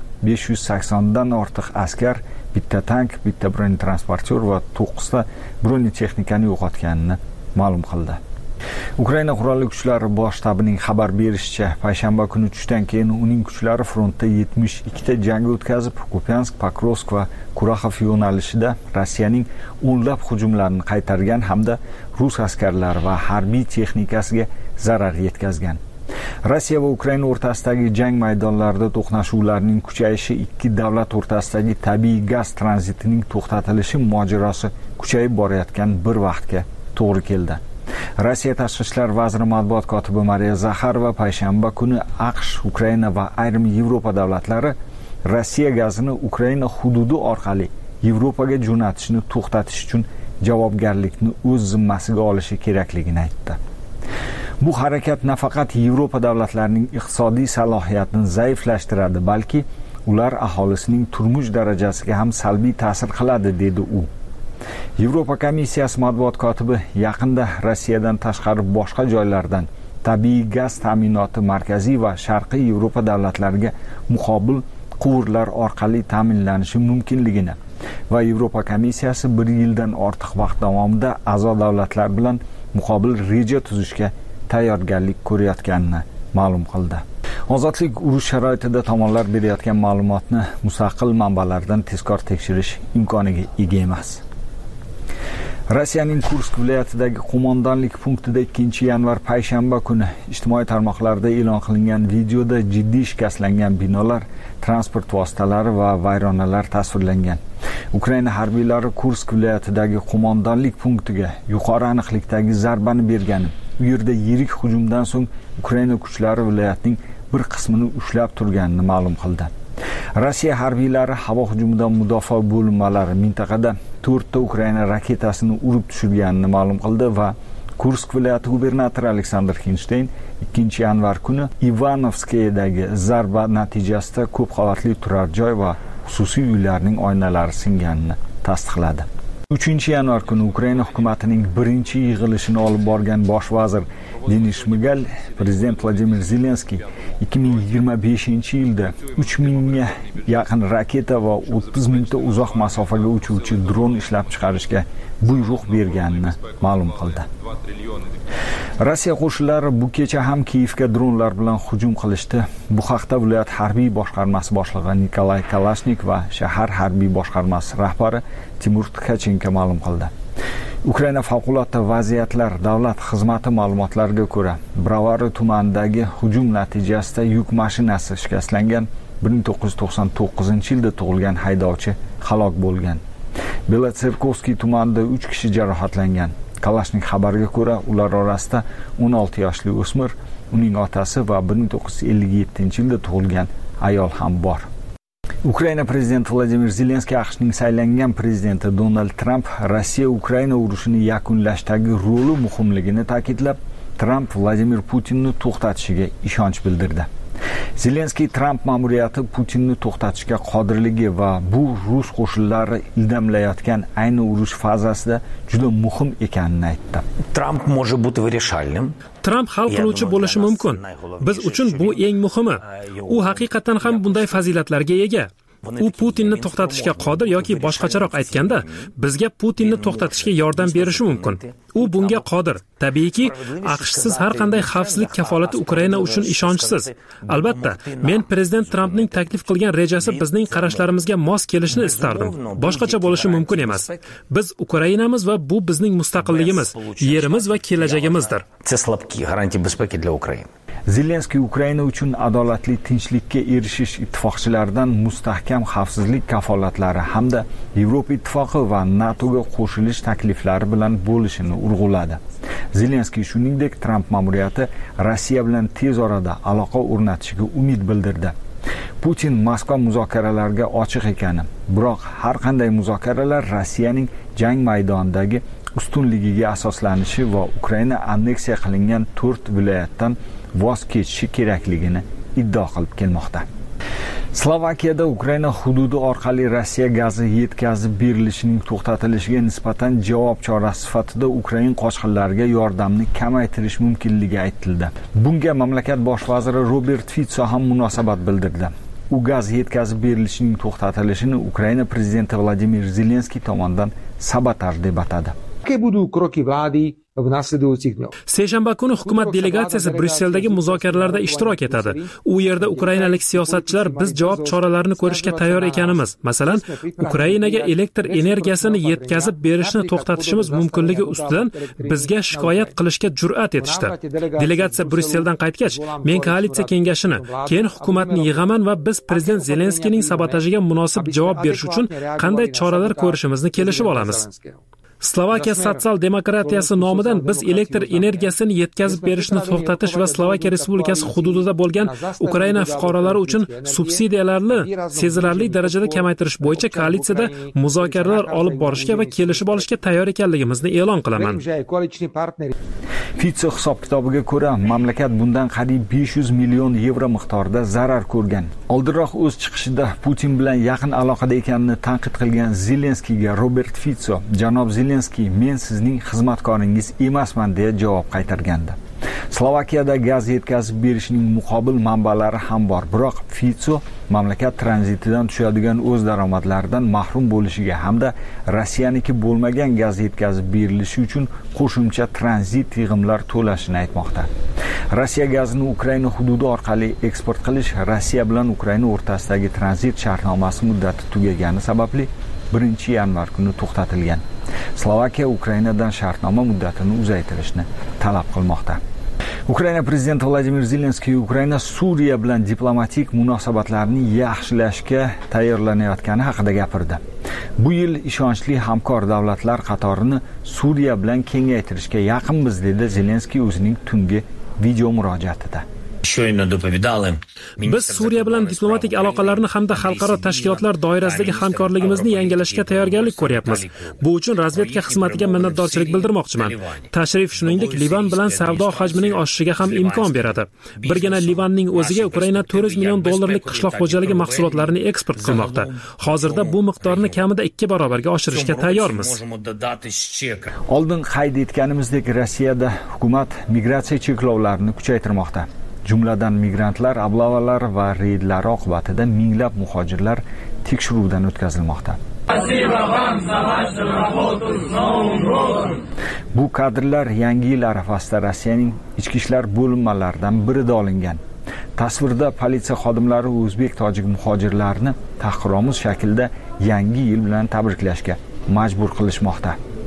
D: 580 dan ortiq askar, bitta tank, bitta bronetransportyor va 9 ta bronetexnikani yo'qotganini ma'lum qildi. Ukraina qurolli kuchlari bosh shtabining xabar berishicha, payshanba kuni tushdan keyin uning kuchlari frontda 72 ta jang o'tkazib, Kupiansk, Pokrovsk va Kuraxov yo'nalishida Rossiyaning o'nlab hujumlarini qaytargan hamda rus askarlari va harbiy texnikasiga zarar yetkazgan. Rossiya va Ukraina o'rtasidagi jang maydonlarida to'qnashuvlarning kuchayishi ikki davlat o'rtasidagi tabiiy gaz tranzitining to'xtatilishi mojarosi kuchayib borayotgan bir vaqtga to'g'ri keldi. Rossiya tashqi ishlar vaziri matbuot kotibi Mariya Zakharova payshanba kuni AQSh, Ukraina va ayrim Yevropa davlatlari Rossiya gazini Ukraina hududi orqali Yevropaga jo'natishni to'xtatish uchun javobgarlikni o'z zimmasiga olishi kerakligini aytdi. Bu harakat nafaqat Yevropa davlatlarining iqtisodiy salohiyatini zaiflashtiradi, balki ular aholisining turmush darajasiga ham salbiy ta'sir qiladi, dedi u. Yevropa komissiyasi matbuot kotibi yaqinda Rossiyadan tashqari boshqa joylardan tabiiy gaz ta'minoti markaziy va sharqiy Yevropa davlatlariga muqobil quvurlar orqali ta'minlanishi mumkinligini va Yevropa komissiyasi 1 yildan ortiq vaqt davomida a'zo davlatlar bilan muqobil reja tuzishga tayyorgarlik ko'rayotganini ma'lum qildi. Ozodlik urush sharoitida tomonlar berayotgan ma'lumotni mustaqil manbalardan tezkor tekshirish imkoniga ega emas. Rossiyaning Kursk viloyatidagi qo'mondonlik punktida 2-yanvar payshanba kuni ijtimoiy tarmoqlarda e'lon qilingan videoda jiddiy shikastlangan binolar, transport vositalari va vayronalar tasvirlangan. Ukraina harbiylari Kursk viloyatidagi qo'mondonlik punktiga yuqori aniqlikdagi zarbani bergani, u yerda yirik hujumdan so'ng Ukraina kuchlari viloyatning bir qismini ushlab turganini ma'lum qildi. Rossiya harbiylari havo hujumidan mudofaa bo'linmalari mintaqada 4 ta Ukraina raketasini urib tushirganini ma'lum qildi va Kursk viloyati gubernatori Aleksandr Hinstein 2-yanvar kuni Ivanovskiyadagi zarba natijasida ko'p qavatli turar joy va xususiy uylarning oynalari singanini tasdiqladi. 3-yanvar kuni Ukraina hukumatining birinchi yig'ilishini olib borgan bosh vazir Denis Shmigal prezident Vladimir Zelenskiy 2025-yilda 3000 ga yaqin raketa va 30 mingta uzoq masofaga uchuvchi dron ishlab chiqarishga buyruq berganini ma'lum qildi. Rossiya qo'shinlari bu kecha ham Kiyevga dronlar bilan hujum qilishdi. Bu haqda viloyat harbiy boshqarmasi boshlig'i Nikolay Kalashnik va shahar harbiy boshqarmasi rahbari Timur Tkachenko ma'lum qildi. Ukraina favqulodda vaziyatlar davlat xizmati ma'lumotlariga ko'ra, Bravary tumanidagi hujum natijasida yuk mashinasi shikastlangan. 1999-yilda tug'ilgan haydovchi halok bo'lgan. Belotsерковskiy tumanida 3 kishi jarohatlangan. Kalashnik xabariga ko'ra, ular orasida 16 yoshli o'smir, uning otasi va 1957-yilda tug'ilgan ayol ham bor. Ukraina prezidenti Vladimir Zelenskiy AQShning saylangan prezidenti Donald Trump Rossiya Ukraina urushini yakunlashdagi roli muhimligini ta'kidlab, Trump Vladimir Putinni to'xtatishiga ishonch bildirdi. Zelenskiy Trump ma'muriyati Putinni to'xtatishga qodirligi va bu rus qo'shinlari ildamlayotgan ayni urush fazasida juda muhim ekanini aytdi.
N: Trump может быть вирішальним.
O: Trump hal qiluvchi bo'lishi mumkin. Biz uchun bu eng muhimi. U haqiqatan ham bunday fazilatlarga ega. U Putinni to'xtatishga qodir yoki boshqacharoq aytganda, bizga Putinni to'xtatishga yordam berishi mumkin. U bunga qodir. Tabiiyki, AQShsiz har qanday xavfsizlik kafolati Ukraina uchun ishonchsiz. Albatta, men prezident Trumpning taklif qilgan rejasi bizning qarashlarimizga mos kelishini istardim. Boshqacha bo'lishi mumkin emas. Biz Ukrainamiz va bu bizning mustaqilligimiz, yerimiz va kelajagimizdir.
N: Це слабкі гарантії безпеки для України.
D: Zelenskiy Ukraina uchun adolatli tinchlikka erishish ittifoqchilaridan mustahkam xavfsizlik kafolatlari hamda Yevropa ittifoqi va NATOga qo'shilish takliflari bilan bo'lishini urg'uladi. Zelenskiy shuningdek Trump ma'muriyati Rossiya bilan tez orada aloqa o'rnatishiga umid bildirdi. Putin Moskva muzokaralarga ochiq ekani, biroq har qanday muzokaralar Rossiyaning jang maydonidagi ustunligiga asoslanishi va Ukraina anneksiya qilingan 4 viloyatdan voz kechishi kerakligini iddao qilib kelmoqda. Slovakiyada Ukraina hududi orqali Rossiya gazi yetkazib berilishining to'xtatilishiga nisbatan javob chorasi sifatida Ukraina qochqinlariga yordamni kamaytirish mumkinligi aytildi. Bunga mamlakat bosh vaziri Robert Fico ham munosabat bildirdi. U gaz yetkazib berilishining to'xtatilishini Ukraina prezidenti Vladimir Zelenskiy tomonidan sabotaj deb atadi.
S: Aké budú kroky vlády v nasledujúcich dňoch?
O: Seshanba kuni hukumat delegatsiyasi Brusseldagi muzokaralarda ishtirok etadi. U yerda ukrainalik siyosatchilar biz javob choralarini ko'rishga tayyor ekanimiz, masalan, Ukrainaga elektr energiyasini yetkazib berishni to'xtatishimiz mumkinligi ustidan bizga shikoyat qilishga jur'at etishdi. Delegatsiya Brusseldan qaytgach, men koalitsiya kengashini, keyin hukumatni yig'aman va biz prezident Zelenskiyning sabotajiga munosib javob berish uchun qanday choralar ko'rishimizni kelishib olamiz. Slovakiya sotsial-demokratiyasi nomidan biz elektr energiyasini yetkazib berishni to'xtatish va Slovakiya Respublikasi hududida bo'lgan Ukraina fuqarolari uchun subsidiyalarni sezilarli darajada kamaytirish bo'yicha koalitsiyada muzokaralar olib borishga va kelishib olishga tayyor ekanligimizni e'lon qilaman.
D: Fico hisob-kitobiga ko'ra, mamlakat bundan qariyb 500 million yevro miqdorida zarar ko'rgan. Oldinroq o'z chiqishida Putin bilan yaqin aloqada ekanini tanqid qilgan Zelenskiyga Robert Fico, janob Zelenskiy, men sizning xizmatkoringiz emasman deya javob qaytargandi. Slovakiyada gaz yetkazib berishning muqobil manbalari ham bor, biroq Fico mamlakat tranzitidan tushadigan o'z daromadlaridan mahrum bo'lishiga hamda Rossiyaniki bo'lmagan gaz yetkazib berilishi uchun qo'shimcha tranzit yig'imlar to'lashini aytmoqda. Rossiya gazini Ukraina hududi orqali eksport qilish Rossiya bilan Ukraina o'rtasidagi tranzit shartnomasi muddati tugagani sababli 1-yanvar kuni to'xtatilgan. Slovakiya Ukrainadan shartnoma muddatini uzaytirishni talab qilmoqda. Ukraina prezidenti Vladimir Zelenskiy Ukraina Suriya bilan diplomatik munosabatlarni yaxshilashga tayyorlanayotgani haqida gapirdi. Bu yil ishonchli hamkor davlatlar qatorini Suriya bilan kengaytirishga yaqinmiz dedi Zelenskiy o'zining tungi video murojaatida.
O: Biz Suriya bilan diplomatik aloqalarni hamda xalqaro tashkilotlar doirasidagi hamkorligimizni yangilashga tayyorgarlik ko'ryapmiz. Bu uchun razvedka xizmatiga minnatdorchilik bildirmoqchiman. Tashrif shuningdek Livan bilan savdo hajmining oshishiga ham imkon beradi. Birgina Livanning o'ziga Ukraina 400 million dollarlik qishloq xo'jaligi mahsulotlarini eksport qilmoqda. Hozirda bu miqdorni kamida 2 barobarga oshirishga tayyormiz.
D: Oldin qayd etganimizdek, Rossiyada hukumat migratsiya cheklovlarini kuchaytirmoqda. Jumladan migrantlar oblavalari va reydlar oqibatida minglab muhojirlar tekshiruvdan o'tkazilmoqda. Bu kadrlar Yangi yil arafasida Rossiyaning ichki ishlar bo'linmalaridan birida olingan. Tasvirda politsiya xodimlari o'zbek-tojik muhojirlarni tahqiromuz shaklda Yangi yil bilan tabriklashga majbur qilishmoqda.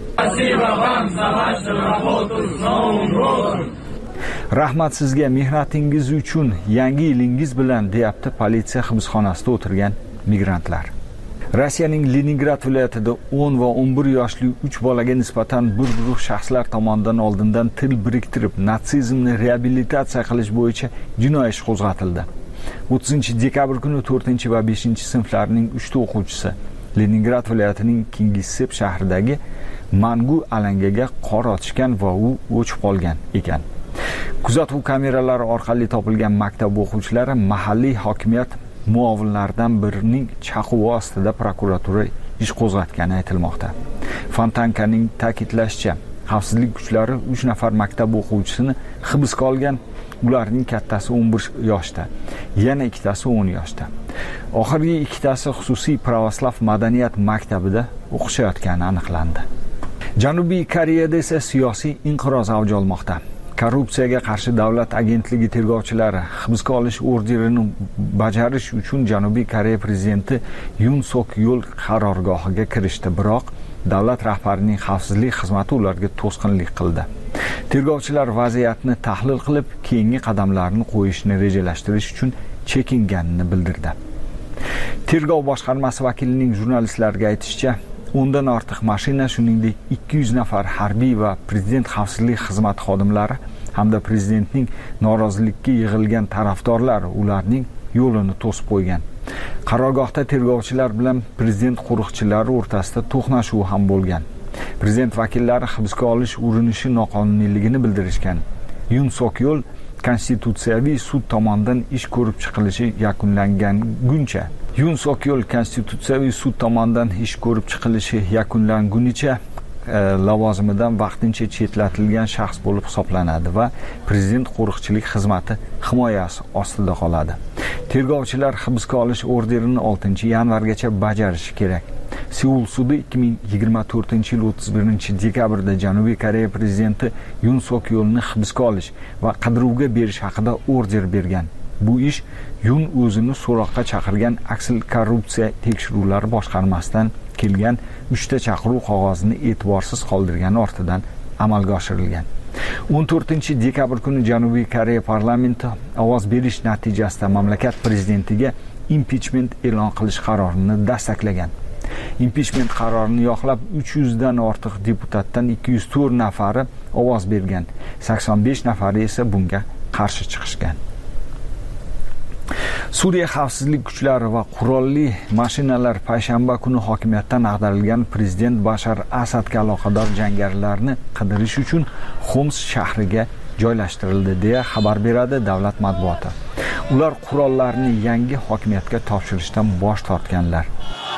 D: Rahmat sizga mehnatingiz uchun, yangi yilingiz bilan, deyapti politsiya hibsxonasida o'tirgan migrantlar. Rossiyaning Leningrad viloyatida 10 va 11 yoshli 3 bolaga nisbatan bir guruh shaxslar tomonidan oldindan til biriktirib, natsizmni reabilitatsiya qilish bo'yicha jinoiy ish qo'zg'atildi. 30-dekabr kuni 4 va 5-sinflarning 3 ta o'quvchisi Leningrad viloyatining Kingissepp shahridagi Mangu alangaga qor otishgan va u o'chib qolgan ekan. Kuzatuv kameralari orqali topilgan maktab o'quvchilari mahalliy hokimiyat muovinlaridan birining chaquvi ostida prokuratura ish qo'zg'atgani aytilmoqda. Fontankaning ta'kidlashicha, xavfsizlik kuchlari 3 nafar maktab o'quvchisini hibsga olgan. Ularning kattasi 11 yoshda, yana ikkitasi 10 yoshda. Oxirgi ikkitasi xususiy pravoslav madaniyat maktabida o'qishayotgani aniqlandi. Janubiy Koreyada esa siyosiy inqiroz avj olmoqda. Korrupsiyaga qarshi davlat agentligi tergovchilari hibsga olish orderini bajarish uchun Janubiy Koreya prezidenti Yun Sok Yol qarorgohiga kirishdi, biroq davlat rahbarining xavfsizlik xizmati ularga to'sqinlik qildi. Tergovchilar vaziyatni tahlil qilib, keyingi qadamlarni qo'yishni rejalashtirish uchun chekinganini bildirdi. Tergov boshqarmasi vakilining jurnalistlarga aytishicha, 10 dan ortiq mashina, shuningdek 200 nafar harbiy va prezident xavfsizlik xizmati xodimlari hamda prezidentning norozilikka yig'ilgan tarafdorlar ularning yo'lini to'sib qo'ygan. Qarorgohda tergovchilar bilan prezident qo'riqchilari o'rtasida to'qnashuv ham bo'lgan. Prezident vakillari hibsga olish urinishi noqonuniyligini bildirishgan. Yun Sok Yol konstitutsiyaviy sud tomonidan ish ko'rib chiqilishi yakunlanguncha lavozimidan vaqtincha chetlatilgan shaxs bo'lib hisoblanadi va prezident qo'riqchilik xizmati himoyasi ostida qoladi. Tergovchilar hibsga olish orderini 6-yanvargacha bajarishi kerak. Seul sudi 2024-yil 31-dekabrda Janubiy Koreya prezidenti Yun Sok Yolni hibsga olish va qidiruvga berish haqida order bergan. Bu ish Yun o'zini so'roqqa chaqirgan aksil korrupsiya tekshiruvlari boshqarmasidan kelgan 3 ta chaqiruv qog'ozini e'tiborsiz qoldirgani ortidan amalga oshirilgan. 14-dekabr kuni Janubiy Koreya parlamenti ovoz berish natijasida mamlakat prezidentiga impichment e'lon qilish qarorini dastaklagan. Impichment qarorini yoqlab 300 dan ortiq deputatdan 204 nafari ovoz bergan. 85 nafari esa bunga qarshi chiqishgan. Suriya xavfsizlik kuchlari va qurolli mashinalar payshanba kuni hokimiyatdan ag'darilgan prezident Bashar Asadga aloqador jangarilarni qidirish uchun Xoms shahriga joylashtirildi deya xabar beradi davlat matbuoti. Ular qurollarni yangi hokimiyatga topshirishdan bosh tortganlar.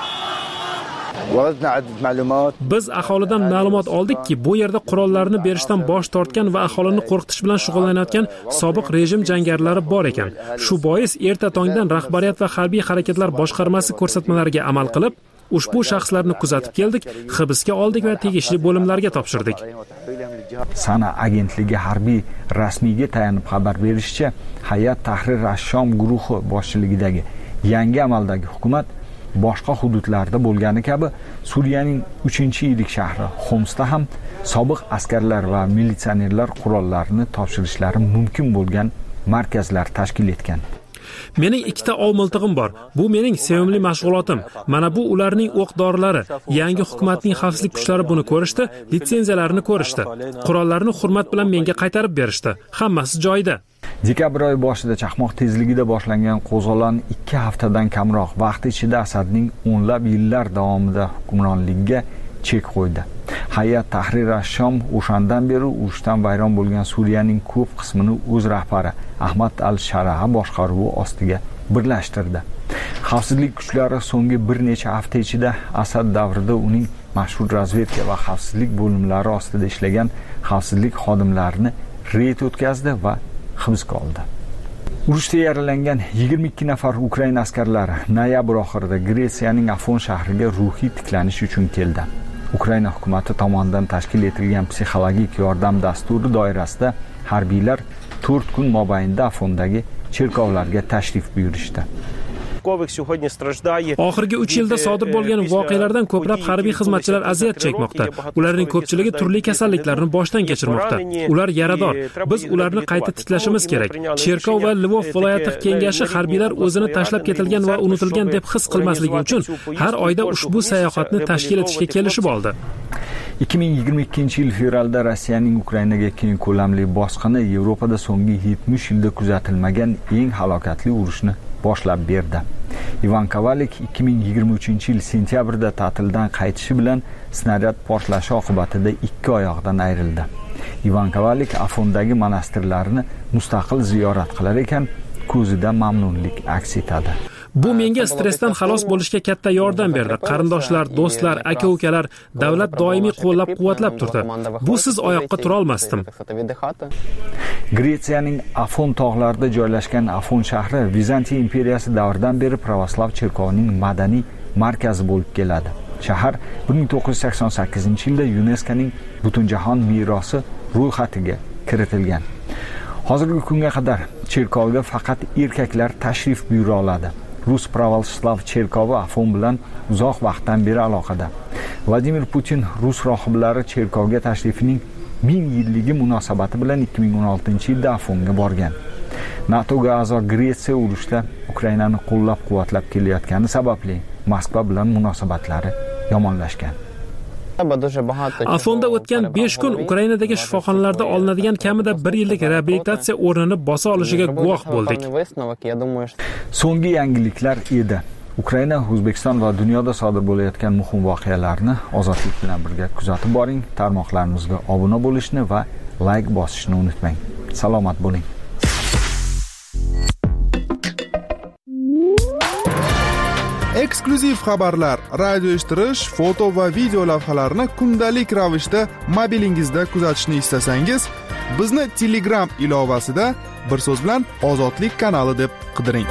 O: Biz aholidan ma'lumot oldikki, bu yerda qurollarni berishdan bosh tortgan va aholini qo'rqitish bilan shug'ullanayotgan sobiq rejim jangarilari bor ekan. Shu bois erta tongdan rahbariyat va harbiy harakatlar boshqarmasi ko'rsatmalariga amal qilib, ushbu shaxslarni kuzatib keldik, hibsga oldik va tegishli bo'limlarga topshirdik.
D: Sana agentligi harbiy rasmiyga tayanib xabar berishicha, Hayat Tahrir ash-Shom guruhi boshchiligidagi yangi amaldagi hukumat boshqa hududlarda bo'lgani kabi Suriyaning 3-yirik shahri Xomsda ham sobiq askarlar va militsionerlar qurollarni topshirishlari mumkin bo'lgan markazlar tashkil etgan.
O: Mening 2 ta ov miltig'im bor. Bu mening sevimli mashg'ulotim. Mana bu ularning o'q-dorilar. Yangi hukumatning xavfsizlik kuchlari buni ko'rishdi, litsenziyalarini ko'rishdi. Qurollarni hurmat bilan menga qaytarib berishdi. Hammasi joyida.
D: Dekabr oyi boshida chaqmoq tezligida boshlangan qo'zg'olon 2 haftadan kamroq vaqt ichida Asadning o'nlab yillar davomida hukmronligiga chek qo'ydi. Hayat Tahrir ash-Shom o'shandan beri urushdan vayron bo'lgan Suriyaning ko'p qismini o'z rahbari Ahmad al-Sharaha boshqaruvi ostiga birlashtirdi. Xavfsizlik kuchlari so'nggi bir necha hafta ichida Asad davrida uning mashhur razvedka va xavfsizlik bo'limlari ostida ishlagan xavfsizlik xodimlarini reyd o'tkazdi va hibsga oldi. Urushda yaralangan 22 nafar Ukraina askarlari noyabr oxirida Gretsiyaning Afon shahriga ruhiy tiklanish uchun keldi. Ukraina hukumati tomonidan tashkil etilgan psixologik yordam dasturi doirasida harbiylar 4 kun mobaynida Afondagi cherkovlarga tashrif buyurishdi.
O: Oxirgi 3 yilda sodir bo'lgan voqealardan ko'plab harbiy xizmatchilar aziyat chekmoqda. Ularning ko'pchiligi turli kasalliklarni boshdan kechirmoqda. Ular yarador. Biz ularni qayta tiklashimiz kerak. Cherkov va Lvov viloyati kengashi harbiylar o'zini tashlab ketilgan va unutilgan deb his qilmasligi uchun har oyda ushbu sayohatni tashkil etishga kelishib oldi.
D: 2022-yil fevralda Rossiyaning Ukrainaga keng ko'lamli bosqini Yevropada so'nggi 70 yilda kuzatilmagan eng halokatli urushni boshlab berdi. Ivan Kovalik 2023-yil sentyabrda ta'tildan qaytishi bilan snaryad portlashi oqibatida 2 oyoqdan ayrildi. Ivan Kovalik Afondagi monastirlarni mustaqil ziyorat qilar ekan, ko'zida mamnunlik aks etadi.
O: Bu menga stressdan xalos bo'lishga katta yordam berdi. Qarindoshlar, do'stlar, aka-ukalar, davlat doimiy qo'llab-quvvatlab turdi. Bu siz oyoqqa tura olmasdim.
D: Gretsiyaning Afon tog'larida joylashgan Afon shahri Vizantiya imperiyasi davridan beri pravoslav cherkovining madaniy markazi bo'lib keladi. Shahar 1988-yilda UNESCOning Butunjahon merosi ro'yxatiga kiritilgan. Hozirgi kunga qadar cherkovga faqat erkaklar tashrif buyura oladi. Rus pravoslav cherkovi Afon bilan uzoq vaqtdan beri aloqada. Vladimir Putin Rus rohiblari cherkovga tashrifining 1000 yilligi munosabati bilan 2016-yilda Afonga borgan. NATOga a'zo Gretsiya urushda Ukrainani qo'llab-quvvatlab kelayotgani sababli Moskva bilan munosabatlari yomonlashgan.
O: Afonda o'tgan 5 kun Ukrainadagi shifoxonalarda olinadigan kamida 1 yillik reabilitatsiya o'rnini bosa olishiga guvoh bo'ldik.
D: So'nggi yangiliklar edi. Ukraina, O'zbekiston va dunyoda sodir bo'layotgan muhim voqealarni ozodlik bilan birga kuzatib boring. Tarmoqlarimizga obuna bo'lishni va like bosishni unutmang. Salomat bo'ling.
L: Eksklyuziv xabarlar, radio eshittirish, foto va video lavhalarni kundalik ravishda mobilingizda kuzatishni istasangiz, bizni Telegram ilovasida bir so'z bilan Ozodlik kanali deb qidiring.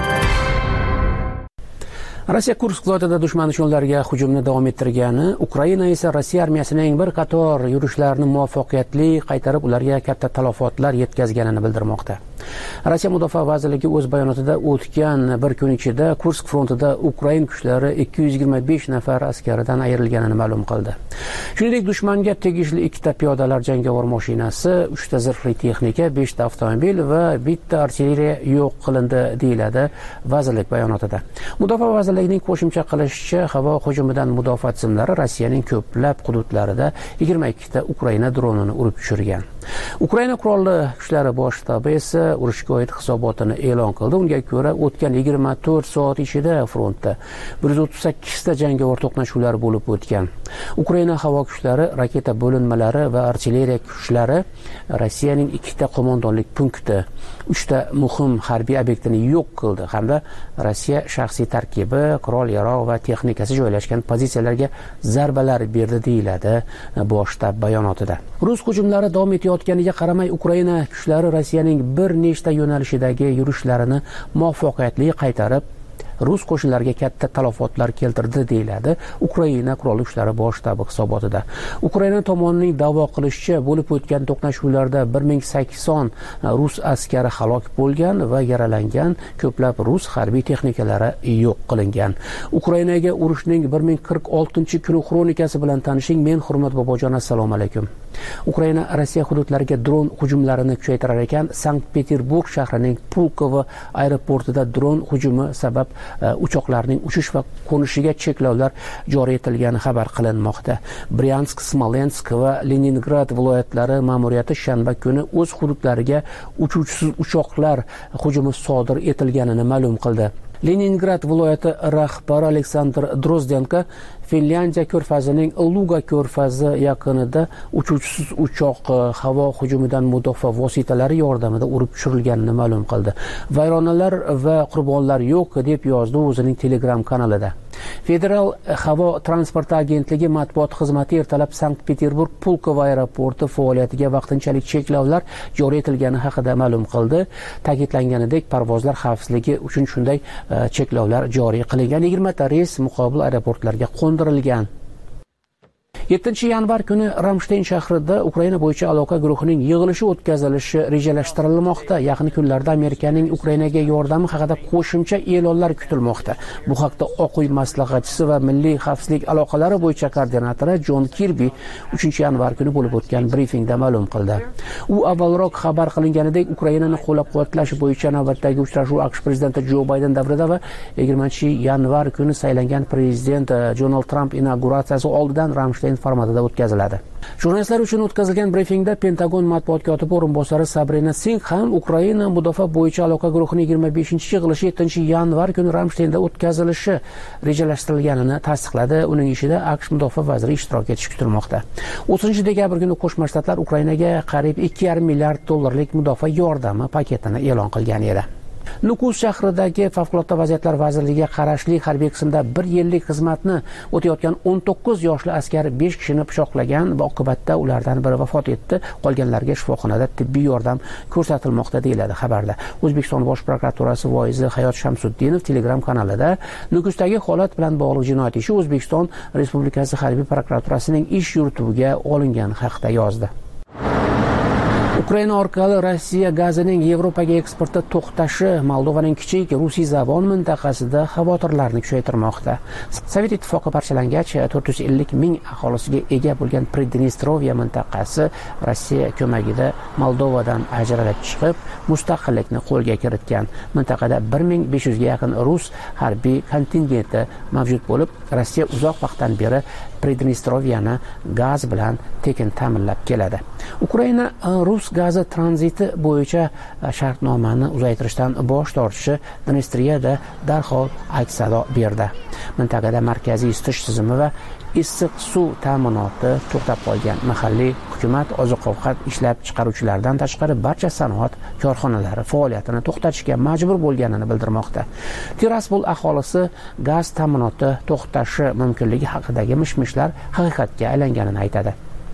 P: Rossiya Kursk viloyatida dushman yo'llariga hujumni davom ettirgani, Ukraina esa Rossiya armiyasining bir qator yurishlarini muvaffaqiyatli qaytarib, ularga katta talafotlar yetkazganini bildirmoqda. Rossiya Mudofaa vazirligi o'z bayonotida o'tgan bir kun ichida Kursk frontida Ukraina kuchlari 225 nafar askaridan ayrilganini ma'lum qildi. Shuningdek, dushmanga tegishli 2 ta piyodalar jangovar mashinasi, 3 ta zirhli texnika, 5 ta avtomobil va 1 ta artilleriya yo'q qilindi, deyiladi vazirlik bayonotida. Mudofaa vazirligining qo'shimcha qilishicha, havo hujumidan mudofaa tizimlari Rossiyaning ko'plab hududlarida 22 ta Ukraina dronini urib tushirgan. Ukraina qurolli kuchlari bosh shtabi esa urushga oid hisobotini e'lon qildi. Unga ko'ra, o'tgan 24 soat ichida frontda 138 ta jangovar to'qnashuvlar bo'lib o'tgan. Ukraina havo kuchlari, raketa bo'linmalari va artilleriya kuchlari Rossiyaning 2 ta qo'mondonlik punkti, 3 ta muhim harbiy obyektini yo'q qildi hamda Rossiya shaxsiy tarkibi, qurol-yarog' va texnikasi joylashgan pozitsiyalarga zarbalar berdi, deyiladi bosh shtab bayonotida. Rus hujumlari davom etayotganiga qaramay, Ukraina kuchlari Rossiyaning bir nechta yo'nalishidagi yurishlarini muvaffaqiyatli qaytarib, Rus qo'shinlariga katta talafotlar keltirdi, deyiladi Ukraina qurolli kuchlari bosh shtabi hisobotida. Ukraina tomonining da'vo qilishicha, bo'lib o'tgan to'qnashuvlarda 1080 rus askari halok bo'lgan va yaralangan, ko'plab rus harbiy texnikalari yo'q qilingan. Ukrainaga urushning 1046-kuni xronikasi bilan tanishing. Men Hurmat Bobojon, assalomu alaykum. Ukraina Rossiya hududlariga dron hujumlarini kuchaytirar ekan, Sankt-Peterburg shahrining Pulkovo aeroportida dron hujumi sabab uchoqlarning uchish va qo'nishiga cheklovlar joriy etilgani xabar qilinmoqda. Bryansk, Smolensk va Leningrad viloyatlari ma'muriyati shanba kuni o'z hududlariga uchuvchisiz uchoqlar hujumi sodir etilganini ma'lum qildi. Leningrad viloyati rahbari Aleksandr Drozdenko Finlyandiya ko'rfazining Luga ko'rfazi yaqinida uchuvchisiz uchoq havo hujumidan mudofaa vositalari yordamida urib tushirilganini ma'lum qildi. Vayronalar va qurbonlar yo'q deb yozdi o'zining Telegram kanalida. Federal havo transporti agentligi matbuot xizmati ertalab Sankt-Peterburg Pulkovo aeroporti faoliyatiga vaqtinchalik cheklovlar joriy etilgani haqida ma'lum qildi. Ta'kidlanganidek, parvozlar xavfsizligi uchun shunday cheklovlar joriy qilingan. 20 ta reys muqobil aeroportlarga qo'ndirilgan. 7 yanvar kuni Ramstein shahrida Ukraina bo'yicha aloqa guruhining yig'ilishi o'tkazilishi rejalashtirilmoqda. Yaqin kunlarda Amerikaning Ukrainaga yordami haqida qo'shimcha e'lonlar kutilmoqda. Bu haqda Oq uy maslahatchisi va milliy xavfsizlik aloqalari bo'yicha koordinatori Jon Kirbi 3 yanvar kuni bo'lib o'tgan brifingda ma'lum qildi. U avvalroq xabar qilinganidek, Ukrainani qo'llab-quvvatlash bo'yicha navbatdagi uchrashuv AQSh prezidenti Jo Bayden davrida va 20 yanvar kuni saylangan prezident Donald Trump inauguratsiyasi oldidan Ramstein formatida o'tkaziladi. Jurnalistlar uchun o'tkazilgan brifingda Pentagon matbuot kotibi o'rinbosari Sabrina Singh ham Ukraina mudofaa bo'yicha aloqa guruhining 25-yig'ilishi 7 yanvar kuni Ramsteinda o'tkazilishi rejalashtirilganini tasdiqladi. Uning ishida AQSh mudofaa vaziri ishtirok etishi kutilmoqda. 30 dekabr kuni Qo'shma Shtatlar Ukrainaga qariyb 2,5 milliard dollarlik mudofaa yordami paketini e'lon qilgan edi. Nukus shahridagi Favqulodda vaziyatlar vazirligiga qarashli harbiy qismda 1 yillik xizmatni o'tayotgan 19 yoshli askar 5 kishini pichoqlagan va oqibatda ulardan biri vafot etdi. Qolganlarga shifoxonada tibbiy yordam ko'rsatilmoqda deyiladi xabarda. O'zbekiston Bosh prokuraturasi voizi Hayot Shamsuddinov Telegram kanalida Nukusdagi holat bilan bog'liq jinoyat ishi O'zbekiston Respublikasi harbiy prokuraturasining ish yurituviga olingani haqida yozdi. Ukraina orqali Rossiya gazining Yevropaga eksporti to'xtashi Moldovaning kichik Rusiyzabon mintaqasida xavotirlarni kuchaytirmoqda. Sovet ittifoqi parchalangach 450 ming aholisiga ega bo'lgan Pridnestrovya mintaqasi Rossiya ko'magida Moldovadan ajralib chiqib, mustaqillikni qo'lga kiritgan. Mintaqada 1500 ga yaqin rus harbiy kontingenti mavjud bo'lib, Rossiya uzoq vaqtdan beri Pridnestroviyani gaz bilan tekin ta'minlab keladi. Ukraina rus gazi tranziti bo'yicha shartnomani uzaytirishdan bosh tortishi Dnestriyada darhol aks sado berdi. Mintaqada markaziy isitish tizimi va issiq suv ta'minoti to'xtab qolgan. Mahalliy hukumat oziq-ovqat ishlab chiqaruvchilardan tashqari barcha sanoat korxonalari faoliyatini to'xtatishga majbur bo'lganini bildirmoqda. Tiraspol aholisi gaz ta'minoti to'xtashi mumkinligi haqidagi mish-mishlar haqiqatga aylanganini aytadi.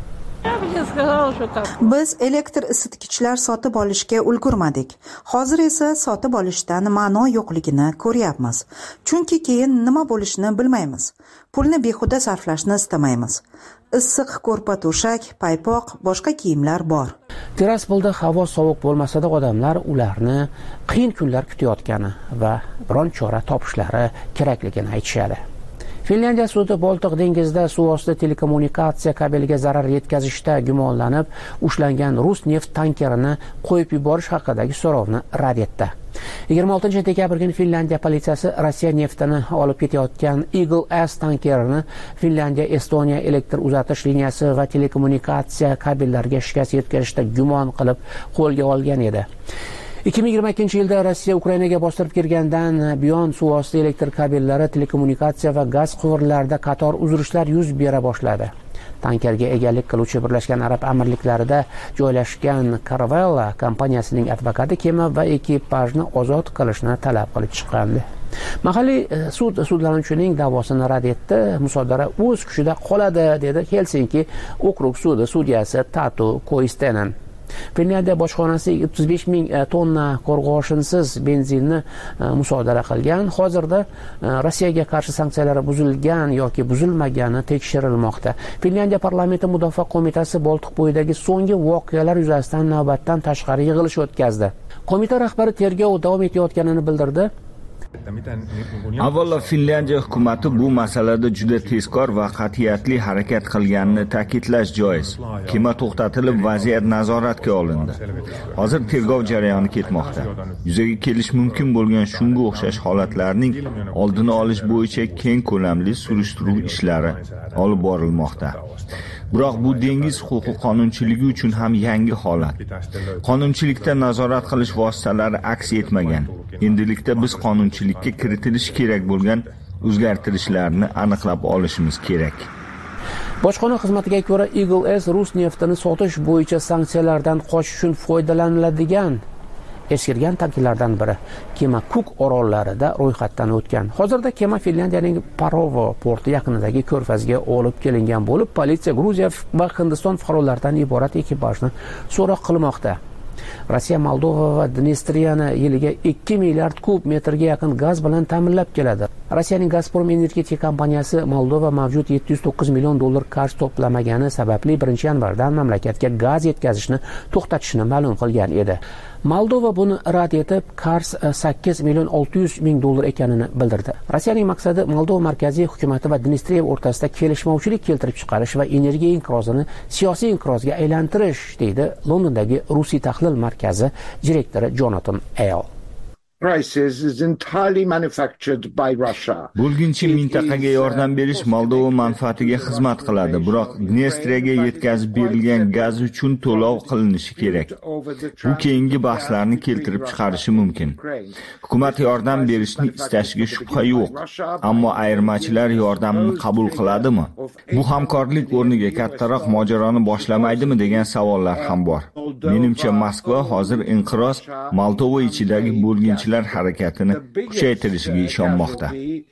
Q: Biz elektr isitgichlar sotib olishga ulgurmadik. Hozir esa sotib olishdan ma'no yo'qligini ko'ryapmiz. Chunki keyin nima bo'lishini bilmaymiz. Pulni behuda sarflashni istamaymiz. Issiq ko'rpa-to'shak, paypoq, boshqa kiyimlar bor.
P: Tiraspolda havo sovuq bo'lmasa-da odamlar ularni qiyin kunlar kutayotgani va biron chora topishlari kerakligini aytishadi. Finlyandiya sudi Boltiq dengizida suvosti telekommunikatsiya kabeliga zarar yetkazishda gumonlanib ushlangan rus neft tankerini qo'yib yuborish haqidagi so'rovni rad etdi. 26 dekabr kuni Finlyandiya politsiyasi Rossiya neftini olib ketayotgan Eagle S tankerini Finlyandiya Estoniya elektr uzatish liniyasi va telekommunikatsiya kabellariga shikast yetkazishda gumon qilib qo'lga olgan edi. 2022-yilda Rossiya Ukrainaga bostirib kirgandan buyon suvosti elektr kabellari, telekommunikatsiya va gaz quvurlarida qator uzilishlar yuz bera boshladi. Tankerga egalik qiluvchi Birlashgan Arab Amirliklarida joylashgan Caravella kompaniyasining advokati kema va ekipajni ozod qilishni talab qilib chiqqandi. Mahalliy sud sudlanuvchining da'vosini rad etdi. Musodara o'z kuchida qoladi, dedi Helsinki okrug sudi sudyasi Tatu Koistenen. Finlyandiya bojxonasi 35 ming tonna qo'rg'oshinsiz benzinni musodara qilgan. Hozirda Rossiyaga qarshi sanksiyalar buzilgan yoki buzilmagani tekshirilmoqda. Finlyandiya parlamenti mudofaa qo'mitasi Boltiq bo'yidagi so'nggi voqealar yuzasidan navbatdan tashqari yig'ilish o'tkazdi. Qo'mita rahbari tergov davom etayotganini bildirdi.
D: Avvalo Finlyandiya hukumati bu masalada juda tezkor va qat'iyatli harakat qilganini ta'kidlash joiz. Kema to'xtatilib, vaziyat nazoratga olindi. Hozir tergov jarayoni ketmoqda. Yuzaga kelish mumkin bo'lgan shunga o'xshash holatlarning oldini olish bo'yicha keng ko'lamli surishtiruv ishlari olib borilmoqda. Biroq bu dengiz huquqi qonunchiligi uchun ham yangi holat. Qonunchilikda nazorat qilish vositalari aks etmagan. Endilikda biz qonunchilikka kiritilishi kerak bo'lgan o'zgartirishlarni aniqlab olishimiz kerak.
P: Bojxona xizmatiga ko'ra, Eagle S rus neftini sotish bo'yicha sanksiyalardan qochish uchun foydalaniladigan eskirgan tankerlardan biri kema Cook orollarida ro'yxatdan o'tgan. Hozirda kema Finlyandiyaning Parovo porti yaqinidagi ko'rfazga olib kelingan bo'lib, politsiya Gruziya va Hindiston fuqarolaridan iborat ekipajni so'roq qilmoqda. Rossiya Moldova va Dnestriyani yiliga 2 milliard kub metrga yaqin gaz bilan ta'minlab keladi. Rossiyaning Gazprom energetika kompaniyasi Moldova mavjud 709 million dollar qarz to'plamagani sababli 1-yanvardan mamlakatga gaz yetkazishni to'xtatishni ma'lum qilgan edi. Moldova buni rad etib, qarz 8 million 600 ming dollar ekanini bildirdi. Rossiyaning maqsadi Moldova markaziy hukumati va Dnestriya o'rtasida kelishmovchilik keltirib chiqarish va energiya inqirozini siyosiy inqirozga aylantirish, deydi Londondagi Rusiy tahlil markazi direktori Jonathan Eyal.
D: Bo'lginchi mintaqaga yordam berish Moldova manfaatiga xizmat qiladi, biroq Dnestriyaga yetkazib berilgan gaz uchun to'lov qilinishi kerak. Bu keyingi bahslarni keltirib chiqarishi mumkin. Hukumat yordam berishni istashiga shubha yo'q, ammo ayirmachilar yordamni qabul qiladimi? Bu hamkorlik o'rniga kattaroq mojaroni boshlamaydimi degan savollar ham bor. Menimcha Moskva hozir inqiroz Moldova ichidagi bo'lginchilar harakatini kuchaytirishiga ishonmoqda.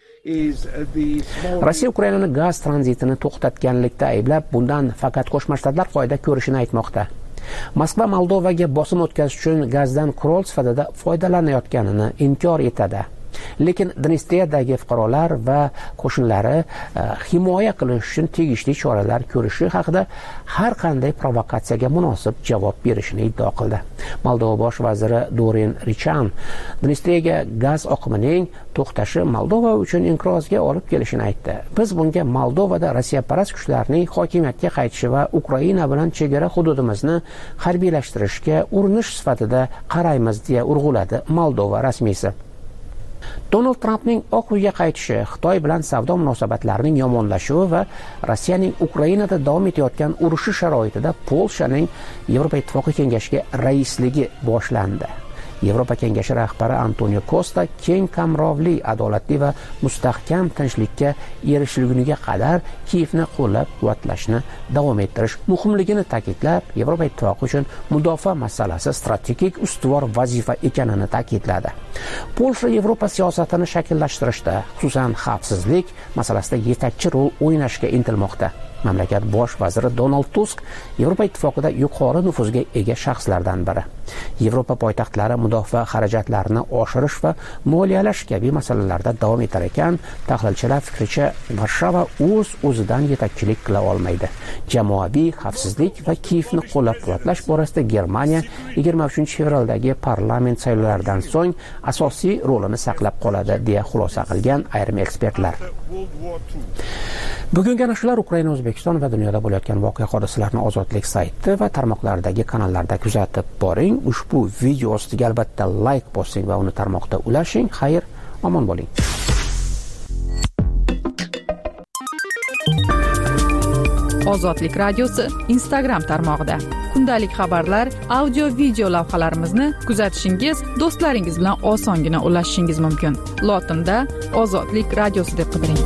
P: Rossiya Ukrainani gaz tranzitini to'xtatganlikda ayblab, bundan faqat Qo'shma Shtatlar foyda ko'rishini aytmoqda. Moskva Moldovaga bosim o'tkazish uchun gazdan qurol sifatida foydalanayotganini inkor etadi. Lekin Dnestriyadagi fuqarolar va qo'shinlari himoya qilish uchun tegishli choralar ko'rishi haqida har qanday provokatsiyaga munosib javob berishini iddao qildi. Moldova bosh vaziri Dorin Richan Dnestriyaga gaz oqimining to'xtashi Moldova uchun inqirozga olib kelishini aytdi. Biz bunga Moldovada Rossiyaparast kuchlarning hokimiyatga qaytishi va Ukraina bilan chegara hududimizni harbiylashtirishga urinish sifatida qaraymiz, deya urg'uladi Moldova rasmiysi. Donald Trampning Oq uyga qaytishi, Xitoy bilan savdo munosabatlarining yomonlashuvi va Rossiyaning Ukrainada davom etayotgan urushi sharoitida Polshaning Yevropa Ittifoqi kengashiga raisligi boshlandi. Yevropa kengashi rahbari Antonio Costa keng qamrovli, adolatli va mustahkam tinchlikka erishilguniga qadar Kiyevni qo'llab-quvvatlashni davom ettirish muhimligini ta'kidlab, Yevropa Ittifoqi uchun mudofaa masalasi strategik ustuvor vazifa ekanini ta'kidladi. Polsha Yevropa siyosatini shakllashtirishda, xususan xavfsizlik masalasida yetakchi rol o'ynashga intilmoqda. Mamlakat bosh vaziri Donald Tusk Yevropa Ittifoqida yuqori nufuzga ega shaxslardan biri. Yevropa poytaxtlari mudofaa xarajatlarini oshirish va moliyalash kabi masalalarda davom etar ekan, tahlilchilar fikricha Varshava o'z-o'zidan yetakchilik qila olmaydi. Jamoaviy xavfsizlik va Kiyevni qo'llab-quvvatlash borasida Germaniya 23-fevraldagi parlament saylovlaridan so'ng asosiy rolini saqlab qoladi, deya xulosa qilgan ayrim ekspertlar. Bugungi ana shular. Ukraina, O'zbekiston va dunyoda bo'layotgan voqea hodisalarni Ozodlik sayti va tarmoqlardagi kanallarda kuzatib boring. Ushbu video ostiga albatta like bosing va uni tarmoqda ulashing. Xayr, omon bo'ling.
K: Ozodlik radiosi Instagram tarmog'ida kundalik xabarlar, audio video lavhalarimizni kuzatishingiz, do'stlaringiz bilan osongina ulashishingiz mumkin. Lotinda Ozodlik radiosi deb qidiring.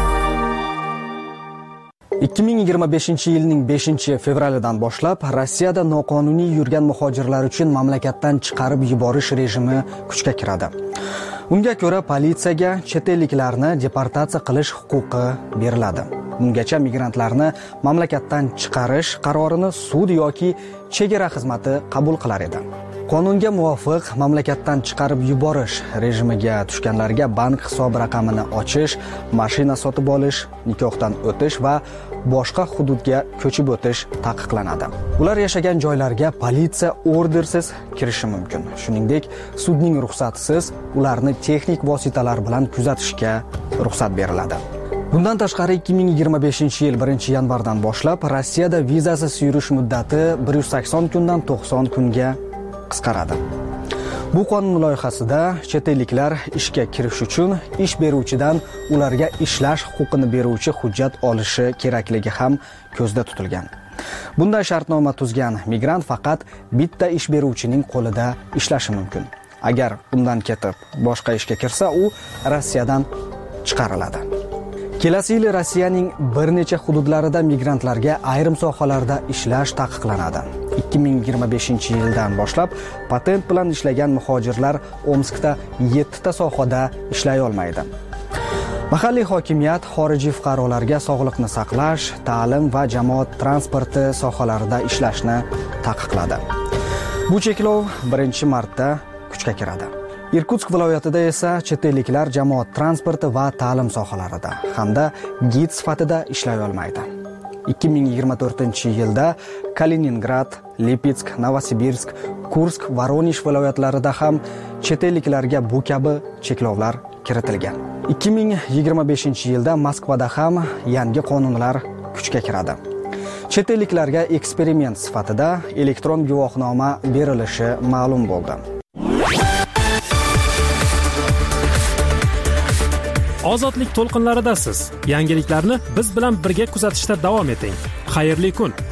R: 2025-yilning 5-fevralidan boshlab Rossiyada noqonuniy yurgan muhojirlar uchun mamlakatdan chiqarib yuborish rejimi kuchga kiradi. Unga ko'ra politsiyaga chet elliklarni deportatsiya qilish huquqi beriladi. Bungacha migrantlarni mamlakatdan chiqarish qarorini sud yoki chegara xizmati qabul qilar edi. Qonunga muvofiq mamlakatdan chiqarib yuborish rejimiga tushganlarga bank hisob raqamini ochish, mashina sotib olish, nikohdan o'tish va boshqa hududga ko'chib o'tish taqiqlanadi. Ular yashagan joylarga politsiya ordersiz kirishi mumkin. Shuningdek, sudning ruxsatisiz ularni texnik vositalar bilan kuzatishga ruxsat beriladi. Bundan tashqari 2025-yil 1-yanvardan boshlab Rossiyada vizasiz yurish muddati 180 kundan 90 kunga qisqaradi. Bu qonun loyihasida chet elliklar ishga kirish uchun ish beruvchidan ularga ishlash huquqini beruvchi hujjat olishi kerakligi ham ko'zda tutilgan. Bunday shartnoma tuzgan migrant faqat bitta ish beruvchining qo'lida ishlashi mumkin. Agar undan ketib boshqa ishga kirsa, u Rossiyadan chiqariladi. Kelasi yil Rossiyaning bir necha hududlarida migrantlarga ayrim sohalarda ishlash taqiqlanadi. 2025-yildan boshlab patent bilan ishlagan muhojirlar Omskda 7 ta sohada ishlay olmaydi. Mahalliy hokimiyat xorijiy fuqarolarga sog'liqni saqlash, ta'lim va jamoat transporti sohalarida ishlashni taqiqladi. Bu cheklov 1-martda kuchga kiradi. Irkutsk viloyatida esa chet elliklar jamoat transporti va ta'lim sohalarida hamda gid sifatida ishlay olmaydi. 2024-yilda Kaliningrad, Lipetsk, Novosibirsk, Kursk, Voronezh viloyatlarida ham chet elliklarga bu kabi cheklovlar kiritilgan. 2025-yilda Moskvada ham yangi qonunlar kuchga kiradi. Chet elliklarga eksperiment sifatida elektron guvohnoma berilishi ma'lum bo'ldi.
O: Ozodlik to'lqinlaridasiz. Yangiliklarni biz bilan birga kuzatishda davom eting. Xayrli kun.